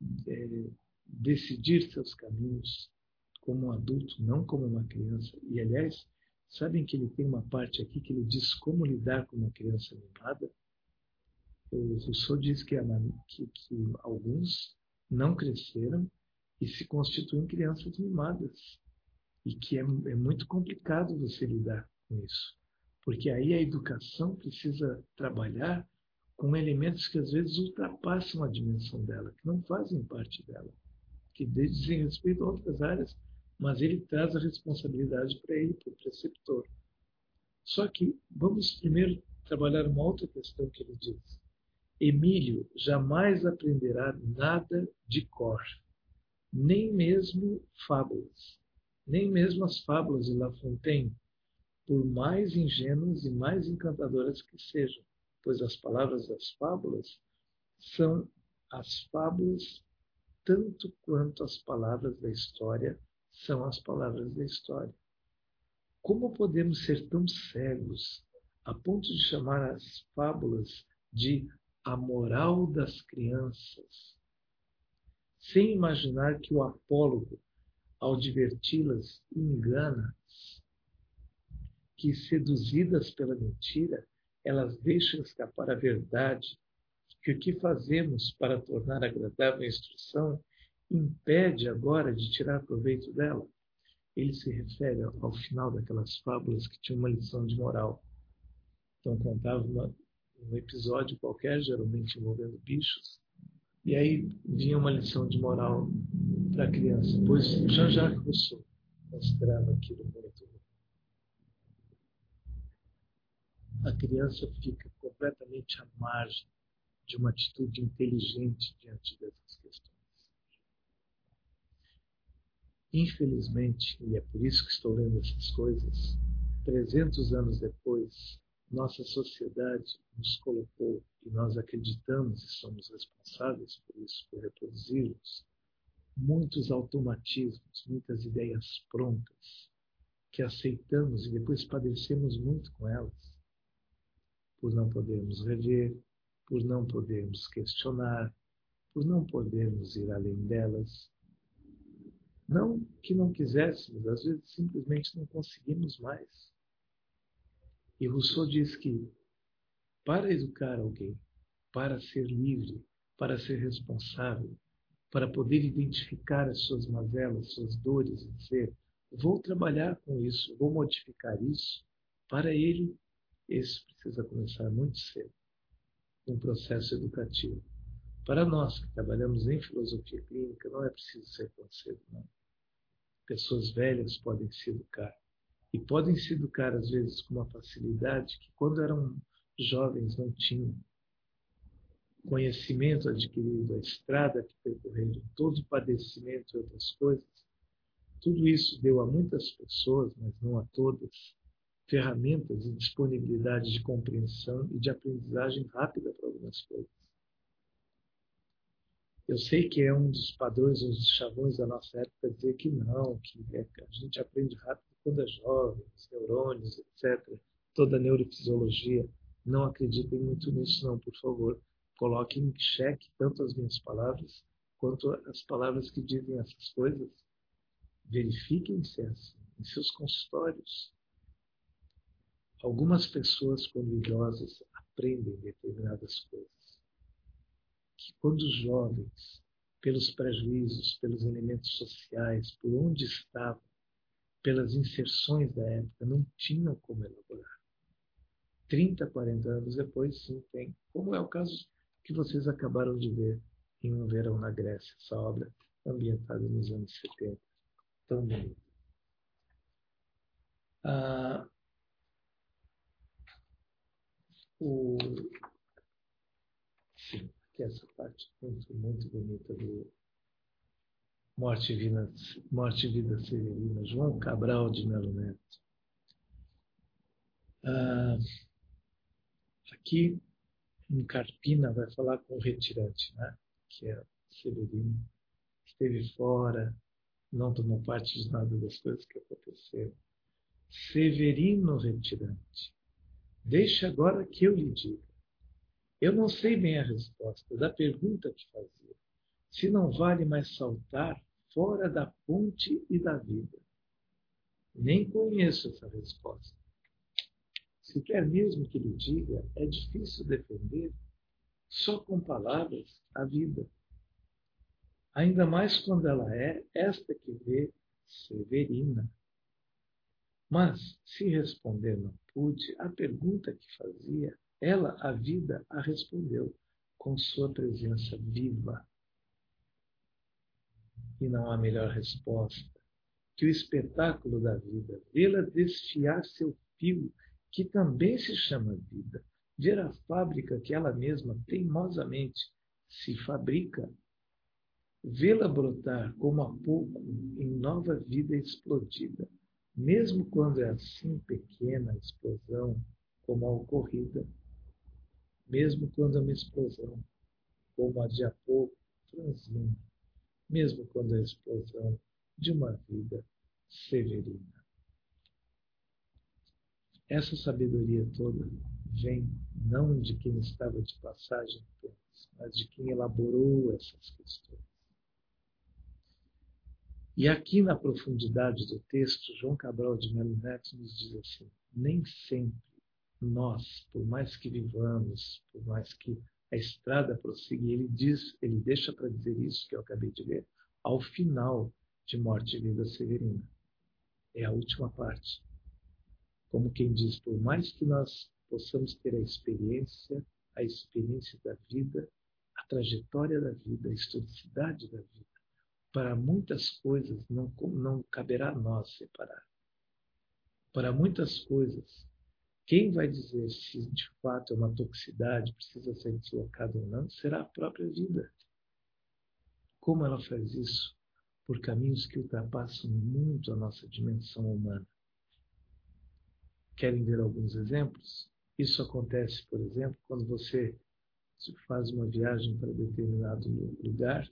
decidir seus caminhos como um adulto, não como uma criança. E, aliás, sabem que ele tem uma parte aqui que ele diz como lidar com uma criança mimada? O Rousseau diz que alguns não cresceram e se constituem crianças mimadas. E que é muito complicado você lidar com isso. Porque aí a educação precisa trabalhar com elementos que às vezes ultrapassam a dimensão dela, que não fazem parte dela, que dizem respeito a outras áreas, mas ele traz a responsabilidade para ele, para o preceptor. Só que vamos primeiro trabalhar uma outra questão que ele diz. Emílio jamais aprenderá nada de cor, nem mesmo fábulas, nem mesmo as fábulas de La Fontaine, por mais ingênuas e mais encantadoras que sejam, pois as palavras das fábulas são as fábulas tanto quanto as palavras da história são as palavras da história. Como podemos ser tão cegos a ponto de chamar as fábulas de a moral das crianças, sem imaginar que o apólogo, ao diverti-las, engana-as, que, seduzidas pela mentira, elas deixam escapar a verdade, que o que fazemos para tornar agradável a instrução impede agora de tirar proveito dela. Ele se refere ao final daquelas fábulas que tinham uma lição de moral. Então contava um episódio qualquer, geralmente envolvendo bichos, e aí vinha uma lição de moral para a criança. Pois Jean-Jacques Rousseau considerava aquilo muito. A criança fica completamente à margem de uma atitude inteligente diante dessas questões. Infelizmente, e é por isso que estou lendo essas coisas, 300 anos depois, nossa sociedade nos colocou, e nós acreditamos e somos responsáveis por isso, por reproduzi-los, muitos automatismos, muitas ideias prontas, que aceitamos e depois padecemos muito com elas, por não podermos rever, por não podermos questionar, por não podermos ir além delas. Não que não quiséssemos, às vezes simplesmente não conseguimos mais. E Rousseau diz que para educar alguém, para ser livre, para ser responsável, para poder identificar as suas mazelas, suas dores e dizer, vou trabalhar com isso, vou modificar isso, para ele, isso precisa começar muito cedo, um processo educativo. Para nós que trabalhamos em filosofia clínica, não é preciso ser tão cedo, não. Pessoas velhas podem se educar. E podem se educar, às vezes, com uma facilidade que, quando eram jovens, não tinham. Conhecimento adquirido, a estrada que percorreram, todo o padecimento e outras coisas, tudo isso deu a muitas pessoas, mas não a todas, ferramentas e disponibilidade de compreensão e de aprendizagem rápida para algumas coisas. Eu sei que é um dos padrões, um dos chavões da nossa época dizer que não, que a gente aprende rápido quando é jovem, os neurônios, etc. Toda a neurofisiologia. Não acreditem muito nisso, não, por favor. Coloquem em xeque tanto as minhas palavras quanto as palavras que dizem essas coisas. Verifiquem se é assim. em seus consultórios. Algumas pessoas, quando idosas, aprendem determinadas coisas. Que quando os jovens, pelos prejuízos, pelos elementos sociais, por onde estavam, pelas inserções da época, não tinham como elaborar. 30, 40 anos depois, sim, tem. Como é o caso que vocês acabaram de ver em Um Verão na Grécia, essa obra ambientada nos anos 70. Tão bonita. Sim, aqui essa parte muito, muito bonita do Morte e Vida Severina, João Cabral de Melo Neto. Aqui, em Carpina, vai falar com o retirante, né? Que é Severino. Esteve fora, não tomou parte de nada das coisas que aconteceram. Severino retirante, deixe agora que eu lhe diga. Eu não sei bem a resposta da pergunta que fazia. Se não vale mais saltar fora da ponte e da vida. Nem conheço essa resposta. Se quer mesmo que lhe diga, é difícil defender, só com palavras, a vida. Ainda mais quando ela é esta que vê Severina. Mas, se responder não pude, a pergunta que fazia, ela, a vida, a respondeu, com sua presença viva. E não há melhor resposta que o espetáculo da vida, vê-la desfiar seu fio, que também se chama vida, ver a fábrica que ela mesma teimosamente se fabrica, vê-la brotar como há pouco em nova vida explodida, mesmo quando é assim pequena a explosão como a ocorrida, mesmo quando é uma explosão como a de há pouco franzina, mesmo quando é a explosão de uma vida severina. Essa sabedoria toda vem não de quem estava de passagem apenas, mas de quem elaborou essas questões. E aqui na profundidade do texto, João Cabral de Melo Neto nos diz assim: nem sempre nós, por mais que vivamos, por mais que a estrada prossiga, ele deixa para dizer isso que eu acabei de ler, ao final de Morte e Vida Severina. É a última parte. Como quem diz, por mais que nós possamos ter a experiência da vida, a trajetória da vida, a historicidade da vida, para muitas coisas não caberá a nós separar. Para muitas coisas, quem vai dizer se de fato é uma toxicidade, precisa ser deslocada ou não, será a própria vida. Como ela faz isso? Por caminhos que ultrapassam muito a nossa dimensão humana. Querem ver alguns exemplos? Isso acontece, por exemplo, quando você faz uma viagem para determinado lugar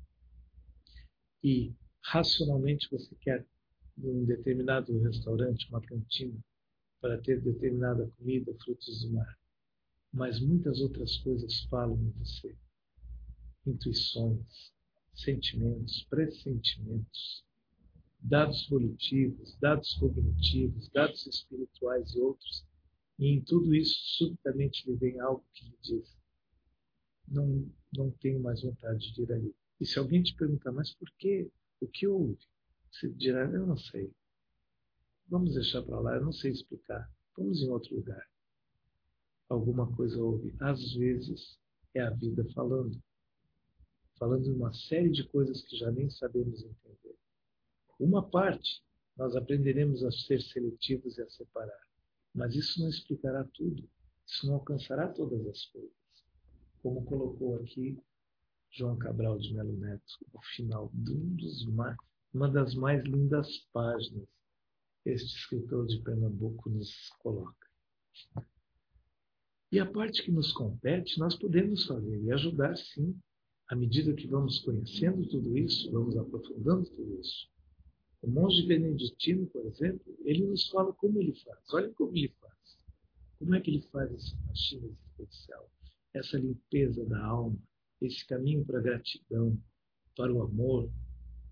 e racionalmente você quer um determinado restaurante, uma cantina, para ter determinada comida, frutos do mar. Mas muitas outras coisas falam em você. Intuições, sentimentos, pressentimentos, dados volitivos, dados cognitivos, dados espirituais e outros. E em tudo isso, subitamente lhe vem algo que lhe diz: não tenho mais vontade de ir ali. E se alguém te perguntar, mas por quê? O que houve? Você dirá, eu não sei. Vamos deixar para lá, eu não sei explicar. Vamos em outro lugar. Alguma coisa houve. Às vezes é a vida falando de uma série de coisas que já nem sabemos entender. Uma parte, nós aprenderemos a ser seletivos e a separar. Mas isso não explicará tudo. Isso não alcançará todas as coisas. Como colocou aqui João Cabral de Melo Neto, no final de uma das mais lindas páginas, este escritor de Pernambuco nos coloca. E a parte que nos compete, nós podemos fazer e ajudar, sim, à medida que vamos conhecendo tudo isso, vamos aprofundando tudo isso. O monge beneditino, por exemplo, ele nos fala como ele faz. Olha como ele faz. Como é que ele faz essa faxina existencial? Essa limpeza da alma, esse caminho para a gratidão, para o amor,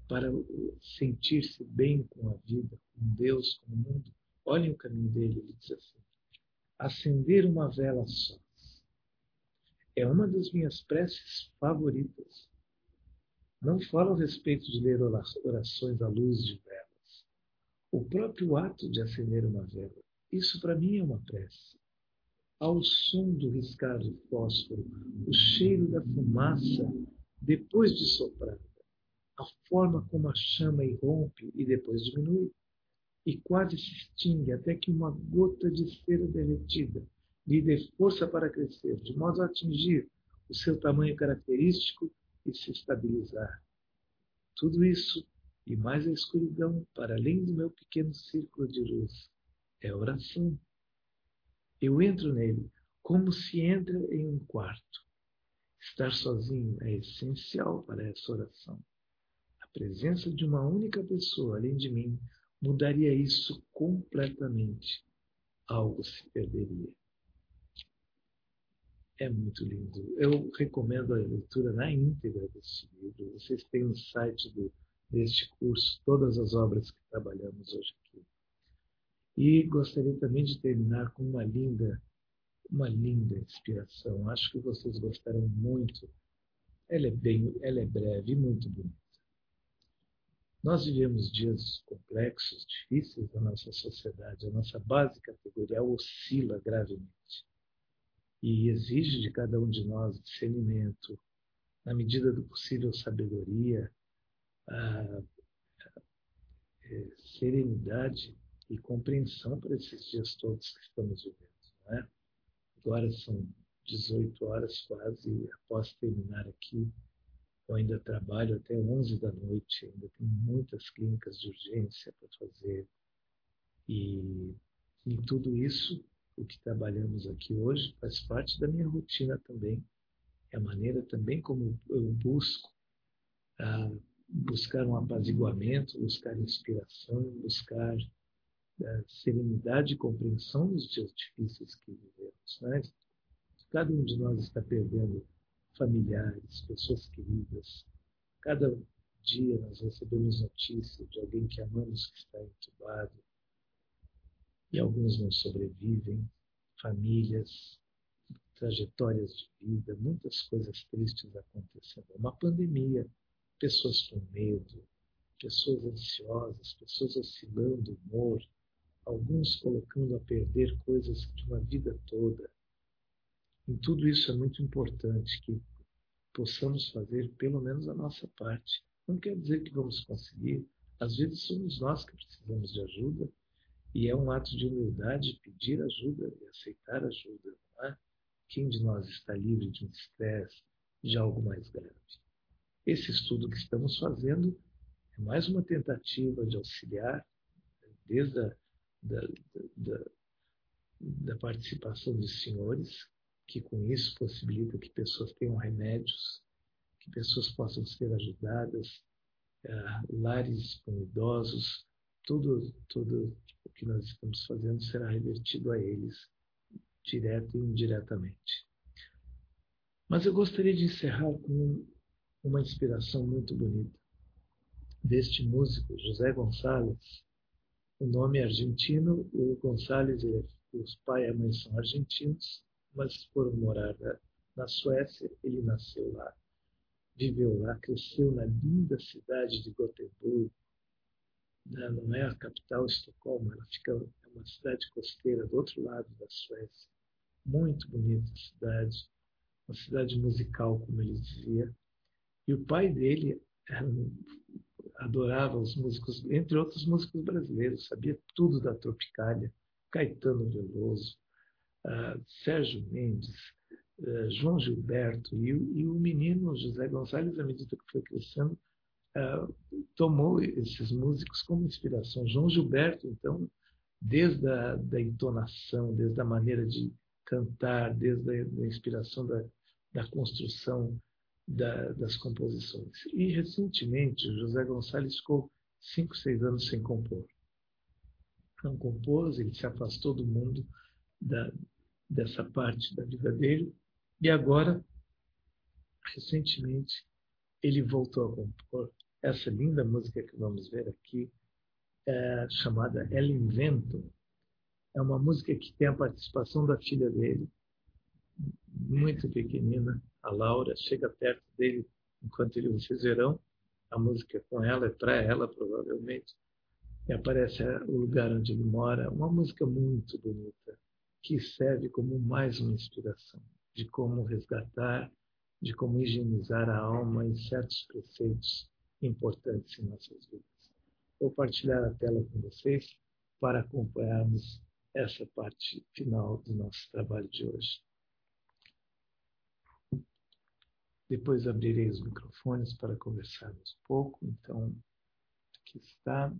para sentir-se bem com a vida, com Deus, com o mundo, olhem o caminho dele, ele diz assim: acender uma vela só. É uma das minhas preces favoritas. Não falo a respeito de ler orações à luz de velas. O próprio ato de acender uma vela, isso para mim é uma prece. Ao som do riscar do fósforo, o cheiro da fumaça depois de soprada, a forma como a chama irrompe e depois diminui, e quase se extingue até que uma gota de cera derretida lhe dê força para crescer, de modo a atingir o seu tamanho característico e se estabilizar. Tudo isso, e mais a escuridão, para além do meu pequeno círculo de luz, é oração. Eu entro nele como se entra em um quarto. Estar sozinho é essencial para essa oração. A presença de uma única pessoa, além de mim, mudaria isso completamente. Algo se perderia. É muito lindo. Eu recomendo a leitura na íntegra deste livro. Vocês têm no site deste curso todas as obras que trabalhamos hoje aqui. E gostaria também de terminar com uma linda inspiração. Acho que vocês gostarão muito. Ela é breve e muito bonita. Nós vivemos dias complexos, difíceis da nossa sociedade. A nossa base categorial oscila gravemente e exige de cada um de nós discernimento, na medida do possível sabedoria, serenidade e compreensão para esses dias todos que estamos vivendo, não é? Agora são 18 horas quase, e após terminar aqui, eu ainda trabalho até 11 da noite, ainda tenho muitas clínicas de urgência para fazer. E tudo isso, o que trabalhamos aqui hoje, faz parte da minha rotina também. É a maneira também como eu buscar um apaziguamento, buscar inspiração, buscar serenidade e compreensão nos dias difíceis que vivemos, né? Cada um de nós está perdendo familiares, pessoas queridas. Cada dia nós recebemos notícia de alguém que amamos que está entubado e alguns não sobrevivem, famílias, trajetórias de vida, muitas coisas tristes acontecendo. Uma pandemia, pessoas com medo, pessoas ansiosas, pessoas oscilando o humor, alguns colocando a perder coisas de uma vida toda. Em tudo isso é muito importante que possamos fazer pelo menos a nossa parte. Não quer dizer que vamos conseguir. Às vezes somos nós que precisamos de ajuda e é um ato de humildade pedir ajuda e aceitar ajuda. Não é? Quem de nós está livre de um estresse, de algo mais grave? Esse estudo que estamos fazendo é mais uma tentativa de auxiliar, desde da participação dos senhores, que com isso possibilita que pessoas tenham remédios, que pessoas possam ser ajudadas, lares com idosos, tudo o que nós estamos fazendo será revertido a eles, direto e indiretamente. Mas eu gostaria de encerrar com uma inspiração muito bonita deste músico, José Gonçalves. O nome é argentino, o Gonçalves, os pai e a mãe são argentinos, mas foram morar na Suécia. Ele nasceu lá, viveu lá, cresceu na linda cidade de Gotemburgo. Não é a capital, Estocolmo, é uma cidade costeira do outro lado da Suécia. Muito bonita a cidade, uma cidade musical, como ele dizia. E o pai dele adorava os músicos, entre outros músicos brasileiros, sabia tudo da Tropicália, Caetano Veloso, Sérgio Mendes, João Gilberto, e o menino José Gonçalves, à medida que foi crescendo, tomou esses músicos como inspiração. João Gilberto, então, desde a entonação, desde a maneira de cantar, desde a inspiração da construção das composições. E, recentemente, o José Gonçalves ficou 5, 6 anos sem compor. Não compôs, ele se afastou do mundo dessa parte da vida dele, e agora, recentemente, ele voltou a compor, Essa linda música que vamos ver aqui é chamada El Invento. É uma música que tem a participação da filha dele, muito pequenina, a Laura, chega perto dele enquanto vocês verão. A música é com ela, é para ela, provavelmente. E aparece o lugar onde ele mora. Uma música muito bonita, que serve como mais uma inspiração de como resgatar, de como higienizar a alma e certos preceitos importantes em nossas vidas. Vou partilhar a tela com vocês para acompanharmos essa parte final do nosso trabalho de hoje. Depois abrirei os microfones para conversarmos um pouco. Então, aqui está.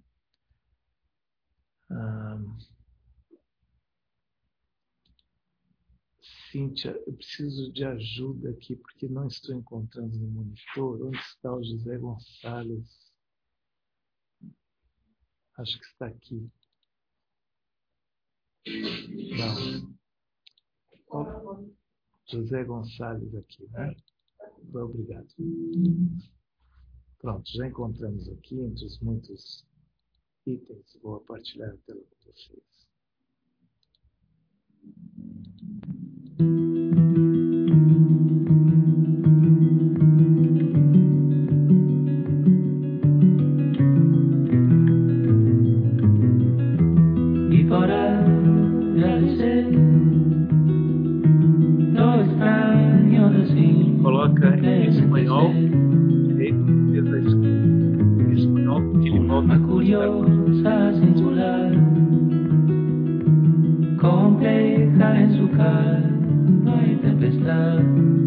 Cíntia, eu preciso de ajuda aqui, porque não estou encontrando no monitor. Onde está o José Gonçalves? Acho que está aqui. Não. José Gonçalves aqui, né? Obrigado. Pronto, já encontramos aqui, entre os muitos itens. Vou partilhar a tela com vocês. Y para agradecer lo extraño de sí. Coloca em espanhol, direito, mesa esquerda. Em espanhol, que ele volta Uma curiosa, singular, compleja en su calma y tempestad.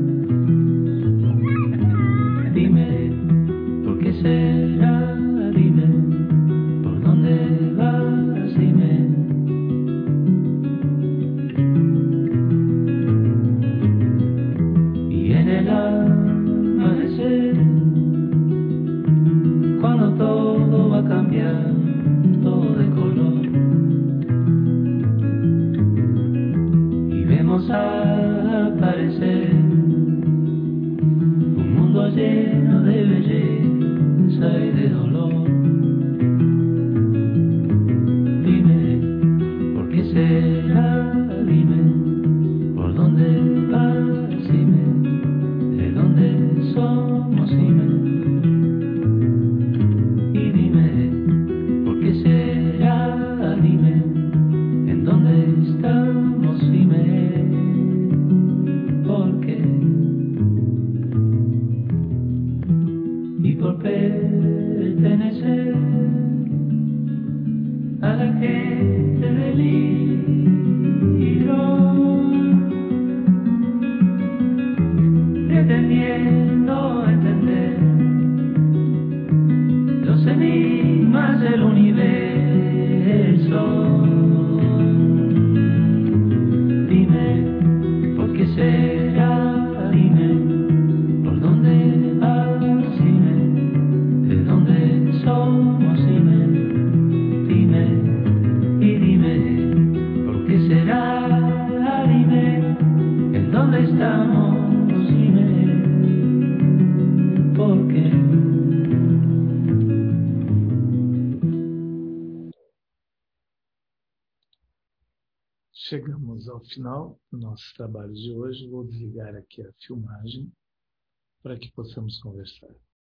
Dime, ¿por qué será? Dime, ¿por dónde vas? Dime. Y en el amanecer, cuando todo va cambiando de color y vemos aparecer un mundo lleno de belleza y de dolor. Dime, ¿por qué será? Dime, ¿por dónde vas? Dime, ¿de dónde somos? Dime. Y dime, ¿por qué será? Dime, ¿en dónde estamos? Dime, ¿por qué? Y por pertenecer a la gente del libro, pretendiendo entender los enigmas del universo. Dime, ¿por qué será? Dime, ¿por dónde vas? Dime, ¿de dónde somos? Dime, dime, y dime, ¿por qué será? Dime, ¿en dónde estamos? Dime, ¿por qué? Chegamos ao final do nosso trabalho de hoje. Vou desligar aqui a filmagem para que possamos conversar.